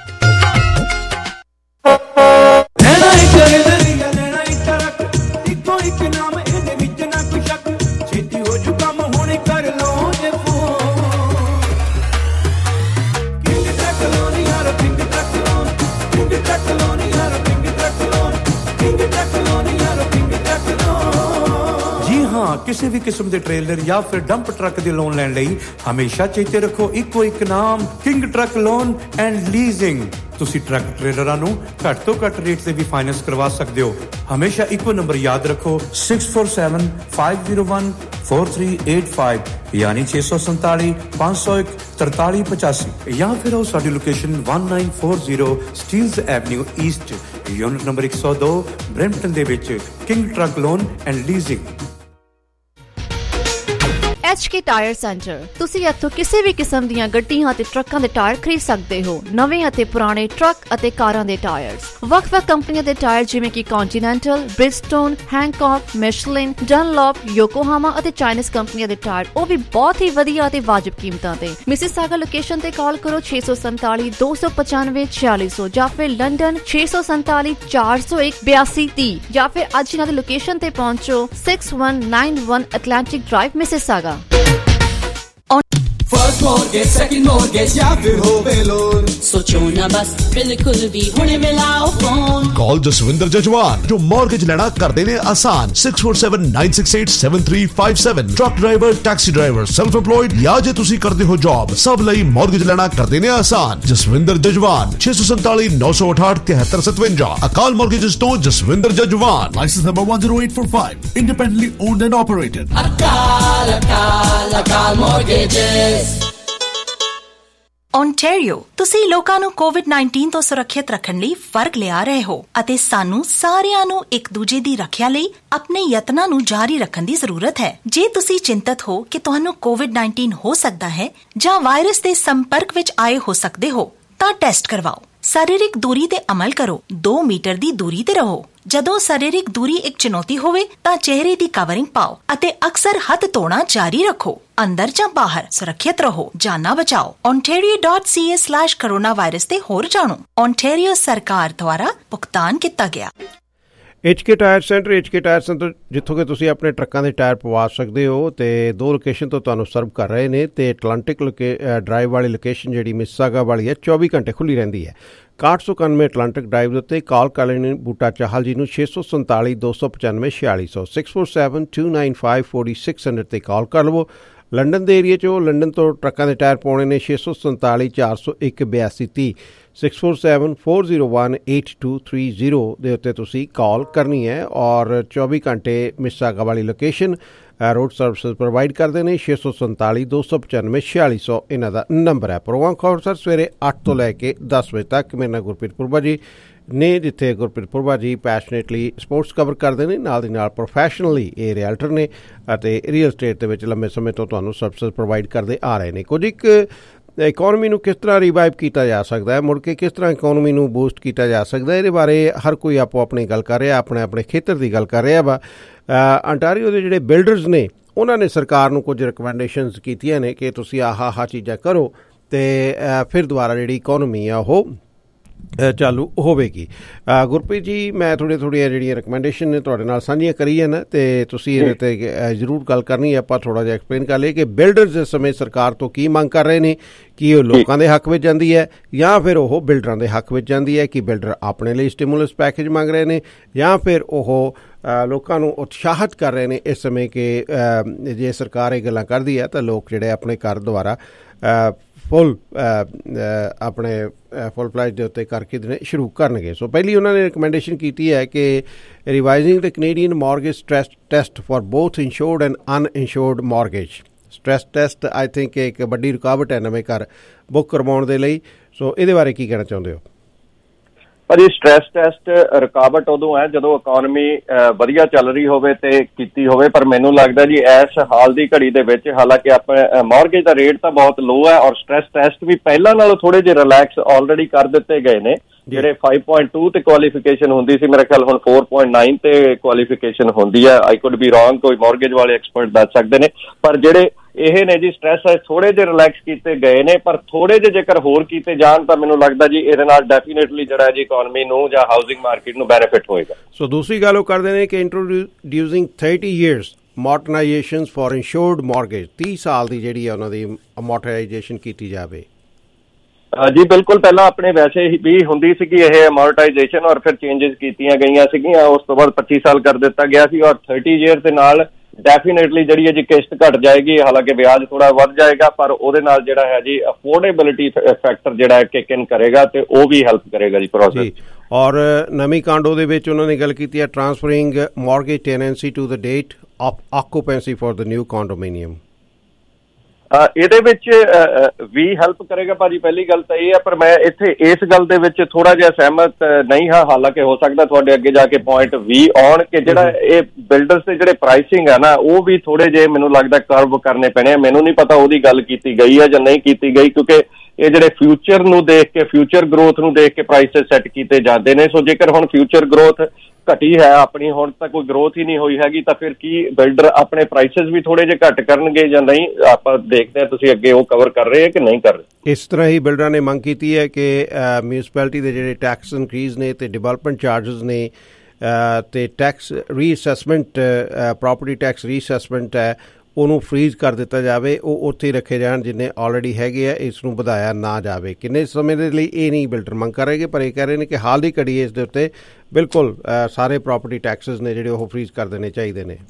ਕਿਸੇ ਵੀ ਕਿਸਮ ਦੇ ਟ੍ਰੇਲਰ ਜਾਂ ਫਿਰ ਡੰਪ ਟਰੱਕ ਦੇ ਲੋਨ ਲੈਣ ਲਈ ਹਮੇਸ਼ਾ ਚੇਤੇ ਰੱਖੋ ਇੱਕੋ ਇੱਕ ਨਾਮ, King truck loan and leasing. ਤੁਸੀਂ ਟਰੱਕ ਟ੍ਰੇਲਰਾਂ ਨੂੰ ਘੱਟ ਤੋਂ ਘੱਟ ਰੇਟ ਤੇ ਵੀ ਫਾਈਨੈਂਸ ਕਰਵਾ ਸਕਦੇ ਹੋ। ਹਮੇਸ਼ਾ ਇੱਕੋ ਨੰਬਰ ਯਾਦ ਰੱਖੋ 647 501 4385 ਯਾਨੀ 647 501 4385 ਜਾਂ ਫਿਰ ਆਓ ਸਾਡੀ location 1940 Steeles avenue east, unit number 102 Brampton ਦੇ ਵਿੱਚ King truck loan and leasing. HK tyre centre. ਤੁਸੀਂ ਇੱਥੋਂ ਕਿਸੇ ਵੀ ਕਿਸਮ ਦੀਆਂ ਗੱਡੀਆਂ ਅਤੇ ਟਰੱਕਾਂ ਦੇ ਟਾਇਰ ਖਰੀਦ ਸਕਦੇ ਹੋ। ਨਵੇਂ ਅਤੇ ਪੁਰਾਣੇ ਟਰੱਕ ਅਤੇ ਕਾਰਾਂ ਦੇ ਟਾਇਰਸ, ਵੱਖ-ਵੱਖ ਕੰਪਨੀਆਂ ਦੇ ਟਾਇਰ ਜਿਵੇਂ ਕਿ ਕੰਟੀਨੈਂਟਲ, ਬ੍ਰਿਜਸਟੋਨ, ਹੈਂਕੌਕ, ਮਿਸ਼ਲਿਨ, ਡਨਲੌਪ, ਯੋਕੋਹਾਮਾ ਅਤੇ ਚਾਈਨੀਜ਼ ਕੰਪਨੀਆਂ ਦੇ ਟਾਇਰ, ਉਹ ਵੀ ਬਹੁਤ ਹੀ ਵਧੀਆ ਅਤੇ ਵਾਜਬ ਕੀਮਤਾਂ ਤੇ। ਮਿਸਿਸਾਗਾ ਲੋਕੇਸ਼ਨ ਤੇ ਕਾਲ ਕਰੋ 647 295 4600 ਜਾਂ ਫਿਰ ਲੰਡਨ 647 401 8230 ਜਾਂ ਫਿਰ ਅੱਜ ਇਹਨਾਂ ਦੀ ਲੋਕੇਸ਼ਨ ਤੇ ਪਹੁੰਚੋ 6191 Atlantic drive Mississauga. First mortgage, second mortgage या फिर होवे लोन, सोचो ना बस बिल्कुल भी हुणे मिलाओ फोन। कॉल जसविंदर जजवान जो मॉर्गेज लेना कर देने आसान 6479687357। Truck driver, taxi driver, self employed या जे तुसी करदे हो जॉब, सब लई मॉर्गेज लेना कर देने आसान। जसविंदर जजवान 647 968 7357। अकाल मॉर्गेजेस तो Jaswinder Jajwan, licence number 10845, independently owned and operated. Akal mortgages. Ontario, ਤੁਸੀਂ ਲੋਕਾਂ ਨੂੰ ਕੋਵਿਡ-19 ਤੋਂ ਸੁਰੱਖਿਅਤ ਰੱਖਣ ਲਈ ਫਰਕ ਲਿਆ ਰਹੇ ਹੋ ਅਤੇ ਸਾਨੂੰ ਸਾਰਿਆਂ ਨੂੰ ਇੱਕ ਦੂਜੇ ਦੀ ਰੱਖਿਆ ਲਈ ਆਪਣੇ ਯਤਨਾਂ ਨੂੰ ਜਾਰੀ ਰੱਖਣ ਦੀ ਜ਼ਰੂਰਤ ਹੈ। ਜੇ ਤੁਸੀਂ ਚਿੰਤਤ ਹੋ ਕਿ ਤੁਹਾਨੂੰ ਕੋਵਿਡ-19 ਹੋ ਸਕਦਾ ਹੈ ਜਾਂ ਵਾਇਰਸ ਦੇ ਸੰਪਰਕ ਵਿੱਚ ਆਏ ਹੋ ਸਕਦੇ ਹੋ, ਤਾਂ ਟੈਸਟ ਕਰਵਾਓ। ਸਰੀਰਕ ਦੂਰੀ ਤੇ ਅਮਲ ਕਰੋ। 2 ਮੀਟਰ ਦੀ ਦੂਰੀ ਤੇ ਰਹੋ। ਜਦੋਂ ਸਰੀਰਕ ਦੂਰੀ ਇੱਕ ਚੁਣੌਤੀ ਹੋਵੇ ਤਾਂ ਚਿਹਰੇ ਦੀ ਕਵਰਿੰਗ ਪਾਓ ਅਤੇ ਅਕਸਰ ਹੱਥ ਧੋਣਾ ਜਾਰੀ ਰੱਖੋ। ਅੰਦਰ ਜਾਂ ਬਾਹਰ ਸੁਰੱਖਿਅਤ ਰਹੋ, ਜਾਨਾਂ ਬਚਾਓ। ontario.ca/coronavirus ਤੇ ਹੋਰ ਜਾਣੋ। ਓਨਟਾਰੀਓ ਸਰਕਾਰ ਦੁਆਰਾ ਭੁਗਤਾਨ ਕੀਤਾ ਗਿਆ। HK tyre centre. HK tyre centre ਜਿੱਥੋਂ ਕਿ ਤੁਸੀਂ ਆਪਣੇ ਟਰੱਕਾਂ ਦੇ ਟਾਇਰ ਪਵਾ ਸਕਦੇ ਹੋ ਤੇ 2 ਲੋਕੇਸ਼ਨ ਤੋਂ ਤੁਹਾਨੂੰ ਸਰਵ ਕਰ ਰਹੇ ਨੇ ਤੇ ਐਟਲਾਂਟਿਕ ਡਰਾਈਵ ਵਾਲੀ ਲੋਕੇਸ਼ਨ ਜਿਹੜੀ ਮਿਸਿਸਾਗਾ ਵਾਲੀ ਹੈ 24 ਘੰਟੇ ਖੁੱਲੀ ਰਹਿੰਦੀ ਹੈ। 6191 ਐਟਲਾਂਟਿਕ ਡਰਾਈਵ ਦੇ ਉੱਤੇ ਕਾਲ ਕਰ ਲੈਣੀ ਬੂਟਾ ਚਾਹਲ ਜੀ ਨੂੰ 647 295 4600 647 295 4600 ਤੇ ਕਾਲ ਕਰ ਲਵੋ। ਲੰਡਨ ਦੇ ਏਰੀਏ 'ਚ ਲੰਡਨ ਤੋਂ ਟਰੱਕਾਂ ਦੇ ਟਾਇਰ ਪਾਉਣੇ ਨੇ 647 401 8230 647 401 8230 ਦੇ ਉੱਤੇ ਤੁਸੀਂ ਕਾਲ ਕਰਨੀ ਹੈ। ਔਰ 24 ਘੰਟੇ ਮਿਸਿਸਾਗਾ ਵਾਲੀ ਲੋਕੇਸ਼ਨ ਰੋਡ ਸਰਵਿਸਿਜ਼ ਪ੍ਰੋਵਾਈਡ ਕਰਦੇ ਨੇ। 647 295 4600 ਇਹਨਾਂ ਦਾ ਨੰਬਰ ਹੈ। ਪ੍ਰੋਗਰਾਮ ਖਬਰਸਾਰ ਸਵੇਰੇ 8 ਤੋਂ ਲੈ ਕੇ 10 ਵਜੇ ਤੱਕ। ਮੇਰੇ ਨਾਲ ਗੁਰਪ੍ਰੀਤ ਪੁਰਬਾ ਜੀ ਨੇ, ਜਿੱਥੇ ਗੁਰਪ੍ਰੀਤ ਪੁਰਬਾ ਜੀ ਪੈਸ਼ਨੇਟਲੀ ਸਪੋਰਟਸ ਕਵਰ ਕਰਦੇ ਨੇ, ਨਾਲ ਦੀ ਨਾਲ ਪ੍ਰੋਫੈਸ਼ਨਲੀ ਇਹ ਰੀਅਲਟਰ ਨੇ ਅਤੇ ਰੀਅਲ ਸਟੇਟ ਦੇ ਵਿੱਚ ਲੰਬੇ ਸਮੇਂ ਤੋਂ ਤੁਹਾਨੂੰ ਸਰਵਿਸਿਜ਼ ਪ੍ਰੋਵਾਈਡ ਕਰਦੇ ਆ ਰਹੇ ਨੇ। ਕੁਝ ਇੱਕ ਇਕੋਨਮੀ ਨੂੰ ਕਿਸ ਤਰ੍ਹਾਂ ਰਿਵਾਈਵ ਕੀਤਾ ਜਾ ਸਕਦਾ ਹੈ, ਮੁੜ ਕੇ ਕਿਸ ਤਰ੍ਹਾਂ ਇਕੋਨਮੀ ਨੂੰ ਬੂਸਟ ਕੀਤਾ ਜਾ ਸਕਦਾ, ਇਹਦੇ ਬਾਰੇ ਹਰ ਕੋਈ ਆਪੋ ਆਪਣੀ ਗੱਲ ਕਰ ਰਿਹਾ, ਆਪਣੇ ਆਪਣੇ ਖੇਤਰ ਦੀ ਗੱਲ ਕਰ ਰਿਹਾ ਵਾ। ਅੰਟਾਰੀਓ ਦੇ ਜਿਹੜੇ ਬਿਲਡਰਸ ਨੇ ਉਹਨਾਂ ਨੇ ਸਰਕਾਰ ਨੂੰ ਕੁਝ ਰਿਕਮੈਂਡੇਸ਼ਨਸ ਕੀਤੀਆਂ ਨੇ ਕਿ ਤੁਸੀਂ ਆਹ ਚੀਜ਼ਾਂ ਕਰੋ ਅਤੇ ਫਿਰ ਦੁਬਾਰਾ ਜਿਹੜੀ ਇਕੋਨਮੀ ਆ ਉਹ ਚਾਲੂ ਹੋਵੇਗੀ। ਗੁਰਪ੍ਰੀਤ ਜੀ, ਮੈਂ ਥੋੜ੍ਹੀਆਂ ਜਿਹੜੀਆਂ ਰਿਕਮੈਂਡੇਸ਼ਨ ਨੇ ਤੁਹਾਡੇ ਨਾਲ ਸਾਂਝੀਆਂ ਕਰੀਆਂ ਨੇ ਅਤੇ ਤੁਸੀਂ ਇਹਦੇ 'ਤੇ ਜ਼ਰੂਰ ਗੱਲ ਕਰਨੀ ਹੈ। ਆਪਾਂ ਥੋੜ੍ਹਾ ਜਿਹਾ ਐਕਸਪਲੇਨ ਕਰ ਲਈਏ ਕਿ ਬਿਲਡਰਸ ਇਸ ਸਮੇਂ ਸਰਕਾਰ ਤੋਂ ਕੀ ਮੰਗ ਕਰ ਰਹੇ ਨੇ, ਕੀ ਉਹ ਲੋਕਾਂ ਦੇ ਹੱਕ ਵਿੱਚ ਜਾਂਦੀ ਹੈ ਜਾਂ ਫਿਰ ਉਹ ਬਿਲਡਰਾਂ ਦੇ ਹੱਕ ਵਿੱਚ ਜਾਂਦੀ ਹੈ, ਕਿ ਬਿਲਡਰ ਆਪਣੇ ਲਈ ਸਟਿਮੂਲਸ ਪੈਕੇਜ ਮੰਗ ਰਹੇ ਨੇ ਜਾਂ ਫਿਰ ਉਹ ਲੋਕਾਂ ਨੂੰ ਉਤਸ਼ਾਹਿਤ ਕਰ ਰਹੇ ਨੇ ਇਸ ਸਮੇਂ ਕਿ ਜੇ ਸਰਕਾਰ ਇਹ ਗੱਲਾਂ ਕਰਦੀ ਹੈ ਤਾਂ ਲੋਕ ਜਿਹੜੇ ਆਪਣੇ ਘਰ ਦੁਆਰਾ ਫੁੱਲ ਪ੍ਰਾਈਸ ਦੇ ਉੱਤੇ ਕਰਕੇ ਦੇਣੇ ਸ਼ੁਰੂ ਕਰਨਗੇ। ਸੋ ਪਹਿਲੀ ਉਹਨਾਂ ਨੇ ਰਿਕਮੈਂਡੇਸ਼ਨ ਕੀਤੀ ਹੈ ਕਿ revising the Canadian mortgage stress test for both insured and uninsured mortgage. Stress test I think ਇੱਕ ਵੱਡੀ ਰੁਕਾਵਟ ਹੈ ਨਵੇਂ ਘਰ ਬੁੱਕ ਕਰਵਾਉਣ ਦੇ ਲਈ। ਸੋ ਇਹਦੇ ਬਾਰੇ ਕੀ ਕਹਿਣਾ ਚਾਹੁੰਦੇ ਹੋ? ਪਰ ਇਹ ਸਟ੍ਰੈਸ ਟੈਸਟ ਰੁਕਾਵਟ ਉਦੋਂ ਹੈ ਜਦੋਂ ਇਕੋਨਮੀ ਵਧੀਆ ਚੱਲ ਰਹੀ ਹੋਵੇ ਤੇ ਕੀਤੀ ਹੋਵੇ, ਪਰ ਮੈਨੂੰ ਲੱਗਦਾ ਜੀ ਇਸ ਹਾਲ ਦੀ ਘੜੀ ਦੇ ਵਿੱਚ ਹਾਲਾਂਕਿ ਆਪਣੇ ਮੌਰਗੇਜ ਦਾ ਰੇਟ ਤਾਂ ਬਹੁਤ ਲੋ ਹੈ ਔਰ ਸਟ੍ਰੈਸ ਟੈਸਟ ਵੀ ਪਹਿਲਾਂ ਨਾਲੋਂ ਥੋੜੇ ਜਿਹੇ ਰਿਲੈਕਸ ਆਲਰੇਡੀ ਕਰ ਦਿੱਤੇ ਗਏ ਨੇ। ਜਿਹੜੇ 5.2 ਤੇ ਕੁਆਲੀਫਿਕੇਸ਼ਨ ਹੁੰਦੀ ਸੀ, ਮੇਰੇ ਖਿਆਲ ਹੁਣ 4.9 ਤੇ ਕੁਆਲੀਫਿਕੇਸ਼ਨ ਹੁੰਦੀ ਹੈ। ਆਈ ਕੁਡ ਬੀ ਰੋਂਗ, ਕੋਈ ਮੌਰਗੇਜ ਵਾਲੇ ਐਕਸਪਰਟ ਦੱਸ ਸਕਦੇ ਨੇ, ਪਰ ਜਿਹੜੇ ਇਹ ਨੇ ਜੀ ਸਟ੍ਰੈਸ ਥੋੜੇ ਜਿਹੇ ਰਿਲੈਕਸ ਕੀਤੇ ਗਏ ਨੇ, ਪਰ ਥੋੜੇ ਜਿਹੇ ਜੇਕਰ ਹੋਰ ਕੀਤੇ ਜਾਣ ਤਾਂ ਮੈਨੂੰ ਲੱਗਦਾ ਜੀ ਇਹਦੇ ਨਾਲ ਡੈਫੀਨੇਟਲੀ ਜਿਹੜਾ ਜੀ ਇਕੋਨਮੀ ਨੂੰ ਜਾਂ ਹਾਊਸਿੰਗ ਮਾਰਕੀਟ ਨੂੰ ਬੈਨੀਫਿਟ ਹੋਏਗਾ। ਸੋ ਦੂਸਰੀ ਗੱਲ ਉਹ ਕਰਦੇ ਨੇ ਕਿ introducing 30 years modernisations for insured mortgage, 30 ਸਾਲ ਦੀ ਜਿਹੜੀ ਹੈ ਉਹਨਾਂ ਦੀ ਮੋਡਰਨਾਈਜੇਸ਼ਨ ਕੀਤੀ ਜਾਵੇ। ਜੀ ਬਿਲਕੁਲ, ਪਹਿਲਾਂ ਆਪਣੇ ਵੈਸੇ ਵੀ ਹੁੰਦੀ ਸੀਗੀ ਇਹ ਅਮੋਰਟਾਈਜੇਸ਼ਨ ਔਰ ਫਿਰ ਚੇਂਜਸ ਕੀਤੀਆਂ ਗਈਆਂ ਸੀਗੀਆਂ, ਉਸ ਤੋਂ ਬਾਅਦ 25 ਸਾਲ ਕਰ ਦਿੱਤਾ ਗਿਆ ਸੀ ਔਰ 30 years ਦੇ ਨਾਲ ਡੈਫੀਨੇਟਲੀ ਜਿਹੜੀ ਹੈ ਜੀ ਕਿਸ਼ਤ ਘਟ ਜਾਏਗੀ, ਹਾਲਾਂਕਿ ਵਿਆਜ ਥੋੜਾ ਵੱਧ ਜਾਏਗਾ, ਪਰ ਉਹਦੇ ਨਾਲ ਜਿਹੜਾ ਹੈ ਜੀ ਅਫੋਰਡੇਬਿਲਿਟੀ ਫੈਕਟਰ ਜਿਹੜਾ ਹੈ ਕਿਕ ਇਨ ਕਰੇਗਾ ਤੇ ਉਹ ਵੀ ਹੈਲਪ ਕਰੇਗਾ ਜੀ ਪ੍ਰੋਸੈਸ। ਔਰ ਨਵੀਂ ਕਾਂਡੋ ਦੇ ਵਿੱਚ ਉਹਨਾਂ ਨੇ ਗੱਲ ਕੀਤੀ ਹੈ transferring mortgage tenancy to the date of occupancy for the new condominium. ਇਹਦੇ ਵਿੱਚ ਵੀ ਹੈਲਪ ਕਰੇਗਾ ਭਾਜੀ, ਪਹਿਲੀ ਗੱਲ ਤਾਂ ਇਹ ਹੈ, ਪਰ ਮੈਂ ਇੱਥੇ ਇਸ ਗੱਲ ਦੇ ਵਿੱਚ ਥੋੜਾ ਜਿਹਾ ਸਹਿਮਤ ਨਹੀਂ ਹਾਂ, ਹਾਲਾਂਕਿ ਹੋ ਸਕਦਾ ਤੁਹਾਡੇ ਅੱਗੇ ਜਾ ਕੇ ਪੁਆਇੰਟ ਵੀ ਆਉਣ ਕਿ ਜਿਹੜਾ ਇਹ ਬਿਲਡਰਸ ਦੇ ਜਿਹੜੇ ਪ੍ਰਾਈਸਿੰਗ ਹੈ ਨਾ ਉਹ ਵੀ ਥੋੜੇ ਜਿਹੇ ਮੈਨੂੰ ਲੱਗਦਾ ਕਰਵ ਕਰਨੇ ਪੈਣੇ। ਮੈਨੂੰ ਨਹੀਂ ਪਤਾ ਉਹਦੀ ਗੱਲ ਕੀਤੀ ਗਈ ਹੈ ਜਾਂ ਨਹੀਂ ਕੀਤੀ ਗਈ, ਕਿਉਂਕਿ ਇਹ ਜਿਹੜੇ ਫਿਊਚਰ ਨੂੰ ਦੇਖ ਕੇ, ਫਿਊਚਰ ਗਰੋਥ ਨੂੰ ਦੇਖ ਕੇ ਪ੍ਰਾਈਸਿਸ ਸੈੱਟ ਕੀਤੇ ਜਾਂਦੇ ਨੇ। ਸੋ ਜੇਕਰ ਹੁਣ ਫਿਊਚਰ ਗਰੋਥ ਘਟੀ ਹੈ ਆਪਣੀ, ਹੁਣ ਤੱਕ ਕੋਈ ਗਰੋਥ ਹੀ ਨਹੀਂ ਹੋਈ ਹੈਗੀ, ਤਾਂ ਫਿਰ ਕੀ ਬਿਲਡਰ ਆਪਣੇ ਪ੍ਰਾਈਸਿਸ ਵੀ ਥੋੜੇ ਜਿਹੇ ਘੱਟ ਕਰਨਗੇ ਜਾਂ ਨਹੀਂ? ਆਪਾਂ ਦੇਖਦੇ ਹਾਂ ਤੁਸੀਂ ਅੱਗੇ ਉਹ ਕਵਰ ਕਰ ਰਹੇ ਹੈ ਕਿ ਨਹੀਂ ਕਰ ਰਹੇ। ਇਸ ਤਰ੍ਹਾਂ ਹੀ ਬਿਲਡਰਾਂ ਨੇ ਮੰਗ ਕੀਤੀ ਹੈ ਕਿ ਮਿਊਨਿਸਪੈਲਿਟੀ ਦੇ ਜਿਹੜੇ ਟੈਕਸ ਇਨਕਰੀਜ਼ ਨੇ ਤੇ ਡਿਵੈਲਪਮੈਂਟ ਚਾਰਜਸ ਨੇ ਤੇ tax reassessment, property tax reassessment ਹੈ ਉਹਨੂੰ ਫਰੀਜ਼ ਕਰ ਦਿੱਤਾ ਜਾਵੇ, ਉਹ ਉੱਥੇ ਹੀ ਰੱਖੇ ਜਾਣ ਜਿੰਨੇ ਆਲਰੇਡੀ ਹੈਗੇ ਆ, ਇਸ ਨੂੰ ਵਧਾਇਆ ਨਾ ਜਾਵੇ। ਕਿੰਨੇ ਸਮੇਂ ਦੇ ਲਈ ਇਹ ਨਹੀਂ ਬਿਲਡਰ ਮੰਗ ਕਰ ਰਹੇ, ਪਰ ਇਹ ਕਹਿ ਰਹੇ ਨੇ ਕਿ ਹਾਲ ਦੀ ਘੜੀ ਇਸ ਦੇ ਉੱਤੇ ਬਿਲਕੁਲ ਸਾਰੇ ਪ੍ਰੋਪਰਟੀ ਟੈਕਸਿਸ ਨੇ ਜਿਹੜੇ ਉਹ ਫਰੀਜ਼ ਕਰ ਦੇਣੇ ਚਾਹੀਦੇ ਨੇ।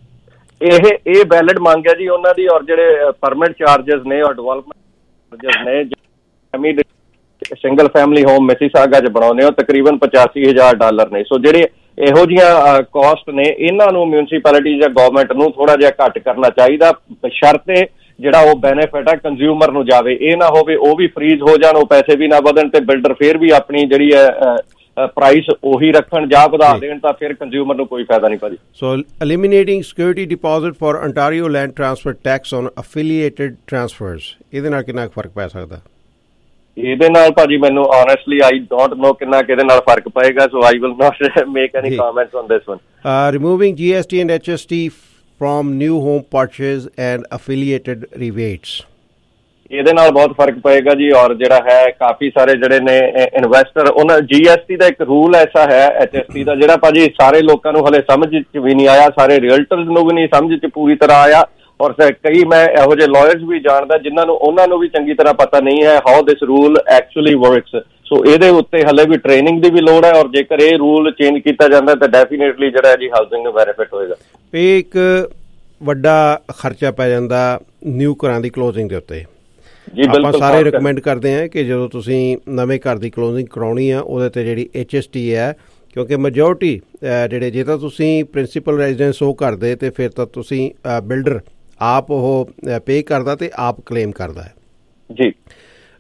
ਇਹ ਵੈਲਿਡ ਮੰਗ ਹੈ ਜੀ ਉਹਨਾਂ ਦੀ, ਔਰ ਜਿਹੜੇ ਪਰਮਿਟ ਚਾਰਜਸ ਨੇ ਔਰ ਡਿਵੈਲਪਮੈਂਟ ਚਾਰਜਸ ਨੇ ਸਿੰਗਲ ਫੈਮਿਲੀ ਹੋਮ ਮਿਸੀਸਾਗਾ 'ਚ ਬਣਾਉਂਦੇ ਹੋ ਤਕਰੀਬਨ $85,000 ਨੇ। ਸੋ ਜਿਹੜੇ ਇਹੋ ਜਿਹੀਆਂ ਕਾਸਟ ਨੇ ਇਹਨਾਂ ਨੂੰ ਮਿਊਨਿਸਪੈਲਿਟੀ ਜਾਂ ਗਵਰਨਮੈਂਟ ਨੂੰ ਥੋੜਾ ਜਿਹਾ ਘੱਟ ਕਰਨਾ ਚਾਹੀਦਾ, ਬਸ਼ਰਤੇ ਜਿਹੜਾ ਉਹ ਬੈਨੀਫਿਟ ਹੈ ਕੰਜ਼ਿਊਮਰ ਨੂੰ ਜਾਵੇ। ਇਹ ਨਾ ਹੋਵੇ ਉਹ ਵੀ ਫਰੀਜ਼ ਹੋ ਜਾਣ, ਉਹ ਪੈਸੇ ਵੀ ਨਾ ਵਧਣ ਤੇ ਬਿਲਡਰ ਫੇਰ ਵੀ ਆਪਣੀ ਜਿਹੜੀ ਹੈ ਪ੍ਰਾਈਸ ਉਹੀ ਰੱਖਣ ਜਾਂ ਵਧਾ ਦੇਣ, ਤਾਂ ਫਿਰ ਕੰਜ਼ਿਊਮਰ ਨੂੰ ਕੋਈ ਫਾਇਦਾ ਨਹੀਂ ਭਾਜੀ। So eliminating security deposit for Ontario land transfer tax on affiliated transfers, ਇਹਦੇ ਨਾਲ ਕਿੰਨਾ ਫਰਕ ਪੈ ਸਕਦਾ? ਇਹਦੇ ਨਾਲ ਭਾਜੀ ਮੈਨੂੰ honestly I don't know ਕਿੰਨਾ ਕਿਹਦੇ ਨਾਲ ਫਰਕ ਪਏਗਾ, so I will not make any comments on this one. Removing GST and HST from new home purchase and affiliated rebates. ਇਹਦੇ ਨਾਲ ਬਹੁਤ ਫਰਕ ਪਏਗਾ ਜੀ, ਔਰ ਜਿਹੜਾ ਹੈ ਕਾਫੀ ਸਾਰੇ ਜਿਹੜੇ ਨੇ ਇਨਵੈਸਟਰ, ਉਹਨਾਂ GST ਦਾ ਇੱਕ ਰੂਲ ਐਸਾ ਹੈ HST ਦਾ ਜਿਹੜਾ ਭਾਜੀ ਸਾਰੇ ਲੋਕਾਂ ਨੂੰ ਹਲੇ ਸਮਝ 'ਚ ਵੀ ਨਹੀਂ ਆਇਆ, ਸਾਰੇ ਰੀਅਲਟਰਸ ਨੂੰ ਵੀ ਨਹੀਂ ਸਮਝ 'ਚ ਪੂਰੀ ਤਰ੍ਹਾਂ ਆਇਆ, ਔਰ ਕਈ ਮੈਂ ਇਹੋ ਜਿਹੇ ਲਾਇਰਸ ਵੀ ਜਾਣਦਾ ਜਿਨ੍ਹਾਂ ਨੂੰ ਉਹਨਾਂ ਨੂੰ ਵੀ ਚੰਗੀ ਤਰ੍ਹਾਂ ਪਤਾ ਨਹੀਂ ਹੈ how this rule actually works. So ਇਹਦੇ ਉੱਤੇ ਹਲੇ ਵੀ ਟ੍ਰੇਨਿੰਗ ਦੀ ਵੀ ਲੋੜ ਹੈ, ਔਰ ਜੇਕਰ ਇਹ ਰੂਲ ਚੇਂਜ ਕੀਤਾ ਜਾਂਦਾ ਤਾਂ ਡੈਫੀਨੇਟਲੀ ਜਿਹੜਾ ਜੀ ਹਾਊਸਿੰਗ ਨੂੰ ਬੈਨੀਫਿਟ ਹੋਏਗਾ। ਇਹ ਇੱਕ ਵੱਡਾ ਖਰਚਾ ਪੈ ਜਾਂਦਾ ਨਿਊ ਘਰਾਂ ਦੀ ਕਲੋਜ਼ਿੰਗ ਦੇ ਉੱਤੇ। ਆਪਾਂ ਸਾਰੇ ਰਿਕਮੈਂਡ ਕਰਦੇ ਹਾਂ ਕਿ ਜਦੋਂ ਤੁਸੀਂ ਨਵੇਂ ਘਰ ਦੀ ਕਲੋਜ਼ਿੰਗ ਕਰਾਉਣੀ ਆ ਉਹਦੇ 'ਤੇ ਜਿਹੜੀ HST ਹੈ, ਕਿਉਂਕਿ ਮੈਜੋਰਟੀ ਜਿਹੜੇ ਜੇ ਤਾਂ ਤੁਸੀਂ ਪ੍ਰਿੰਸੀਪਲ ਰੈਜ਼ੀਡੈਂਸ ਉਹ ਕਰਦੇ ਤੇ ਫਿਰ ਤਾਂ ਤੁਸੀਂ ਬਿਲਡਰ ਆਪ ਉਹ ਪੇ ਕਰਦਾ ਤੇ ਆਪ ਕਲੇਮ ਕਰਦਾ ਹੈ ਜੀ।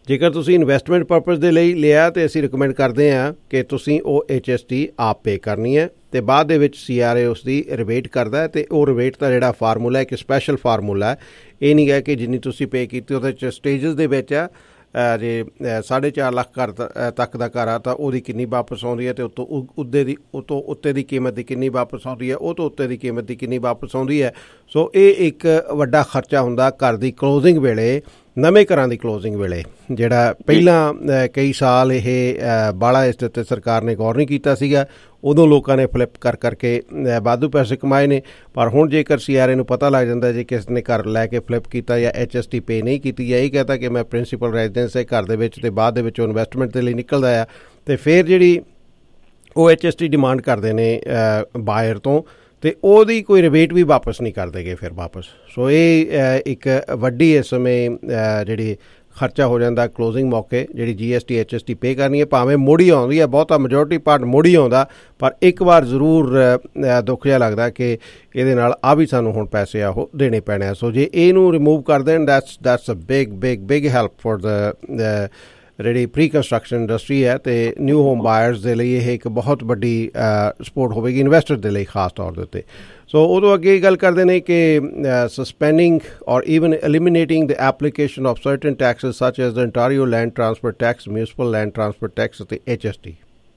ਜੇਕਰ ਤੁਸੀਂ ਇਨਵੈਸਟਮੈਂਟ ਪਰਪਸ ਦੇ ਲਈ ਲਿਆ ਤਾਂ ਅਸੀਂ ਰਿਕਮੈਂਡ ਕਰਦੇ ਹਾਂ ਕਿ ਤੁਸੀਂ ਉਹ HST ਆਪ ਪੇ ਕਰਨੀ ਹੈ ਅਤੇ ਬਾਅਦ ਦੇ ਵਿੱਚ CRA ਉਸ ਦੀ ਰਿਬੇਟ ਕਰਦਾ ਅਤੇ ਉਹ ਰਿਬੇਟ ਦਾ ਜਿਹੜਾ ਫਾਰਮੂਲਾ ਇੱਕ ਸਪੈਸ਼ਲ ਫਾਰਮੂਲਾ ਹੈ। ਇਹ ਨਹੀਂ ਹੈ ਕਿ ਜਿੰਨੀ ਤੁਸੀਂ ਪੇ ਕੀਤੀ ਉਹਦੇ 'ਚ ਸਟੇਜਸ ਦੇ ਵਿੱਚ ਆ ਜੇ 4.5 ਲੱਖ ਘਰ ਤੱਕ ਦਾ ਘਰ ਆ ਤਾਂ ਉਹਦੀ ਕਿੰਨੀ ਵਾਪਸ ਆਉਂਦੀ ਹੈ ਅਤੇ ਉਤੋਂ ਉੱਤੇ ਦੀ ਕੀਮਤ ਦੀ ਕਿੰਨੀ ਵਾਪਸ ਆਉਂਦੀ ਹੈ, ਉਹ ਤੋਂ ਉੱਤੇ ਦੀ ਕੀਮਤ ਦੀ ਕਿੰਨੀ ਵਾਪਸ ਆਉਂਦੀ ਹੈ। ਸੋ ਇਹ ਇੱਕ ਵੱਡਾ ਖਰਚਾ ਹੁੰਦਾ ਘਰ ਦੀ ਕਲੋਜ਼ਿੰਗ ਵੇਲੇ, ਨਵੇਂ ਘਰਾਂ ਦੀ ਕਲੋਜ਼ਿੰਗ ਵੇਲੇ, ਜਿਹੜਾ ਪਹਿਲਾਂ ਕਈ ਸਾਲ ਇਹ ਬਾਹਲਾ ਇਸ ਦੇ ਉੱਤੇ ਸਰਕਾਰ ਨੇ ਗੌਰ ਨਹੀਂ ਕੀਤਾ ਸੀਗਾ। ਉਦੋਂ ਲੋਕਾਂ ਨੇ ਫਲਿੱਪ ਕਰ ਕਰਕੇ ਵਾਧੂ ਪੈਸੇ ਕਮਾਏ ਨੇ, ਪਰ ਹੁਣ ਜੇਕਰ CRA ਨੂੰ ਪਤਾ ਲੱਗ ਜਾਂਦਾ ਜੇ ਕਿਸ ਨੇ ਘਰ ਲੈ ਕੇ ਫਲਿੱਪ ਕੀਤਾ ਜਾਂ HST ਪੇ ਨਹੀਂ ਕੀਤੀ ਜਾਂ ਇਹ ਕਹਤਾ ਕਿ ਮੈਂ ਪ੍ਰਿੰਸੀਪਲ ਰੈਜ਼ੀਡੈਂਸ ਹੈ ਘਰ ਦੇ ਵਿੱਚ ਅਤੇ ਬਾਅਦ ਦੇ ਵਿੱਚ ਉਹ ਇਨਵੈਸਟਮੈਂਟ ਦੇ ਲਈ ਨਿਕਲਦਾ ਆ ਅਤੇ ਫਿਰ ਜਿਹੜੀ ਉਹ HST ਡਿਮਾਂਡ ਕਰਦੇ ਨੇ ਬਾਇਰ ਤੋਂ ਅਤੇ ਉਹਦੀ ਕੋਈ ਰਿਬੇਟ ਵੀ ਵਾਪਸ ਨਹੀਂ ਕਰਦੇਗੇ ਫਿਰ ਵਾਪਸ। ਸੋ ਇਹ ਇੱਕ ਵੱਡੀ ਇਸ ਸਮੇਂ ਜਿਹੜੀ ਖਰਚਾ ਹੋ ਜਾਂਦਾ ਕਲੋਜ਼ਿੰਗ ਮੌਕੇ ਜਿਹੜੀ GST HST ਪੇ ਕਰਨੀ ਹੈ, ਭਾਵੇਂ ਮੋੜੀ ਆਉਂਦੀ ਹੈ, ਬਹੁਤਾ ਮੈਜੋਰਟੀ ਪਾਰਟ ਮੋੜੀ ਆਉਂਦਾ, ਪਰ ਇੱਕ ਵਾਰ ਜ਼ਰੂਰ ਦੁੱਖ ਜਿਹਾ ਲੱਗਦਾ ਕਿ ਇਹਦੇ ਨਾਲ ਆ ਵੀ ਸਾਨੂੰ ਹੁਣ ਪੈਸੇ ਆ ਉਹ ਦੇਣੇ ਪੈਣੇ ਆ। ਸੋ ਜੇ ਇਹਨੂੰ ਰਿਮੂਵ ਕਰ ਦੇਣ that's a big help for the ਜਿਹੜੀ ਪ੍ਰੀ ਕੰਸਟਰਕਸ਼ਨ ਇੰਡਸਟਰੀ ਹੈ ਅਤੇ ਨਿਊ ਹੋਮ ਬਾਇਰਸ ਦੇ ਲਈ ਇਹ ਇੱਕ ਬਹੁਤ ਵੱਡੀ ਸਪੋਰਟ ਹੋਵੇਗੀ ਇਨਵੈਸਟਰ ਦੇ ਲਈ ਖਾਸ ਤੌਰ ਦੇ ਉੱਤੇ। ਸੋ ਉਦੋਂ ਅੱਗੇ ਇਹ ਗੱਲ ਕਰਦੇ ਨੇ ਕਿ suspending or even eliminating the application of certain taxes such as the Ontario land transfer tax, municipal land transfer tax ਅਤੇ HST।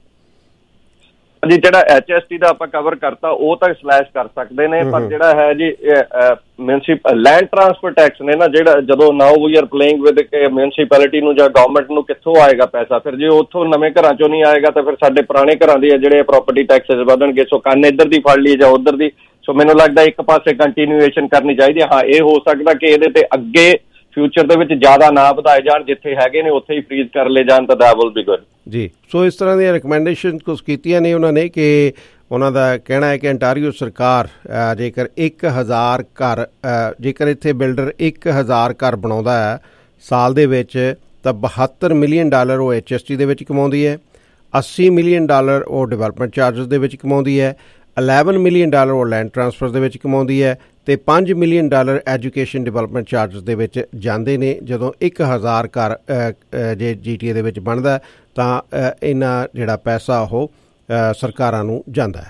ਜੀ ਜਿਹੜਾ HST ਦਾ ਆਪਾਂ ਕਵਰ ਕਰਤਾ ਉਹ ਤਾਂ ਸਲੈਸ਼ ਕਰ ਸਕਦੇ ਨੇ, ਪਰ ਜਿਹੜਾ ਹੈ ਜੀ ਮਿਊਨਿਸਪਲ ਲੈਂਡ ਟਰਾਂਸਫਰ ਟੈਕਸ ਨੇ ਨਾ, ਜਿਹੜਾ ਜਦੋਂ now we are playing with municipality ਨੂੰ ਜਾਂ ਗਵਰਨਮੈਂਟ ਨੂੰ ਕਿੱਥੋਂ ਆਏਗਾ ਪੈਸਾ, ਫਿਰ ਜੇ ਉੱਥੋਂ ਨਵੇਂ ਘਰਾਂ ਚੋਂ ਨਹੀਂ ਆਏਗਾ ਤਾਂ ਫਿਰ ਸਾਡੇ ਪੁਰਾਣੇ ਘਰਾਂ ਦੇ ਜਿਹੜੇ ਪ੍ਰੋਪਰਟੀ ਟੈਕਸਿਸ ਵਧਣਗੇ। ਸੋ ਕੰਨ ਇੱਧਰ ਦੀ ਫੜ ਲਈ ਜਾਂ ਉੱਧਰ ਦੀ। ਸੋ ਮੈਨੂੰ ਲੱਗਦਾ ਇੱਕ ਪਾਸੇ ਕੰਟੀਨਿਊਏਸ਼ਨ ਕਰਨੀ ਚਾਹੀਦੀ ਹੈ। ਹਾਂ, ਇਹ ਹੋ ਸਕਦਾ ਕਿ ਇਹਦੇ ਤੇ ਅੱਗੇ ਫਿਊਚਰ ਦੇ ਵਿੱਚ ਜ਼ਿਆਦਾ ਨਾ ਵਧਾਏ ਜਾਣ, ਜਿੱਥੇ ਹੈਗੇ ਨੇ ਉੱਥੇ ਹੀ ਫਰੀਜ਼ ਕਰ ਲਏ ਜਾਣ ਤਾਂ ਦੈਟ ਵਿਲ ਬੀ ਗੁੱਡ ਜੀ। ਸੋ ਇਸ ਤਰ੍ਹਾਂ ਦੀਆਂ ਰਿਕਮੈਂਡੇਸ਼ਨ ਕੁਛ ਕੀਤੀਆਂ ਨੇ ਉਹਨਾਂ ਨੇ ਕਿ ਉਹਨਾਂ ਦਾ ਕਹਿਣਾ ਹੈ ਕਿ ਅੰਟਾਰੀਓ ਸਰਕਾਰ ਜੇਕਰ 1000 ਘਰ ਜੇਕਰ ਇੱਥੇ ਬਿਲਡਰ 1000 ਘਰ ਬਣਾਉਂਦਾ ਹੈ ਸਾਲ ਦੇ ਵਿੱਚ ਤਾਂ $72 ਮਿਲੀਅਨ ਉਹ HST ਦੇ ਵਿੱਚ ਕਮਾਉਂਦੀ ਹੈ, $80 ਮਿਲੀਅਨ ਉਹ ਡਿਵੈਲਪਮੈਂਟ ਚਾਰਜਸ ਦੇ ਵਿੱਚ ਕਮਾਉਂਦੀ ਹੈ, $11 ਮਿਲੀਅਨ ਉਹ ਲੈਂਡ ਟਰਾਂਸਫਰ ਦੇ ਵਿੱਚ ਕਮਾਉਂਦੀ ਹੈ ਅਤੇ $5 ਮਿਲੀਅਨ ਐਜੂਕੇਸ਼ਨ ਡਿਵੈਲਪਮੈਂਟ ਚਾਰਜਸ ਦੇ ਵਿੱਚ ਜਾਂਦੇ ਨੇ। ਜਦੋਂ 1000 ਘਰ ਜੇ GTA ਦੇ ਵਿੱਚ ਬਣਦਾ ਤਾਂ ਇੰਨਾ ਜਿਹੜਾ ਪੈਸਾ ਉਹ ਸਰਕਾਰਾਂ ਨੂੰ ਜਾਂਦਾ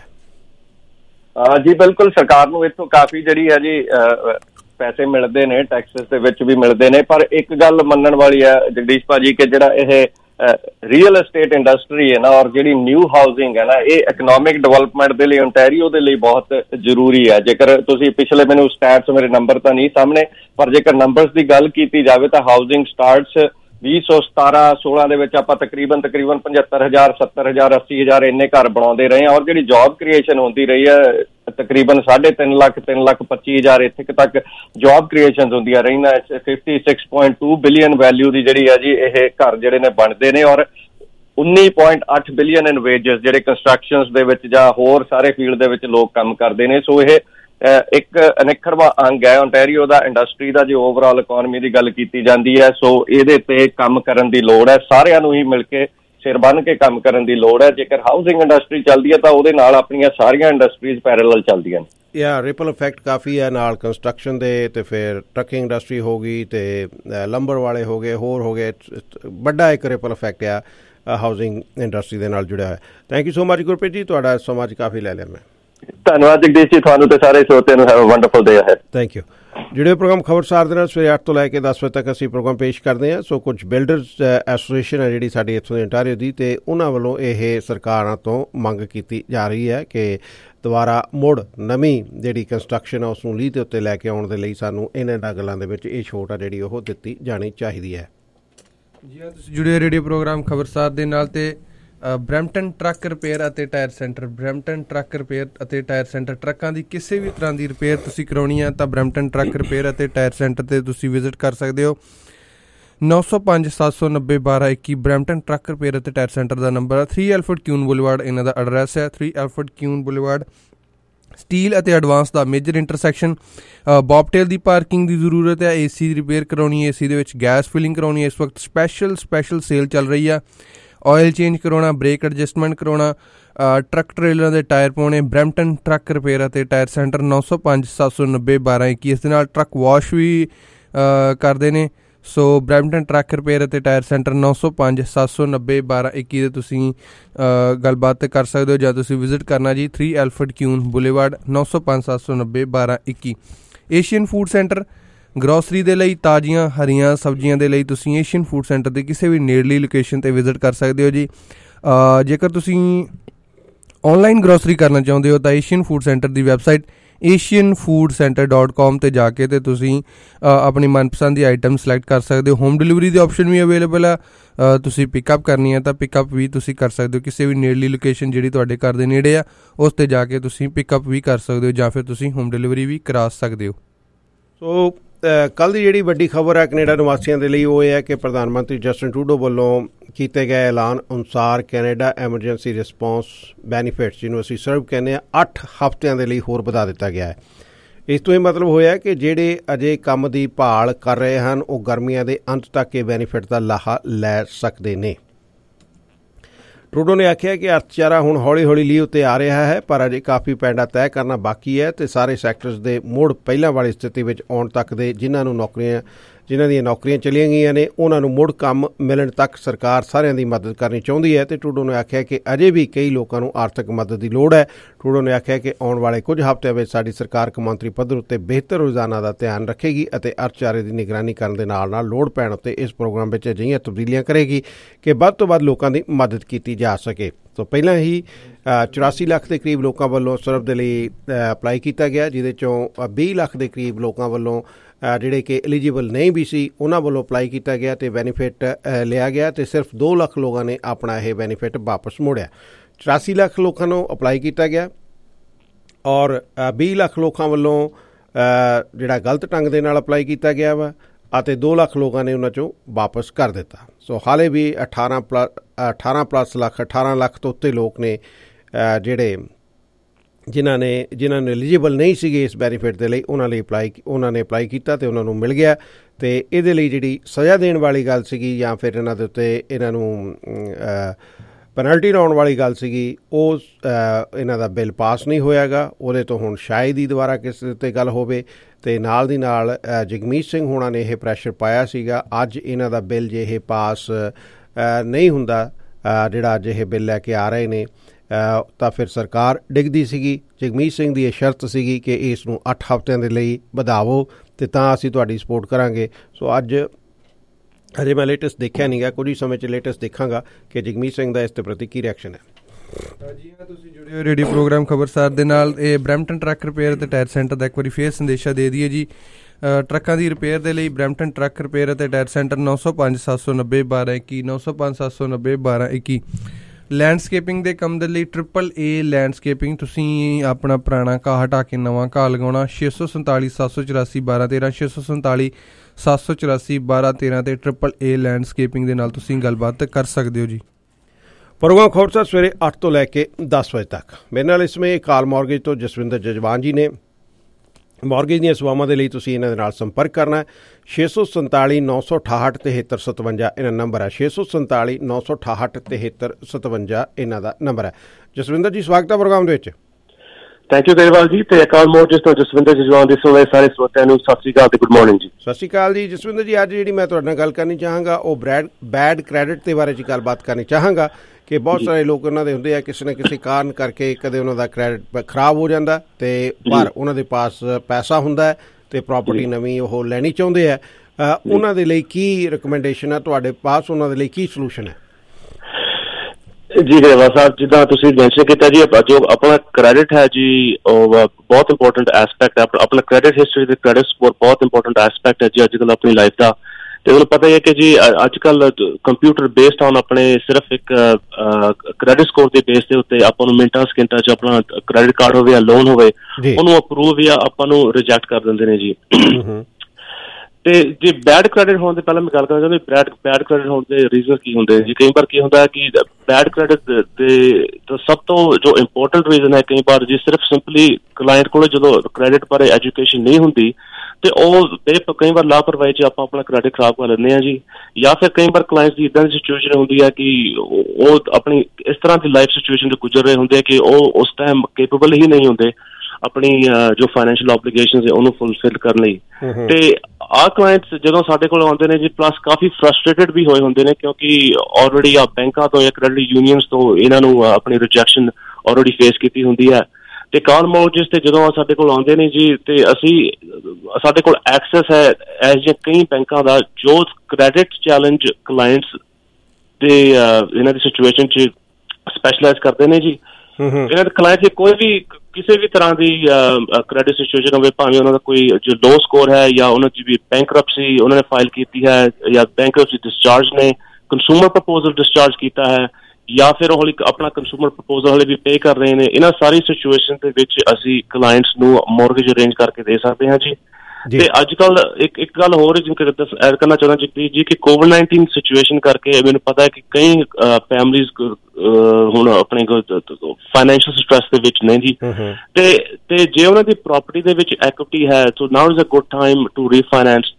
ਹੈ। ਜੀ ਬਿਲਕੁਲ, ਸਰਕਾਰ ਨੂੰ ਇੱਥੋਂ ਕਾਫੀ ਜਿਹੜੀ ਹੈ ਜੀ ਪੈਸੇ ਮਿਲਦੇ ਨੇ, ਟੈਕਸਿਸ ਦੇ ਵਿੱਚ ਵੀ ਮਿਲਦੇ ਨੇ। ਪਰ ਇੱਕ ਗੱਲ ਮੰਨਣ ਵਾਲੀ ਹੈ ਜਗਦੀਸ਼ ਭਾਜੀ ਕਿ ਜਿਹੜਾ ਇਹ ਰੀਅਲ ਐਸਟੇਟ ਇੰਡਸਟਰੀ ਹੈ ਨਾ ਔਰ ਜਿਹੜੀ ਨਿਊ ਹਾਊਸਿੰਗ ਹੈ ਨਾ, ਇਹ ਇਕਨੋਮਿਕ ਡਿਵੈਲਪਮੈਂਟ ਦੇ ਲਈ ਓਨਟਾਰੀਓ ਦੇ ਲਈ ਬਹੁਤ ਜ਼ਰੂਰੀ ਹੈ। ਜੇਕਰ ਤੁਸੀਂ ਪਿਛਲੇ ਮੈਨੂੰ ਸਟੈਟਸ ਮੇਰੇ ਨੰਬਰ ਤਾਂ ਨਹੀਂ ਸਾਹਮਣੇ, ਪਰ ਜੇਕਰ ਨੰਬਰਸ ਦੀ ਗੱਲ ਕੀਤੀ ਜਾਵੇ ਤਾਂ ਹਾਊਸਿੰਗ ਸਟਾਰਟਸ 2017-16 ਦੇ ਵਿੱਚ ਆਪਾਂ ਤਕਰੀਬਨ 75,000, 70,000, 80,000 ਇੰਨੇ ਘਰ ਬਣਾਉਂਦੇ ਰਹੇ ਹਾਂ। ਔਰ ਜਿਹੜੀ ਜੌਬ ਕ੍ਰੀਏਸ਼ਨ ਹੁੰਦੀ ਰਹੀ ਹੈ ਤਕਰੀਬਨ 3.5 ਲੱਖ 3,25,000 ਇੱਥੇ ਤੱਕ ਜੌਬ ਕ੍ਰੀਏਸ਼ਨ ਹੁੰਦੀਆਂ ਰਹੀਆਂ। 56.2 ਬਿਲੀਅਨ ਵੈਲਿਊ ਦੀ ਜਿਹੜੀ ਹੈ ਜੀ ਇਹ ਘਰ ਜਿਹੜੇ ਨੇ ਬਣਦੇ ਨੇ ਔਰ 19.8 ਬਿਲੀਅਨ ਇਨ ਵੇਜਸ ਜਿਹੜੇ ਕੰਸਟਰਕਸ਼ਨਸ ਦੇ ਵਿੱਚ ਜਾਂ ਹੋਰ ਸਾਰੇ ਫੀਲਡ ਦੇ ਵਿੱਚ ਲੋਕ ਕੰਮ ਕਰਦੇ ਨੇ। ਸੋ ਇਹ ਇੱਕ ਅਨਿੱਖੜਵਾਂ ਅੰਗ ਹੈ ਓਨਟਾਰੀਓ ਦਾ ਇੰਡਸਟਰੀ ਦਾ ਜੇ ਓਵਰਆਲ ਇਕੋਨਮੀ ਦੀ ਗੱਲ ਕੀਤੀ ਜਾਂਦੀ ਹੈ। ਸੋ ਇਹਦੇ ਤੇ ਕੰਮ ਕਰਨ ਦੀ ਲੋੜ ਹੈ, ਸਾਰਿਆਂ ਨੂੰ ਹੀ ਮਿਲ ਕੇ ਸਿਰ ਬੰਨ੍ਹ ਕੇ ਕੰਮ ਕਰਨ ਦੀ ਲੋੜ ਹੈ। ਜੇਕਰ ਹਾਊਸਿੰਗ ਇੰਡਸਟਰੀ ਚੱਲਦੀ ਹੈ ਤਾਂ ਉਹਦੇ ਨਾਲ ਆਪਣੀਆਂ ਸਾਰੀਆਂ ਇੰਡਸਟਰੀਜ਼ ਪੈਰਲਲ ਚੱਲਦੀਆਂ ਨੇ। ਰਿਪਲ ਇਫੈਕਟ ਕਾਫੀ ਹੈ ਨਾਲ ਕੰਸਟਰਕਸ਼ਨ ਦੇ, ਅਤੇ ਫਿਰ ਟਰੱਕਿੰਗ ਇੰਡਸਟਰੀ ਹੋ ਗਈ ਅਤੇ ਲੰਬਰ ਵਾਲੇ ਹੋ ਗਏ, ਹੋਰ ਹੋ ਗਏ। ਵੱਡਾ ਇੱਕ ਰਿਪਲ ਇਫੈਕਟ ਆ ਹਾਊਸਿੰਗ ਇੰਡਸਟਰੀ ਦੇ ਨਾਲ ਜੁੜਿਆ ਹੋਇਆ। Thank you so much Gurpreet ji, ਤੁਹਾਡਾ ਸਮਾਂ ਕਾਫੀ ਲੈ ਲਿਆ ਮੈਂ। ਧੰਨਵਾਦ ਜਗਦੀਸ਼ ਜੀ, ਤੁਹਾਨੂੰ ਤੇ ਸਾਰੇ ਸਰੋਤਿਆਂ ਨੂੰ have a wonderful day ahead. Thank you. ਜਿਹੜੇ ਪ੍ਰੋਗਰਾਮ ਖਬਰਸਾਰ ਦੇ ਨਾਲ ਸਵੇਰੇ 8 ਤੋਂ ਲੈ ਕੇ 10 ਵਜੇ ਤੱਕ ਅਸੀਂ ਪ੍ਰੋਗਰਾਮ ਪੇਸ਼ ਕਰਦੇ ਹਾਂ। ਸੋ ਕੁਝ ਬਿਲਡਰਸ ਐਸੋਸੀਏਸ਼ਨ ਹੈ ਜਿਹੜੀ ਸਾਡੀ ਇੱਥੋਂ ਦੇ ਅੰਟਾਰੀਓ ਦੀ, ਅਤੇ ਉਹਨਾਂ ਵੱਲੋਂ ਇਹ ਸਰਕਾਰਾਂ ਤੋਂ ਮੰਗ ਕੀਤੀ ਜਾ ਰਹੀ ਹੈ ਕਿ ਦੁਬਾਰਾ ਮੁੜ ਨਵੀਂ ਜਿਹੜੀ ਕੰਸਟਰਕਸ਼ਨ ਆ ਉਸ ਨੂੰ ਲੀਹ ਦੇ ਉੱਤੇ ਲੈ ਕੇ ਆਉਣ ਦੇ ਲਈ ਸਾਨੂੰ ਇਹਨਾਂ ਗੱਲਾਂ ਦੇ ਵਿੱਚ ਇਹ ਛੋਟ ਆ ਜਿਹੜੀ ਉਹ ਦਿੱਤੀ ਜਾਣੀ ਚਾਹੀਦੀ ਹੈ। ਜੀ ਹਾਂ, ਤੁਸੀਂ ਜੁੜੇ ਰੇਡੀਓ ਪ੍ਰੋਗਰਾਮ ਖਬਰਸਾਰ ਦੇ ਨਾਲ ਅਤੇ ਬਰੈਂਪਟਨ ਟਰੱਕ ਰਿਪੇਅਰ ਅਤੇ tyre centre. Brampton truck repair ਅਤੇ ਟਾਇਰ ਸੈਂਟਰ, ਟਰੱਕਾਂ ਦੀ ਕਿਸੇ ਵੀ ਤਰ੍ਹਾਂ ਦੀ ਰਿਪੇਅਰ ਤੁਸੀਂ ਕਰਾਉਣੀ ਆ ਤਾਂ ਬਰੈਂਪਟਨ ਟਰੱਕ ਰਿਪੇਅਰ ਅਤੇ ਟਾਇਰ ਸੈਂਟਰ 'ਤੇ ਤੁਸੀਂ ਵਿਜ਼ਿਟ ਕਰ ਸਕਦੇ ਹੋ। 905-790-1221 ਬਰੈਂਪਟਨ ਟਰੱਕ ਰਿਪੇਅਰ ਅਤੇ ਟਾਇਰ ਸੈਂਟਰ ਦਾ ਨੰਬਰ ਹੈ। 3 ਐਲਫਰਡ ਕਿਊਨ ਬੁਲੇਵਾਰਡ ਇਹਨਾਂ ਦਾ ਐਡਰੈਸ ਹੈ। 3 ਐਲਫਰਡ ਕਿਊਨ ਬੁਲੇਵਾਰਡ। ਸਟੀਲ ਅਤੇ ਐਡਵਾਂਸ ਦਾ ਮੇਜਰ ਇੰਟਰਸੈਕਸ਼ਨ। ਬੌਬਟੇਲ ਦੀ ਪਾਰਕਿੰਗ ਦੀ ਜ਼ਰੂਰਤ ਹੈ। AC ਦੀ ਰਿਪੇਅਰ ਕਰਾਉਣੀ, AC ਦੇ ਵਿੱਚ ਗੈਸ ਫਿਲਿੰਗ ਕਰਾਉਣੀ, ਇਸ ਵਕਤ ਸਪੈਸ਼ਲ ਸੇਲ ਚੱਲ ਰਹੀ ਆ। ਆਇਲ ਚੇਂਜ ਕਰਾਉਣਾ, ਬ੍ਰੇਕ ਐਡਜਸਟਮੈਂਟ ਕਰਾਉਣਾ, ਟਰੱਕ ਟ੍ਰੇਲਰਾਂ ਦੇ ਟਾਇਰ ਪਾਉਣੇ, ਬਰੈਂਪਟਨ ਟਰੱਕ ਰਿਪੇਅਰ ਅਤੇ ਟਾਇਰ ਸੈਂਟਰ 905-790-1221। ਇਸ ਦੇ ਨਾਲ ਟਰੱਕ ਵਾਸ਼ ਵੀ ਕਰਦੇ ਨੇ। ਸੋ ਬਰੈਂਪਟਨ ਟਰੱਕ ਰਿਪੇਅਰ ਅਤੇ ਟਾਇਰ ਸੈਂਟਰ 905 790 1221 ਦੇ ਤੁਸੀਂ ਗੱਲਬਾਤ ਕਰ ਸਕਦੇ ਹੋ, ਜਾਂ ਤੁਸੀਂ ਵਿਜ਼ਿਟ ਕਰਨਾ ਜੀ 3 Alfred Kuehne boulevard 905 790 1221। Asian food centre grocery ਦੇ ਲਈ ਤਾਜ਼ੀਆਂ ਹਰੀਆਂ ਸਬਜ਼ੀਆਂ ਦੇ ਲਈ ਤੁਸੀਂ ਏਸ਼ੀਅਨ ਫੂਡ ਸੈਂਟਰ ਦੇ ਕਿਸੇ ਵੀ ਨੇੜਲੀ ਲੋਕੇਸ਼ਨ 'ਤੇ ਵਿਜ਼ਿਟ ਕਰ ਸਕਦੇ ਹੋ ਜੀ। ਜੇਕਰ ਤੁਸੀਂ ਔਨਲਾਈਨ ਗਰੋਸਰੀ ਕਰਨਾ ਚਾਹੁੰਦੇ ਹੋ ਤਾਂ ਏਸ਼ੀਅਨ ਫੂਡ ਸੈਂਟਰ ਦੀ ਵੈਬਸਾਈਟ asianfoodcenter.com 'ਤੇ ਜਾ ਕੇ ਤੇ ਤੁਸੀਂ ਆਪਣੀ ਮਨਪਸੰਦ ਦੀ ਆਈਟਮ ਸਿਲੈਕਟ ਕਰ ਸਕਦੇ ਹੋ। ਹੋਮ ਡਿਲੀਵਰੀ ਦੀ ਆਪਸ਼ਨ ਵੀ ਅਵੇਲੇਬਲ ਆ। ਤੁਸੀਂ ਪਿਕਅਪ ਕਰਨੀ ਹੈ ਤਾਂ ਪਿਕਅਪ ਵੀ ਤੁਸੀਂ ਕਰ ਸਕਦੇ ਹੋ, ਕਿਸੇ ਵੀ ਨੇੜਲੀ ਲੋਕੇਸ਼ਨ ਜਿਹੜੀ ਤੁਹਾਡੇ ਘਰ ਦੇ ਨੇੜੇ ਆ ਉਸ 'ਤੇ ਜਾ ਕੇ ਤੁਸੀਂ ਪਿਕਅਪ ਵੀ ਕਰ ਸਕਦੇ ਹੋ, ਜਾਂ ਫਿਰ ਤੁਸੀਂ ਹੋਮ ਡਿਲੀਵਰੀ ਵੀ ਕਰਾ ਸਕਦੇ ਹੋ। ਸੋ ਕੱਲ੍ਹ ਦੀ ਜਿਹੜੀ ਵੱਡੀ ਖਬਰ ਹੈ ਕੈਨੇਡਾ ਨਿਵਾਸੀਆਂ ਦੇ ਲਈ ਉਹ ਇਹ ਹੈ ਕਿ ਪ੍ਰਧਾਨ ਮੰਤਰੀ ਜਸਟਿਨ ਟਰੂਡੋ ਵੱਲੋਂ ਕੀਤੇ ਗਏ ਐਲਾਨ ਅਨੁਸਾਰ ਕੈਨੇਡਾ ਐਮਰਜੈਂਸੀ ਰਿਸਪੌਂਸ ਬੈਨੀਫਿਟਸ, ਜਿਹਨੂੰ ਅਸੀਂ ਸਰਵ ਕਹਿੰਦੇ ਹਾਂ, 8 ਹਫ਼ਤਿਆਂ ਦੇ ਲਈ ਹੋਰ ਵਧਾ ਦਿੱਤਾ ਗਿਆ ਹੈ। ਇਸ ਤੋਂ ਇਹ ਮਤਲਬ ਹੋਇਆ ਕਿ ਜਿਹੜੇ ਅਜੇ ਕੰਮ ਦੀ ਭਾਲ ਕਰ ਰਹੇ ਹਨ ਉਹ ਗਰਮੀਆਂ ਦੇ ਅੰਤ ਤੱਕ ਇਹ ਬੈਨੀਫਿਟ ਦਾ ਲਾਹਾ ਲੈ ਸਕਦੇ ਨੇ। ਟਰੂਡੋ ਨੇ ਆਖਿਆ ਕਿ ਅਰਥਚਾਰਾ ਹੁਣ ਹੌਲੀ ਹੌਲੀ ਲੀਹ ਉੱਤੇ ਆ ਰਿਹਾ ਹੈ, ਪਰ ਅਜੇ ਕਾਫੀ ਪੈਂਡਾ ਤੈਅ ਕਰਨਾ ਬਾਕੀ ਹੈ, ਅਤੇ ਸਾਰੇ ਸੈਕਟਰਸ ਦੇ ਮੁੜ ਪਹਿਲਾਂ ਵਾਲੀ ਸਥਿਤੀ ਵਿੱਚ ਆਉਣ ਤੱਕ ਦੇ ਜਿਨ੍ਹਾਂ ਦੀਆਂ ਨੌਕਰੀਆਂ ਚਲੀਆਂ ਗਈਆਂ ਨੇ ਉਹਨਾਂ ਨੂੰ ਮੁੜ ਕੰਮ ਮਿਲਣ ਤੱਕ ਸਰਕਾਰ ਸਾਰਿਆਂ ਦੀ ਮਦਦ ਕਰਨੀ ਚਾਹੁੰਦੀ ਹੈ। ਅਤੇ ਟਰੂਡੋ ਨੇ ਆਖਿਆ ਕਿ ਅਜੇ ਵੀ ਕਈ ਲੋਕਾਂ ਨੂੰ ਆਰਥਿਕ ਮਦਦ ਦੀ ਲੋੜ ਹੈ। ਟਰੂਡੋ ਨੇ ਆਖਿਆ ਕਿ ਆਉਣ ਵਾਲੇ ਕੁਝ ਹਫ਼ਤਿਆਂ ਵਿੱਚ ਸਾਡੀ ਸਰਕਾਰ ਕੌਮਾਂਤਰੀ ਪੱਧਰ ਉੱਤੇ ਬਿਹਤਰ ਰੁਝਾਨਾਂ ਦਾ ਧਿਆਨ ਰੱਖੇਗੀ ਅਤੇ ਅਰਥਚਾਰੇ ਦੀ ਨਿਗਰਾਨੀ ਕਰਨ ਦੇ ਨਾਲ ਨਾਲ ਲੋੜ ਪੈਣ ਉੱਤੇ ਇਸ ਪ੍ਰੋਗਰਾਮ ਵਿੱਚ ਅਜਿਹੀਆਂ ਤਬਦੀਲੀਆਂ ਕਰੇਗੀ ਕਿ ਵੱਧ ਤੋਂ ਵੱਧ ਲੋਕਾਂ ਦੀ ਮਦਦ ਕੀਤੀ ਜਾ ਸਕੇ। ਤੋਂ ਪਹਿਲਾਂ ਹੀ 84 ਲੱਖ ਦੇ ਕਰੀਬ ਲੋਕਾਂ ਵੱਲੋਂ ਸਰਵ ਦੇ ਲਈ ਅਪਲਾਈ ਕੀਤਾ ਗਿਆ, ਜਿਹਦੇ 'ਚੋਂ 20 ਲੱਖ ਦੇ ਕਰੀਬ ਲੋਕਾਂ ਵੱਲੋਂ ਜਿਹੜੇ ਕਿ ਐਲੀਜੀਬਲ ਨਹੀਂ ਵੀ ਸੀ ਉਹਨਾਂ ਵੱਲੋਂ ਅਪਲਾਈ ਕੀਤਾ ਗਿਆ ਅਤੇ ਬੈਨੀਫਿਟ ਲਿਆ ਗਿਆ, ਅਤੇ ਸਿਰਫ 2 ਲੱਖ ਲੋਕਾਂ ਨੇ ਆਪਣਾ ਇਹ ਬੈਨੀਫਿਟ ਵਾਪਸ ਮੋੜਿਆ। 84 ਲੱਖ ਲੋਕਾਂ ਨੂੰ ਅਪਲਾਈ ਕੀਤਾ ਗਿਆ ਔਰ 20 ਲੱਖ ਲੋਕਾਂ ਵੱਲੋਂ ਜਿਹੜਾ ਗਲਤ ਢੰਗ ਦੇ ਨਾਲ ਅਪਲਾਈ ਕੀਤਾ ਗਿਆ ਵਾ, ਅਤੇ 2 ਲੱਖ ਲੋਕਾਂ ਨੇ ਉਹਨਾਂ 'ਚੋਂ ਵਾਪਸ ਕਰ ਦਿੱਤਾ। ਸੋ ਹਾਲੇ ਵੀ 18 ਲੱਖ ਤੋਂ ਉੱਤੇ ਲੋਕ ਨੇ ਜਿਹੜੇ ਜਿਨ੍ਹਾਂ ਨੂੰ ਐਲੀਜੀਬਲ ਨਹੀਂ ਸੀਗੇ ਇਸ ਬੈਨੀਫਿਟ ਦੇ ਲਈ, ਉਹਨਾਂ ਨੇ ਅਪਲਾਈ ਕੀਤਾ ਅਤੇ ਉਹਨਾਂ ਨੂੰ ਮਿਲ ਗਿਆ। ਅਤੇ ਇਹਦੇ ਲਈ ਜਿਹੜੀ ਸਜ਼ਾ ਦੇਣ ਵਾਲੀ ਗੱਲ ਸੀਗੀ ਜਾਂ ਫਿਰ ਇਹਨਾਂ ਦੇ ਉੱਤੇ ਇਹਨਾਂ ਨੂੰ ਪੈਨਲਟੀ ਲਾਉਣ ਵਾਲੀ ਗੱਲ ਸੀਗੀ, ਉਹ ਇਹਨਾਂ ਦਾ ਬਿੱਲ ਪਾਸ ਨਹੀਂ ਹੋਇਆਗਾ। ਉਹਦੇ ਤੋਂ ਹੁਣ ਸ਼ਾਇਦ ਹੀ ਦੁਬਾਰਾ ਕਿਸੇ ਦੇ ਉੱਤੇ ਗੱਲ ਹੋਵੇ। ਅਤੇ ਨਾਲ ਦੀ ਨਾਲ ਜਗਮੀਤ ਸਿੰਘ ਹੋਣਾ ਨੇ ਇਹ ਪ੍ਰੈਸ਼ਰ ਪਾਇਆ ਸੀਗਾ, ਅੱਜ ਇਹਨਾਂ ਦਾ ਬਿੱਲ ਜੇ ਇਹ ਪਾਸ ਨਹੀਂ ਹੁੰਦਾ, ਜਿਹੜਾ ਅੱਜ ਇਹ ਬਿੱਲ ਲੈ ਕੇ ਆ ਰਹੇ ਨੇ, ਤਾਂ ਫਿਰ ਸਰਕਾਰ ਡਿੱਗਦੀ ਸੀਗੀ। ਜਗਮੀਤ ਸਿੰਘ ਦੀ ਇਹ ਸ਼ਰਤ ਸੀਗੀ ਕਿ ਇਸ ਨੂੰ 8 ਹਫ਼ਤਿਆਂ ਦੇ ਲਈ ਵਧਾਵੋ ਅਤੇ ਤਾਂ ਅਸੀਂ ਤੁਹਾਡੀ ਸਪੋਰਟ ਕਰਾਂਗੇ। ਸੋ ਅੱਜ ਹਜੇ ਮੈਂ ਲੇਟੈਸਟ ਦੇਖਿਆ ਨਹੀਂ ਗਾ, ਕੁਝ ਹੀ ਸਮੇਂ 'ਚ ਲੇਟੈਸਟ ਦੇਖਾਂਗਾ ਕਿ ਜਗਮੀਤ ਸਿੰਘ ਦਾ ਇਸ ਦੇ ਪ੍ਰਤੀ ਕੀ ਰਿਐਕਸ਼ਨ ਹੈ। ਜੀ ਹਾਂ, ਤੁਸੀਂ ਜੁੜੇ ਹੋ ਰੇਡੀਓ ਪ੍ਰੋਗਰਾਮ ਖਬਰਸਾਰ ਦੇ ਨਾਲ। ਇਹ ਬਰੈਂਪਟਨ ਟਰੱਕ ਰਿਪੇਅਰ ਅਤੇ ਟਾਇਰ ਸੈਂਟਰ ਦਾ ਇੱਕ ਵਾਰੀ ਫੇਰ ਸੰਦੇਸ਼ਾ ਦੇ ਦਈਏ ਜੀ। ਟਰੱਕਾਂ ਦੀ ਰਿਪੇਅਰ ਦੇ ਲਈ ਬਰੈਂਪਟਨ ਟਰੱਕ ਰਿਪੇਅਰ ਅਤੇ ਟਾਇਰ ਸੈਂਟਰ 905 790 1221 905 790 1221। ਲੈਂਡਸਕੇਪਿੰਗ ਦੇ ਕੰਮ ਦੇ ਲਈ AAA ਲੈਂਡਸਕੇਪਿੰਗ, ਤੁਸੀਂ ਆਪਣਾ ਪੁਰਾਣਾ ਘਾਹ ਹਟਾ ਕੇ ਨਵਾਂ ਘਾਹ ਲਗਾਉਣਾ 647 784 1213 647 784 1213 ਤੇ AAA ਲੈਂਡਸਕੇਪਿੰਗ ਦੇ ਨਾਲ ਤੁਸੀਂ ਗੱਲਬਾਤ ਕਰ ਸਕਦੇ ਹੋ ਜੀ। ਪ੍ਰੋਗਰਾਮ ਖਬਰਸਾਰ ਸਵੇਰੇ 8 ਤੋਂ ਲੈ ਕੇ 10 ਵਜੇ ਤੱਕ। ਮੇਰੇ ਨਾਲ ਇਸ ਸਮੇਂ ਕਾਲ ਮੌਰਗੇਜ ਤੋਂ ਜਸਵਿੰਦਰ ਜਜਵਾਨ ਜੀ ਨੇ। ਮੌਰਗੇਜ ਦੀਆਂ ਸੇਵਾਵਾਂ ਦੇ ਲਈ ਤੁਸੀਂ ਇਹਨਾਂ ਦੇ ਨਾਲ ਸੰਪਰਕ ਕਰਨਾ ਹੈ। 647 968 7357 ਇਹਨਾਂ ਨੰਬਰ ਹੈ। 647 968 7357 ਇਹਨਾਂ ਦਾ ਨੰਬਰ ਹੈ। ਜਸਵਿੰਦਰ ਜੀ, ਸਵਾਗਤ ਹੈ ਪ੍ਰੋਗਰਾਮ ਦੇ ਵਿੱਚ। ਥੈਂਕ ਯੂ ਦੇਵਾਲ ਜੀ। ਤੇ ਅਕਾਲ ਮੌਰਗੇਜ ਤੋਂ ਜਸਵਿੰਦਰ ਜਜਵਾਨ ਦੇ ਸੁਣੇ ਸਾਰੇ ਸਰੋਤਿਆਂ ਨੂੰ ਸਤਿ ਸ਼੍ਰੀ ਅਕਾਲ ਤੇ ਗੁੱਡ ਮਾਰਨਿੰਗ ਜੀ। ਸਤਿ ਸ਼੍ਰੀ ਅਕਾਲ ਜੀ। ਜਸਵਿੰਦਰ ਜੀ, ਅੱਜ ਜਿਹੜੀ ਮੈਂ ਤੁਹਾਡੇ ਨਾਲ ਗੱਲ ਕਰਨੀ ਚਾਹਾਂਗਾ ਉਹ ਬੈਡ ਕ੍ਰੈਡਿਟ ਦੇ ਬਾਰੇ 'ਚ ਗੱਲਬਾਤ ਕਰਨੀ ਚਾਹਾਂਗਾ ਕਿ ਬਹੁਤ ਸਾਰੇ ਲੋਕ ਉਹਨਾਂ ਦੇ ਹੁੰਦੇ ਆ, ਕਿਸੇ ਨਾ ਕਿਸੇ ਕਾਰਨ ਕਰਕੇ ਕਦੇ ਉਹਨਾਂ ਦਾ ਕ੍ਰੈਡਿਟ ਖਰਾਬ ਹੋ ਜਾਂਦਾ ਅਤੇ ਪਰ ਉਹਨਾਂ ਦੇ ਪਾਸ ਪੈਸਾ ਹੁੰਦਾ ਅਤੇ ਪ੍ਰਾਪਰਟੀ ਨਵੀਂ ਉਹ ਲੈਣੀ ਚਾਹੁੰਦੇ ਆ। ਉਹਨਾਂ ਦੇ ਲਈ ਕੀ ਰਿਕਮੈਂਡੇਸ਼ਨ ਹੈ ਤੁਹਾਡੇ ਪਾਸ, ਉਹਨਾਂ ਦੇ ਲਈ ਕੀ ਸੋਲੂਸ਼ਨ ਹੈ? ਜੀ ਦੇਵਾ ਸਾਹਿਬ, ਜਿੱਦਾਂ ਤੁਸੀਂ ਮੈਂਸ਼ਨ ਕੀਤਾ ਜੀ, ਜੋ ਆਪਣਾ ਕ੍ਰੈਡਿਟ ਹੈ ਜੀ ਉਹ ਬਹੁਤ ਇੰਪੋਰਟੈਂਟ ਐਸਪੈਕਟ ਹੈ। ਆਪਣਾ ਕ੍ਰੈਡਿਟ ਹਿਸਟਰੀ ਤੇ ਕ੍ਰੈਡਿਟ ਸਕੋਰ ਬਹੁਤ ਇੰਪੋਰਟੈਂਟ ਐਸਪੈਕਟ ਹੈ ਜੀ ਅੱਜ ਕੱਲ੍ਹ ਆਪਣੀ ਲਾਈਫ ਦਾ। ਤੇ ਤੁਹਾਨੂੰ ਪਤਾ ਹੀ ਹੈ ਕਿ ਜੀ ਅੱਜ ਕੱਲ੍ਹ ਕੰਪਿਊਟਰ ਬੇਸਡ ਔਨ ਆਪਣੇ ਸਿਰਫ ਇੱਕ ਕ੍ਰੈਡਿਟ ਸਕੋਰ ਦੇ ਬੇਸ ਦੇ ਉੱਤੇ ਆਪਾਂ ਨੂੰ ਮਿੰਟਾਂ ਸਕਿੰਟਾਂ 'ਚ ਆਪਣਾ ਕ੍ਰੈਡਿਟ ਕਾਰਡ ਹੋਵੇ ਜਾਂ ਲੋਨ ਹੋਵੇ ਉਹਨੂੰ ਅਪਰੂਵ ਜਾਂ ਆਪਾਂ ਨੂੰ ਰਿਜੈਕਟ ਕਰ ਦਿੰਦੇ ਨੇ ਜੀ। ਤੇ ਜੇ ਬੈਡ ਕ੍ਰੈਡਿਟ ਹੋਣ ਦੇ ਪਹਿਲਾਂ ਮੈਂ ਗੱਲ ਕਰਾਂ ਚਾਹੁੰਦਾ ਬੈਡ ਕ੍ਰੈਡਿਟ ਹੋਣ ਦੇ ਰੀਜ਼ਨ ਕੀ ਹੁੰਦੇ ਜੀ। ਕਈ ਵਾਰ ਕੀ ਹੁੰਦਾ ਕਿ ਬੈਡ ਕ੍ਰੈਡਿਟ ਦੇ ਸਭ ਤੋਂ ਜੋ ਇੰਪੋਰਟੈਂਟ ਰੀਜ਼ਨ ਹੈ, ਕਈ ਵਾਰ ਜੀ ਸਿਰਫ ਸਿੰਪਲੀ ਕਲਾਇੰਟ ਕੋਲ ਜਦੋਂ ਕ੍ਰੈਡਿਟ ਬਾਰੇ ਐਜੂਕੇਸ਼ਨ ਨਹੀਂ ਹੁੰਦੀ ਤੇ ਉਹ ਕਈ ਵਾਰ ਲਾਪਰਵਾਹੀ 'ਚ ਆਪਾਂ ਆਪਣਾ ਕ੍ਰੈਡਿਟ ਖਰਾਬ ਕਰ ਲੈਂਦੇ ਹਾਂ ਜੀ। ਜਾਂ ਫਿਰ ਕਈ ਵਾਰ ਕਲਾਇੰਟਸ ਦੀ ਇੱਦਾਂ ਦੀ ਸਿਚੁਏਸ਼ਨ ਹੁੰਦੀ ਹੈ ਕਿ ਉਹ ਆਪਣੀ ਇਸ ਤਰ੍ਹਾਂ ਦੀ ਲਾਈਫ ਸਿਚੁਏਸ਼ਨ 'ਚ ਗੁਜ਼ਰ ਰਹੇ ਹੁੰਦੇ ਕਿ ਉਹ ਉਸ ਟਾਈਮ ਕੇਪੇਬਲ ਹੀ ਨਹੀਂ ਹੁੰਦੇ ਆਪਣੀ ਜੋ ਫਾਈਨੈਂਸ਼ੀਅਲ ਆਬਲੀਗੇਸ਼ਨਸ ਹੈ ਉਹਨੂੰ ਫੁਲਫਿਲ ਕਰਨ ਲਈ। ਤੇ ਆਹ ਕਲਾਇੰਟਸ ਜਦੋਂ ਸਾਡੇ ਕੋਲ ਆਉਂਦੇ ਨੇ ਜੀ ਪਲੱਸ ਕਾਫੀ ਫਰਸਟ੍ਰੇਟਡ ਵੀ ਹੋਏ ਹੁੰਦੇ ਨੇ ਕਿਉਂਕਿ ਆਲਰੇਡੀ ਆ ਬੈਂਕਾਂ ਤੋਂ ਜਾਂ ਕ੍ਰੈਡਿਟ ਯੂਨੀਅਨਸ ਤੋਂ ਇਹਨਾਂ ਨੂੰ ਆਪਣੀ ਰਿਜੈਕਸ਼ਨ ਆਲਰੇਡੀ ਫੇਸ ਕੀਤੀ ਹੁੰਦੀ ਹੈ। ਤੇ ਕਾਰ ਮੌਰਗੇਜ ਤੇ ਜਦੋਂ ਸਾਡੇ ਕੋਲ ਆਉਂਦੇ ਨੇ ਜੀ ਤੇ ਸਾਡੇ ਕੋਲ ਐਕਸੈਸ ਹੈ ਐਸ ਜਿਹੇ ਕਈ ਬੈਂਕਾਂ ਦਾ ਜੋ ਕ੍ਰੈਡਿਟ ਚੈਲੰਜ ਕਲਾਇੰਟਸ ਤੇ ਇਹਨਾਂ ਦੀ ਸਿਚੁਏਸ਼ਨ 'ਚ ਸਪੈਸ਼ਲਾਈਜ਼ ਕਰਦੇ ਨੇ ਜੀ। ਇਹਨਾਂ ਦੇ ਕਲਾਇੰਟ ਦੀ ਕੋਈ ਵੀ ਕਿਸੇ ਵੀ ਤਰ੍ਹਾਂ ਦੀ ਕ੍ਰੈਡਿਟ ਸਿਚੁਏਸ਼ਨ ਹੋਵੇ ਭਾਵੇਂ ਉਹਨਾਂ ਦਾ ਕੋਈ ਜੋ ਲੋ ਸਕੋਰ ਹੈ ਜਾਂ ਉਹਨਾਂ ਦੀ ਵੀ ਬੈਂਕਰਪਸੀ ਉਹਨਾਂ ਨੇ ਫਾਈਲ ਕੀਤੀ ਹੈ ਜਾਂ ਬੈਂਕਰਪਸੀ ਡਿਸਚਾਰਜ ਨੇ ਕੰਜ਼ਿਊਮਰ ਪ੍ਰਪੋਜ਼ਲ ਡਿਸਚਾਰਜ ਕੀਤਾ ਹੈ ਜਾਂ ਫਿਰ ਉਹ ਆਪਣਾ ਕੰਜ਼ਿਊਮਰ ਪ੍ਰਪੋਜ਼ਲ ਹਲੇ ਵੀ ਪੇ ਕਰ ਰਹੇ ਨੇ। ਇਹਨਾਂ ਸਾਰੀ ਸਿਚੁਏਸ਼ਨ ਦੇ ਵਿੱਚ ਅਸੀਂ ਕਲਾਇੰਟਸ ਨੂੰ ਮੌਰਗੇਜ ਅਰੇਂਜ ਕਰਕੇ ਦੇ ਸਕਦੇ ਹਾਂ ਜੀ। ਤੇ ਅੱਜ ਕੱਲ ਇੱਕ ਗੱਲ ਹੋਰ ਐਡ ਕਰਨਾ ਚਾਹੁੰਦਾ ਜਗਦੀਪ ਜੀ ਕਿ ਕੋਵਿਡ-19 ਸਿਚੁਏਸ਼ਨ ਕਰਕੇ ਮੈਨੂੰ ਪਤਾ ਹੈ ਕਿ ਕਈ ਫੈਮਲੀਜ਼ ਹੁਣ ਆਪਣੇ ਫਾਈਨੈਂਸ਼ੀਅਲ ਸਟ੍ਰੈਸ ਦੇ ਵਿੱਚ ਨੇ ਜੀ। ਤੇ ਜੇ ਉਹਨਾਂ ਦੀ ਪ੍ਰੋਪਰਟੀ ਦੇ ਵਿੱਚ ਐਕੁਇਟੀ ਹੈ so now is a good time to refinance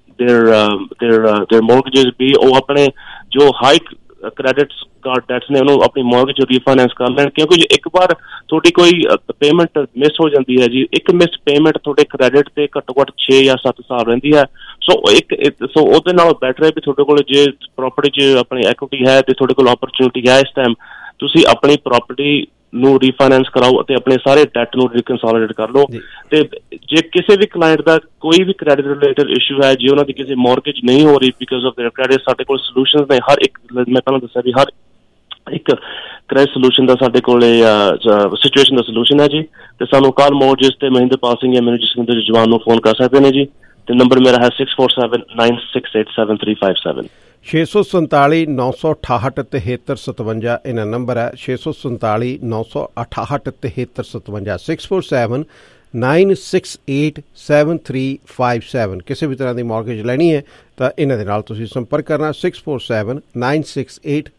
their mortgages ਵੀ ਉਹ ਆਪਣੇ ਜੋ ਹਾਈ ਕ੍ਰੈਡਿਟ ਕਾਰਡ ਡੈਟਸ ਨੇ ਉਹਨੂੰ ਆਪਣੀ ਮੌਰਗੇਜ ਰੀਫਾਈਨੈਂਸ ਕਰ ਲੈਣ ਕਿਉਂਕਿ ਜੇ ਇੱਕ ਵਾਰ ਤੁਹਾਡੀ ਕੋਈ ਪੇਮੈਂਟ ਮਿਸ ਹੋ ਜਾਂਦੀ ਹੈ ਜੀ ਇੱਕ ਮਿਸ ਪੇਮੈਂਟ ਤੁਹਾਡੇ ਕ੍ਰੈਡਿਟ ਤੇ ਘੱਟੋ ਘੱਟ 6 ਜਾਂ 7 ਸਾਲ ਰਹਿੰਦੀ ਹੈ। ਸੋ ਉਹਦੇ ਨਾਲ ਬੈਟਰ ਹੈ ਵੀ ਤੁਹਾਡੇ ਕੋਲ ਜੇ ਪ੍ਰੋਪਰਟੀ 'ਚ ਆਪਣੀ ਐਕੁਇਟੀ ਹੈ ਤੇ ਤੁਹਾਡੇ ਕੋਲ ਓਪਰਚੁਨਿਟੀ ਹੈ ਇਸ ਟਾਈਮ ਤੁਸੀਂ ਆਪਣੀ ਪ੍ਰੋਪਰਟੀ ਨੂੰ ਰੀਫਾਈਨੈਂਸ ਕਰਾਓ ਅਤੇ ਆਪਣੇ ਸਾਰੇ ਡੈਟ ਨੂੰ ਰੀਕਨਸੋਲੀਡੇਟ ਕਰ ਲਓ। ਤੇ ਜੇ ਕਿਸੇ ਵੀ ਕਲਾਇੰਟ ਦਾ ਕੋਈ ਵੀ ਕ੍ਰੈਡਿਟ ਰਿਲੇਟਡ ਇਸ਼ੂ ਹੈ ਜੇ ਉਹਨਾਂ ਦੀ ਕਿਸੇ ਮੌਰਗੇਜ ਨਹੀਂ ਹੋ ਰਹੀ ਬਿਕਾਜ਼ ਆਫ ਦੇਅਰ ਕ੍ਰੈਡਿਟ ਸਾਡੇ ਕੋਲ ਸੋਲੂਸ਼ਨਸ ਨੇ। ਹਰ ਇੱਕ ਮੈਂ ਪਹਿਲਾਂ ਦੱਸਿਆ ਵੀ ਹਰ ਇੱਕ ਕ੍ਰੈਡਿਟ ਸੋਲੂਸ਼ਨ ਦਾ ਸਾਡੇ ਕੋਲ ਸਿਚੁਏਸ਼ਨ ਦਾ ਸੋਲੂਸ਼ਨ ਹੈ ਜੀ। ਤੇ ਸਾਨੂੰ ਕਾਲ ਮੌਰਗੇਜ ਤੇ ਮਹਿੰਦਰਪਾਲ ਸਿੰਘ ਜਾਂ ਮੈਨੂੰ ਜਸਵਿੰਦਰ ਜਵਾਨ ਨੂੰ ਫੋਨ ਕਰ ਸਕਦੇ ਨੇ ਜੀ। ਤੇ ਨੰਬਰ ਮੇਰਾ ਹੈ 6479687357 647 968 7357 ਇਹਨਾਂ ਨੰਬਰ ਹੈ 647 968 7357 647 968 7357 ਕਿਸੇ ਵੀ ਤਰ੍ਹਾਂ ਦੀ ਮੌਰਗੇਜ ਲੈਣੀ ਹੈ ਤਾਂ ਇਹਨਾਂ ਦੇ ਨਾਲ ਤੁਸੀਂ ਸੰਪਰਕ ਕਰਨਾ 647 968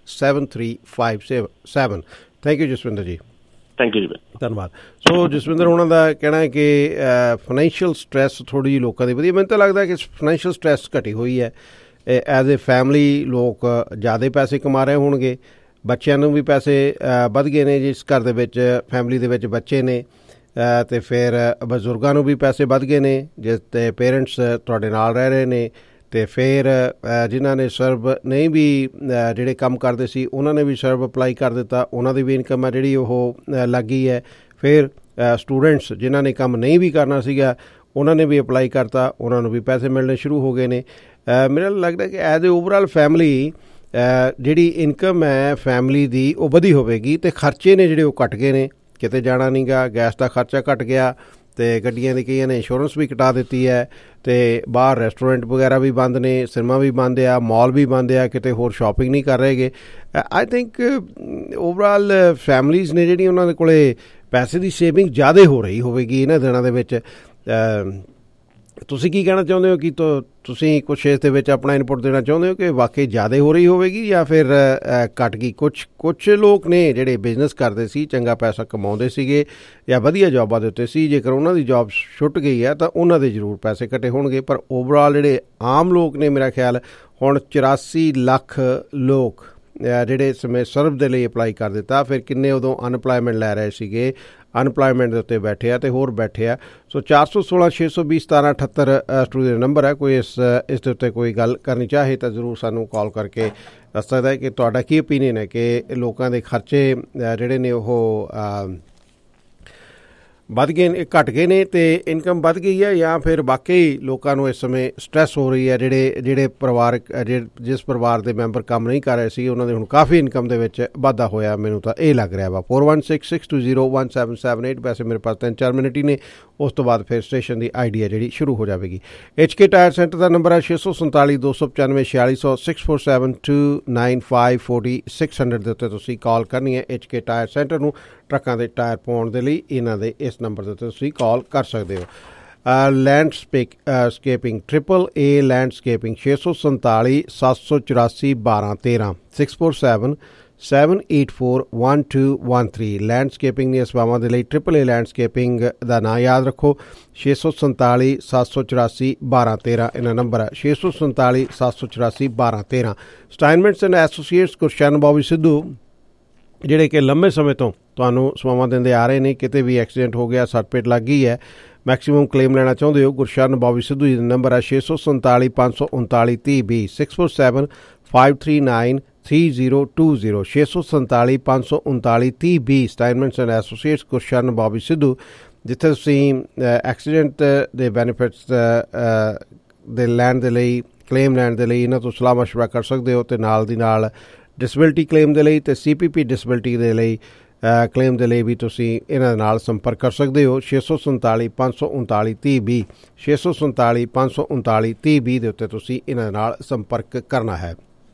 7357। ਥੈਂਕ ਯੂ ਜਸਵਿੰਦਰ ਜੀ। ਥੈਂਕ ਯੂ ਜੀ ਧੰਨਵਾਦ। ਸੋ ਜਸਵਿੰਦਰ ਉਹਨਾਂ ਦਾ ਕਹਿਣਾ ਹੈ ਕਿ ਫਾਈਨੈਂਸ਼ੀਅਲ ਸਟਰੈਸ ਥੋੜ੍ਹੀ ਜਿਹੀ ਲੋਕਾਂ ਦੀ ਵਧੀ। ਮੈਨੂੰ ਤਾਂ ਲੱਗਦਾ ਕਿ ਫਾਈਨੈਂਸ਼ੀਅਲ ਸਟਰੈਸ ਘਟੀ ਹੋਈ ਹੈ। ਐਜ਼ ਏ ਫੈਮਲੀ ਲੋਕ ਜ਼ਿਆਦਾ ਪੈਸੇ ਕਮਾ ਰਹੇ ਹੋਣਗੇ ਬੱਚਿਆਂ ਨੂੰ ਵੀ ਪੈਸੇ ਵੱਧ ਗਏ ਨੇ ਜਿਸ ਘਰ ਦੇ ਵਿੱਚ ਫੈਮਲੀ ਦੇ ਵਿੱਚ ਬੱਚੇ ਨੇ ਅਤੇ ਫਿਰ ਬਜ਼ੁਰਗਾਂ ਨੂੰ ਵੀ ਪੈਸੇ ਵੱਧ ਗਏ ਨੇ ਜਿਸ 'ਤੇ ਪੇਰੈਂਟਸ ਤੁਹਾਡੇ ਨਾਲ ਰਹਿ ਰਹੇ ਨੇ ਅਤੇ ਫਿਰ ਜਿਨ੍ਹਾਂ ਨੇ ਸਰਵ ਨਹੀਂ ਵੀ ਜਿਹੜੇ ਕੰਮ ਕਰਦੇ ਸੀ ਉਹਨਾਂ ਨੇ ਵੀ ਸਰਵ ਅਪਲਾਈ ਕਰ ਦਿੱਤਾ ਉਹਨਾਂ ਦੀ ਵੀ ਇਨਕਮ ਹੈ ਜਿਹੜੀ ਉਹ ਲੱਗ ਗਈ ਹੈ। ਫਿਰ ਸਟੂਡੈਂਟਸ ਜਿਨ੍ਹਾਂ ਨੇ ਕੰਮ ਨਹੀਂ ਵੀ ਕਰਨਾ ਸੀਗਾ ਉਹਨਾਂ ਨੇ ਵੀ ਅਪਲਾਈ ਕਰਤਾ ਉਹਨਾਂ ਨੂੰ ਵੀ ਪੈਸੇ ਮਿਲਣੇ ਸ਼ੁਰੂ ਹੋ ਗਏ ਨੇ। ਮੇਰਾ ਲੱਗਦਾ ਕਿ ਐਜ਼ ਏ ਓਵਰਆਲ ਫੈਮਿਲੀ ਜਿਹੜੀ ਇਨਕਮ ਹੈ ਫੈਮਿਲੀ ਦੀ ਉਹ ਵਧੀ ਹੋਵੇਗੀ ਅਤੇ ਖਰਚੇ ਨੇ ਜਿਹੜੇ ਉਹ ਘੱਟ ਗਏ ਨੇ। ਕਿਤੇ ਜਾਣਾ ਨਹੀਂ ਗਾ ਗੈਸ ਦਾ ਖਰਚਾ ਘੱਟ ਗਿਆ ਅਤੇ ਗੱਡੀਆਂ ਦੀ ਕਈਆਂ ਨੇ ਇੰਸ਼ੋਰੈਂਸ ਵੀ ਕਟਾ ਦਿੱਤੀ ਹੈ ਅਤੇ ਬਾਹਰ ਰੈਸਟੋਰੈਂਟ ਵਗੈਰਾ ਵੀ ਬੰਦ ਨੇ ਸਿਨੇਮਾ ਵੀ ਬੰਦ ਆ ਮਾਲ ਵੀ ਬੰਦ ਆ ਕਿਤੇ ਹੋਰ ਸ਼ਾਪਿੰਗ ਨਹੀਂ ਕਰ ਰਹੇਗੇ। ਆਈ ਥਿੰਕ ਓਵਰਆਲ ਫੈਮਲੀਜ਼ ਨੇ ਜਿਹੜੀ ਉਹਨਾਂ ਦੇ ਕੋਲ ਪੈਸੇ ਦੀ ਸੇਵਿੰਗ ਜ਼ਿਆਦਾ ਹੋ ਰਹੀ ਹੋਵੇਗੀ ਇਹਨਾਂ ਦਿਨਾਂ ਦੇ ਵਿੱਚ। ਤੁਸੀਂ ਕੀ ਕਹਿਣਾ ਚਾਹੁੰਦੇ ਹੋ ਕਿ ਤੁਸੀਂ ਕੁਛ ਇਸ ਦੇ ਵਿੱਚ ਆਪਣਾ ਇਨਪੁਟ ਦੇਣਾ ਚਾਹੁੰਦੇ ਹੋ ਕਿ ਵਾਕਈ ਜ਼ਿਆਦਾ ਹੋ ਰਹੀ ਹੋਵੇਗੀ ਜਾਂ ਫਿਰ ਘੱਟ ਗਈ? ਕੁਛ ਲੋਕ ਨੇ ਜਿਹੜੇ ਬਿਜ਼ਨਸ ਕਰਦੇ ਸੀ ਚੰਗਾ ਪੈਸਾ ਕਮਾਉਂਦੇ ਸੀਗੇ ਜਾਂ ਵਧੀਆ ਜੋਬਾਂ ਦੇ ਉੱਤੇ ਸੀ ਜੇਕਰ ਉਹਨਾਂ ਦੀ ਜੋਬ ਛੁੱਟ ਗਈ ਹੈ ਤਾਂ ਉਹਨਾਂ ਦੇ ਜ਼ਰੂਰ ਪੈਸੇ ਘਟੇ ਹੋਣਗੇ ਪਰ ਓਵਰਆਲ ਜਿਹੜੇ ਆਮ ਲੋਕ ਨੇ ਮੇਰਾ ਖਿਆਲ ਹੁਣ 84 ਲੱਖ ਲੋਕ ਜਿਹੜੇ ਇਸ ਸਮੇਂ ਸਰਵ ਦੇ ਲਈ ਅਪਲਾਈ ਕਰ ਦਿੱਤਾ। ਫਿਰ ਕਿੰਨੇ ਉਦੋਂ ਅਨਪਲਾਇਮੈਂਟ ਲੈ ਰਹੇ ਸੀਗੇ ਅਨਪਲਾਇਮੈਂਟ ਦੇ ਉੱਤੇ ਬੈਠੇ ਆ ਅਤੇ ਹੋਰ ਬੈਠੇ ਆ। ਸੋ 416 620 1778 ਸਟੂਡੀਓ ਦਾ ਨੰਬਰ ਹੈ। ਕੋਈ ਇਸ ਦੇ ਉੱਤੇ ਕੋਈ ਗੱਲ ਕਰਨੀ ਚਾਹੇ ਤਾਂ ਜ਼ਰੂਰ ਸਾਨੂੰ ਕਾਲ ਕਰਕੇ ਦੱਸ ਸਕਦਾ ਹੈ ਕਿ ਤੁਹਾਡਾ ਕੀ ਓਪੀਨੀਅਨ ਹੈ ਕਿ ਲੋਕਾਂ ਦੇ ਖਰਚੇ ਜਿਹੜੇ ਨੇ ਉਹ ਵੱਧ ਗਏ ਘੱਟ ਗਏ ਨੇ ਅਤੇ ਇਨਕਮ ਵੱਧ ਗਈ ਹੈ ਜਾਂ ਫਿਰ ਵਾਕਈ ਲੋਕਾਂ ਨੂੰ ਇਸ ਸਮੇਂ ਸਟਰੈਸ ਹੋ ਰਹੀ ਹੈ। ਜਿਹੜੇ ਪਰਿਵਾਰਕ ਜਿਸ ਪਰਿਵਾਰ ਦੇ ਮੈਂਬਰ ਕੰਮ ਨਹੀਂ ਕਰ ਰਹੇ ਸੀ ਉਹਨਾਂ ਦੇ ਹੁਣ ਕਾਫੀ ਇਨਕਮ ਦੇ ਵਿੱਚ ਵਾਧਾ ਹੋਇਆ ਮੈਨੂੰ ਤਾਂ ਇਹ ਲੱਗ ਰਿਹਾ ਵਾ। 4166201778 ਵੈਸੇ ਮੇਰੇ ਪਾਸ 3-4 ਮਿੰਟ ਹੀ ਨੇ ਉਸ ਤੋਂ ਬਾਅਦ ਫਿਰ ਸਟੇਸ਼ਨ ਦੀ ਆਈਡੀਆ ਜਿਹੜੀ ਸ਼ੁਰੂ ਹੋ ਜਾਵੇਗੀ। HK ਟਾਇਰ ਸੈਂਟਰ ਦਾ ਨੰਬਰ ਹੈ 647 295 4600 64729540600 ਦੇ ਉੱਤੇ ਤੁਸੀਂ ਕਾਲ ਕਰਨੀ ਹੈ। HK ਟਾਇਰ ਸੈਂਟਰ ਨੂੰ ਟਰੱਕਾਂ ਦੇ ਟਾਇਰ ਪਾਉਣ ਦੇ ਲਈ ਇਹਨਾਂ ਦੇ ਇਸ ਨੰਬਰ ਦੇ ਉੱਤੇ ਤੁਸੀਂ ਕਾਲ ਕਰ ਸਕਦੇ ਹੋ। ਲੈਂਡਸਕੇਪਿੰਗ AAA ਲੈਂਡਸਕੇਪਿੰਗ 647 784 1213 647-784-1213 ਲੈਂਡਸਕੇਪਿੰਗ ਦੀਆਂ ਸੇਵਾਵਾਂ ਦੇ ਲਈ AAA ਲੈਂਡਸਕੇਪਿੰਗ ਦਾ ਨਾਂ ਯਾਦ ਰੱਖੋ 647 784 1213 ਇਹਨਾਂ ਨੰਬਰ ਹੈ 647 784 1213। Steinmetz and associates Gurshan Bobby Sidhu ਜਿਹੜੇ ਕਿ ਲੰਬੇ ਸਮੇਂ ਤੋਂ ਤੁਹਾਨੂੰ ਸੇਵਾਵਾਂ ਦਿੰਦੇ ਆ ਰਹੇ ਨੇ। ਕਿਤੇ ਵੀ ਐਕਸੀਡੈਂਟ ਹੋ ਗਿਆ, ਸੱਟ ਪੇਟ ਲੱਗ ਗਈ ਹੈ, ਮੈਕਸੀਮਮ ਕਲੇਮ ਲੈਣਾ ਚਾਹੁੰਦੇ ਹੋ, ਗੁਰਸ਼ਰਨ ਬੌਬੀ ਸਿੱਧੂ ਜੀ ਦਾ ਨੰਬਰ ਹੈ 647 539 3020 647 539 3020 647 539 3020 Steinmetz and associates Gursharan Bobby Sidhu, ਜਿੱਥੇ ਤੁਸੀਂ ਐਕਸੀਡੈਂਟ ਦੇ ਬੈਨੀਫਿਟਸ ਦੇ ਲੈਣ ਦੇ ਲਈ, ਕਲੇਮ ਲੈਣ ਦੇ ਲਈ ਇਹਨਾਂ ਤੋਂ ਸਲਾਹ ਮਸ਼ਵਰਾ ਕਰ ਸਕਦੇ ਹੋ। ਅਤੇ ਨਾਲ ਦੀ ਨਾਲ ਡਿਸੇਬਿਲਟੀ ਕਲੇਮ ਦੇ ਲਈ ਅਤੇ CPP ਡਿਸੇਬਿਲਟੀ ਦੇ ਲਈ ਕਲੇਮ ਦੇ ਲਈ ਵੀ ਤੁਸੀਂ ਇਹਨਾਂ ਦੇ ਨਾਲ ਸੰਪਰਕ ਕਰ ਸਕਦੇ ਹੋ। 647 539 3020 647 539 3020 ਦੇ ਉੱਤੇ ਤੁਸੀਂ ਇਹਨਾਂ ਦੇ ਨਾਲ ਸੰਪਰਕ ਕਰਨਾ ਹੈ।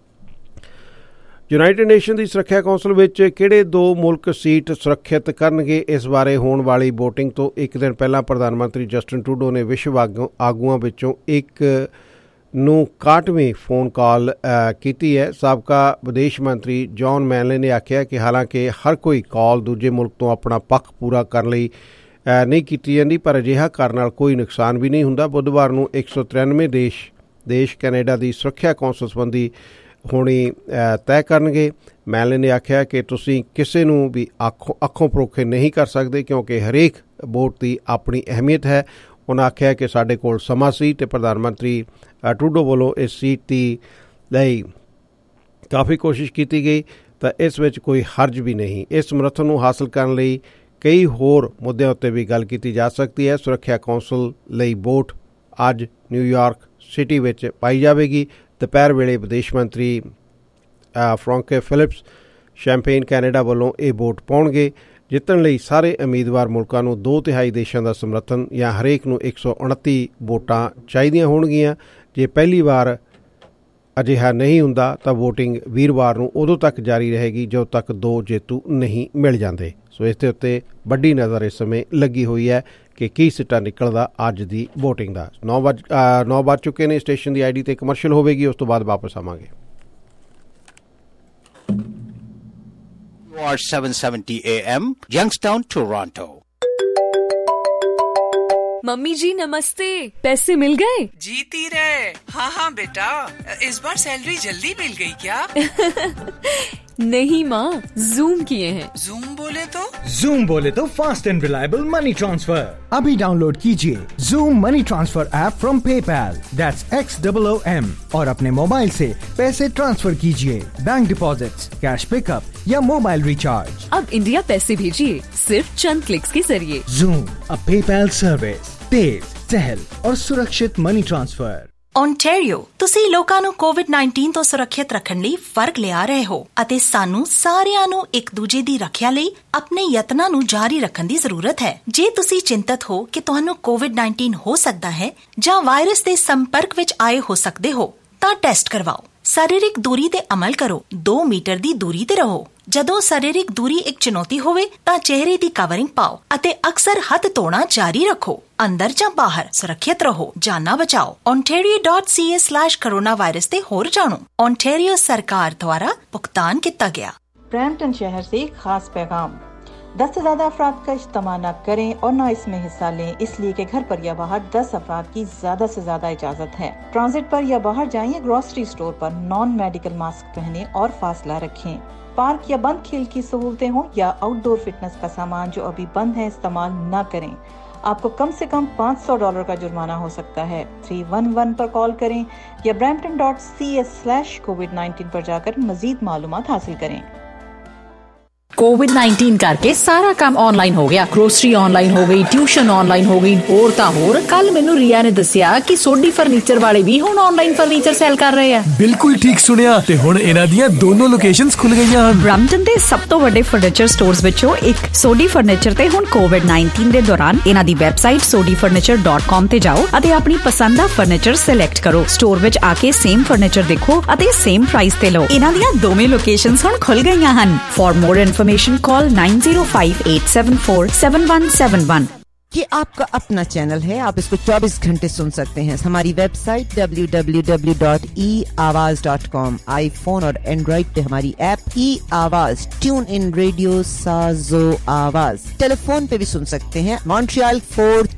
ਯੂਨਾਈਟਿਡ ਨੇਸ਼ਨ ਦੀ ਸੁਰੱਖਿਆ ਕੌਂਸਲ ਵਿੱਚ ਕਿਹੜੇ 2 ਮੁਲਕ ਸੀਟ ਸੁਰੱਖਿਅਤ ਕਰਨਗੇ, ਇਸ ਬਾਰੇ ਹੋਣ ਵਾਲੀ ਵੋਟਿੰਗ ਤੋਂ ਇੱਕ ਦਿਨ ਪਹਿਲਾਂ ਪ੍ਰਧਾਨ ਮੰਤਰੀ ਜਸਟਿਨ ਟਰੂਡੋ ਨੇ ਵਿਸ਼ਵ ਆਗੂਆਂ ਵਿੱਚੋਂ ਇੱਕ ਨੂੰ 61ਵੀਂ ਫੋਨ ਕਾਲ ਕੀਤੀ ਹੈ। ਸਾਬਕਾ ਵਿਦੇਸ਼ ਮੰਤਰੀ ਜੌਨ ਮੈਨਲੇ ਨੇ ਆਖਿਆ ਕਿ ਹਾਲਾਂਕਿ ਹਰ ਕੋਈ ਕਾਲ ਦੂਜੇ ਮੁਲਕ ਤੋਂ ਆਪਣਾ ਪੱਖ ਪੂਰਾ ਕਰਨ ਲਈ ਨਹੀਂ ਕੀਤੀ ਜਾਂਦੀ, ਪਰ ਅਜਿਹਾ ਕਰਨ ਨਾਲ ਕੋਈ ਨੁਕਸਾਨ ਵੀ ਨਹੀਂ ਹੁੰਦਾ। ਬੁੱਧਵਾਰ ਨੂੰ 193 ਦੇਸ਼ ਕੈਨੇਡਾ ਦੀ ਸੁਰੱਖਿਆ ਕੌਂਸਲ ਸੰਬੰਧੀ ਹੋਣੀ ਤੈਅ ਕਰਨਗੇ। ਮੈਨਲੇ ਨੇ ਆਖਿਆ ਕਿ ਤੁਸੀਂ ਕਿਸੇ ਨੂੰ ਵੀ ਅੱਖੋਂ ਪਰੋਖੇ ਨਹੀਂ ਕਰ ਸਕਦੇ, ਕਿਉਂਕਿ ਹਰੇਕ ਵੋਟ ਦੀ ਆਪਣੀ ਅਹਿਮੀਅਤ ਹੈ। ਉਹਨਾਂ ਆਖਿਆ ਕਿ ਸਾਡੇ ਕੋਲ ਸਮਾਂ ਸੀ ਅਤੇ ਪ੍ਰਧਾਨ ਮੰਤਰੀ ਟਰੂਡੋ ਵੱਲੋਂ ਇਸ ਸੀਟ ਦੀ ਲਈ ਕਾਫੀ ਕੋਸ਼ਿਸ਼ ਕੀਤੀ ਗਈ, ਤਾਂ ਇਸ ਵਿੱਚ ਕੋਈ ਹਰਜ ਵੀ ਨਹੀਂ। ਇਸ ਸਮਰਥਨ ਨੂੰ ਹਾਸਲ ਕਰਨ ਲਈ ਕਈ ਹੋਰ ਮੁੱਦਿਆਂ ਉੱਤੇ ਵੀ ਗੱਲ ਕੀਤੀ ਜਾ ਸਕਦੀ ਹੈ। ਸੁਰੱਖਿਆ ਕੌਂਸਲ ਲਈ ਵੋਟ ਅੱਜ ਨਿਊਯਾਰਕ ਸਿਟੀ ਵਿੱਚ ਪਾਈ ਜਾਵੇਗੀ। ਦੁਪਹਿਰ ਵੇਲੇ ਵਿਦੇਸ਼ ਮੰਤਰੀ ਫ੍ਰਾਂਕੇ ਫਿਲਿਪਸ ਸ਼ੈਂਪੇਨ ਕੈਨੇਡਾ ਵੱਲੋਂ ਇਹ ਵੋਟ ਪਾਉਣਗੇ। ਜਿੱਤਣ ਲਈ ਸਾਰੇ ਉਮੀਦਵਾਰ ਮੁਲਕਾਂ ਨੂੰ 2/3 ਦੇਸ਼ਾਂ ਦਾ ਸਮਰਥਨ ਜਾਂ ਹਰੇਕ ਨੂੰ 129 ਵੋਟਾਂ ਚਾਹੀਦੀਆਂ ਹੋਣਗੀਆਂ। ਜੇ ਪਹਿਲੀ ਵਾਰ ਅਜਿਹਾ ਨਹੀਂ ਹੁੰਦਾ ਤਾਂ ਵੋਟਿੰਗ ਵੀਰਵਾਰ ਨੂੰ ਉਦੋਂ ਤੱਕ ਜਾਰੀ ਰਹੇਗੀ ਜਦੋਂ ਤੱਕ 2 ਜੇਤੂ ਨਹੀਂ ਮਿਲ ਜਾਂਦੇ। ਸੋ ਇਸ ਦੇ ਉੱਤੇ ਵੱਡੀ ਨਜ਼ਰ ਇਸ ਸਮੇਂ ਲੱਗੀ ਹੋਈ ਹੈ ਕਿ ਕੀ ਸਿੱਟਾ ਨਿਕਲਦਾ ਅੱਜ ਦੀ ਵੋਟਿੰਗ ਦਾ। 9 ਵੱਜ ਚੁੱਕੇ ਨੇ। ਸਟੇਸ਼ਨ ਦੀ ID ਤੇ ਕਮਰਸ਼ੀਅਲ ਹੋਵੇਗੀ, ਉਸ ਤੋਂ ਬਾਅਦ ਵਾਪਸ ਆਵਾਂਗੇ। or 770 AM, Youngstown, Toronto. Mummy जी नमस्ते, पैसे मिल गए? जीती रहे। हाँ बेटा, इस बार सैलरी जल्दी मिल गई क्या? नहीं माँ, जूम किए हैं। जूम बोले तो fast and reliable money transfer. अभी डाउनलोड कीजिए Xoom money transfer app from PayPal, that's XOOM, और अपने मोबाइल से पैसे ट्रांसफर कीजिए, बैंक डिपॉजिट्स, कैश पिकअप या मोबाइल रिचार्ज। अब इंडिया पैसे भेजिए सिर्फ चंद क्लिक्स के जरिए। जूम, अ पेपैल सर्विस, तेज, सहल और सुरक्षित मनी ट्रांसफर। ਓਨਟਾਰੀਓ, ਤੁਸੀਂ ਲੋਕਾਂ ਨੂੰ ਕੋਵਿਡ-19 ਤੋਂ ਸੁਰੱਖਿਅਤ ਰੱਖਣ ਲਈ ਫਰਕ ਲਿਆ ਰਹੇ ਹੋ ਅਤੇ ਸਾਨੂੰ ਸਾਰਿਆਂ ਨੂੰ ਇੱਕ ਦੂਜੇ ਦੀ ਰੱਖਿਆ ਲਈ ਆਪਣੇ ਯਤਨਾਂ ਨੂੰ ਜਾਰੀ ਰੱਖਣ ਦੀ ਜ਼ਰੂਰਤ ਹੈ। ਜੇ ਤੁਸੀਂ ਚਿੰਤਤ ਹੋ ਕਿ ਤੁਹਾਨੂੰ ਕੋਵਿਡ-19 ਹੋ ਸਕਦਾ ਹੈ ਜਾਂ ਵਾਇਰਸ ਦੇ ਸੰਪਰਕ ਵਿੱਚ ਆਏ ਹੋ ਸਕਦੇ ਹੋ, ਤਾਂ ਟੈਸਟ ਕਰਵਾਓ। ਸਰੀਰਕ ਦੂਰੀ ਤੇ ਅਮਲ ਕਰੋ, 2 ਮੀਟਰ ਦੀ ਦੂਰੀ ਤੇ ਰਹੋ। ਜਦੋਂ ਸਰੀਰਕ ਦੂਰੀ ਇੱਕ ਚੁਣੌਤੀ ਹੋਵੇ ਤਾਂ ਚਿਹਰੇ ਦੀ ਕਵਰਿੰਗ ਪਾਓ ਅਤੇ ਅਕਸਰ ਹੱਥ ਧੋਣਾ ਜਾਰੀ ਰੱਖੋ। ਅੰਦਰ ਜਾਂ ਬਾਹਰ ਸੁਰੱਖਿਅਤ ਰਹੋ, ਜਾਨਾਂ ਬਚਾਓ। ontario.ca/coronavirus ਤੇ ਹੋਰ ਜਾਣੋ। ontario सरकार द्वारा भुगतान किया गया। ब्रैम्पटन शहर से एक खास पैगाम, 10 से ज्यादा अफराद का इज्तिमा न करें और न इसमें हिस्सा लें, इसलिए कि घर पर या बाहर 10 अफराद की ज्यादा से ज्यादा इजाजत है। ट्रांजिट पर या बाहर जाएं या ग्रोसरी स्टोर पर नॉन मेडिकल मास्क पहने और फासला रखें। पार्क या बंद खेल की सहूलतें हों या आउटडोर फिटनेस का सामान जो अभी बंद है इस्तेमाल न करें। आपको कम से कम $500 का जुर्माना हो सकता है। 311 पर कॉल करें या brampton.ca/covid19 पर जाकर मजीद मालूमात हासिल करें। कोविड-19 करके सारा काम ऑनलाइन हो गया, ग्रोसरी ऑनलाइन हो गई, ट्यूशन ऑनलाइन हो गई, होर तां होर। कल मैनू रिया ने दसिया कि सोडी फर्नीचर वाले भी हुण ऑनलाइन फर्नीचर सेल कर रहे हैं। बिल्कुल ठीक सुनिया, ते हुण इन्हां दीयां दोनों लोकेशंस खुल गईयां हन। ब्रैम्पटन दे सब तो वड्डे फर्नीचर स्टोर्स विचों एक सोडी फर्नीचर ते हुण कोविड-19 दे दौरान इन्हां दी वैबसाइट sodifurniture.com ते जाओ अते अपनी पसंद दा फर्नीचर सिलेक्ट करो। स्टोर विच आके सेम फर्नीचर देखो अते सेम प्राइस ते लो। इन्हां दीयां दोवें लोकेशंस हुण खुल गईयां हन। For more information call 9058747171। ये आपका अपना चैनल है, आप इसको 24 घंटे सुन सकते हैं। हमारी वेबसाइट www.eawaz.com, आईफोन और एंड्रॉइड पे हमारी ऐप e-आवाज, tune in radio, Saajo Awaaz. Telephone पे भी सुन सकते हैं। मॉन्ट्रियल 4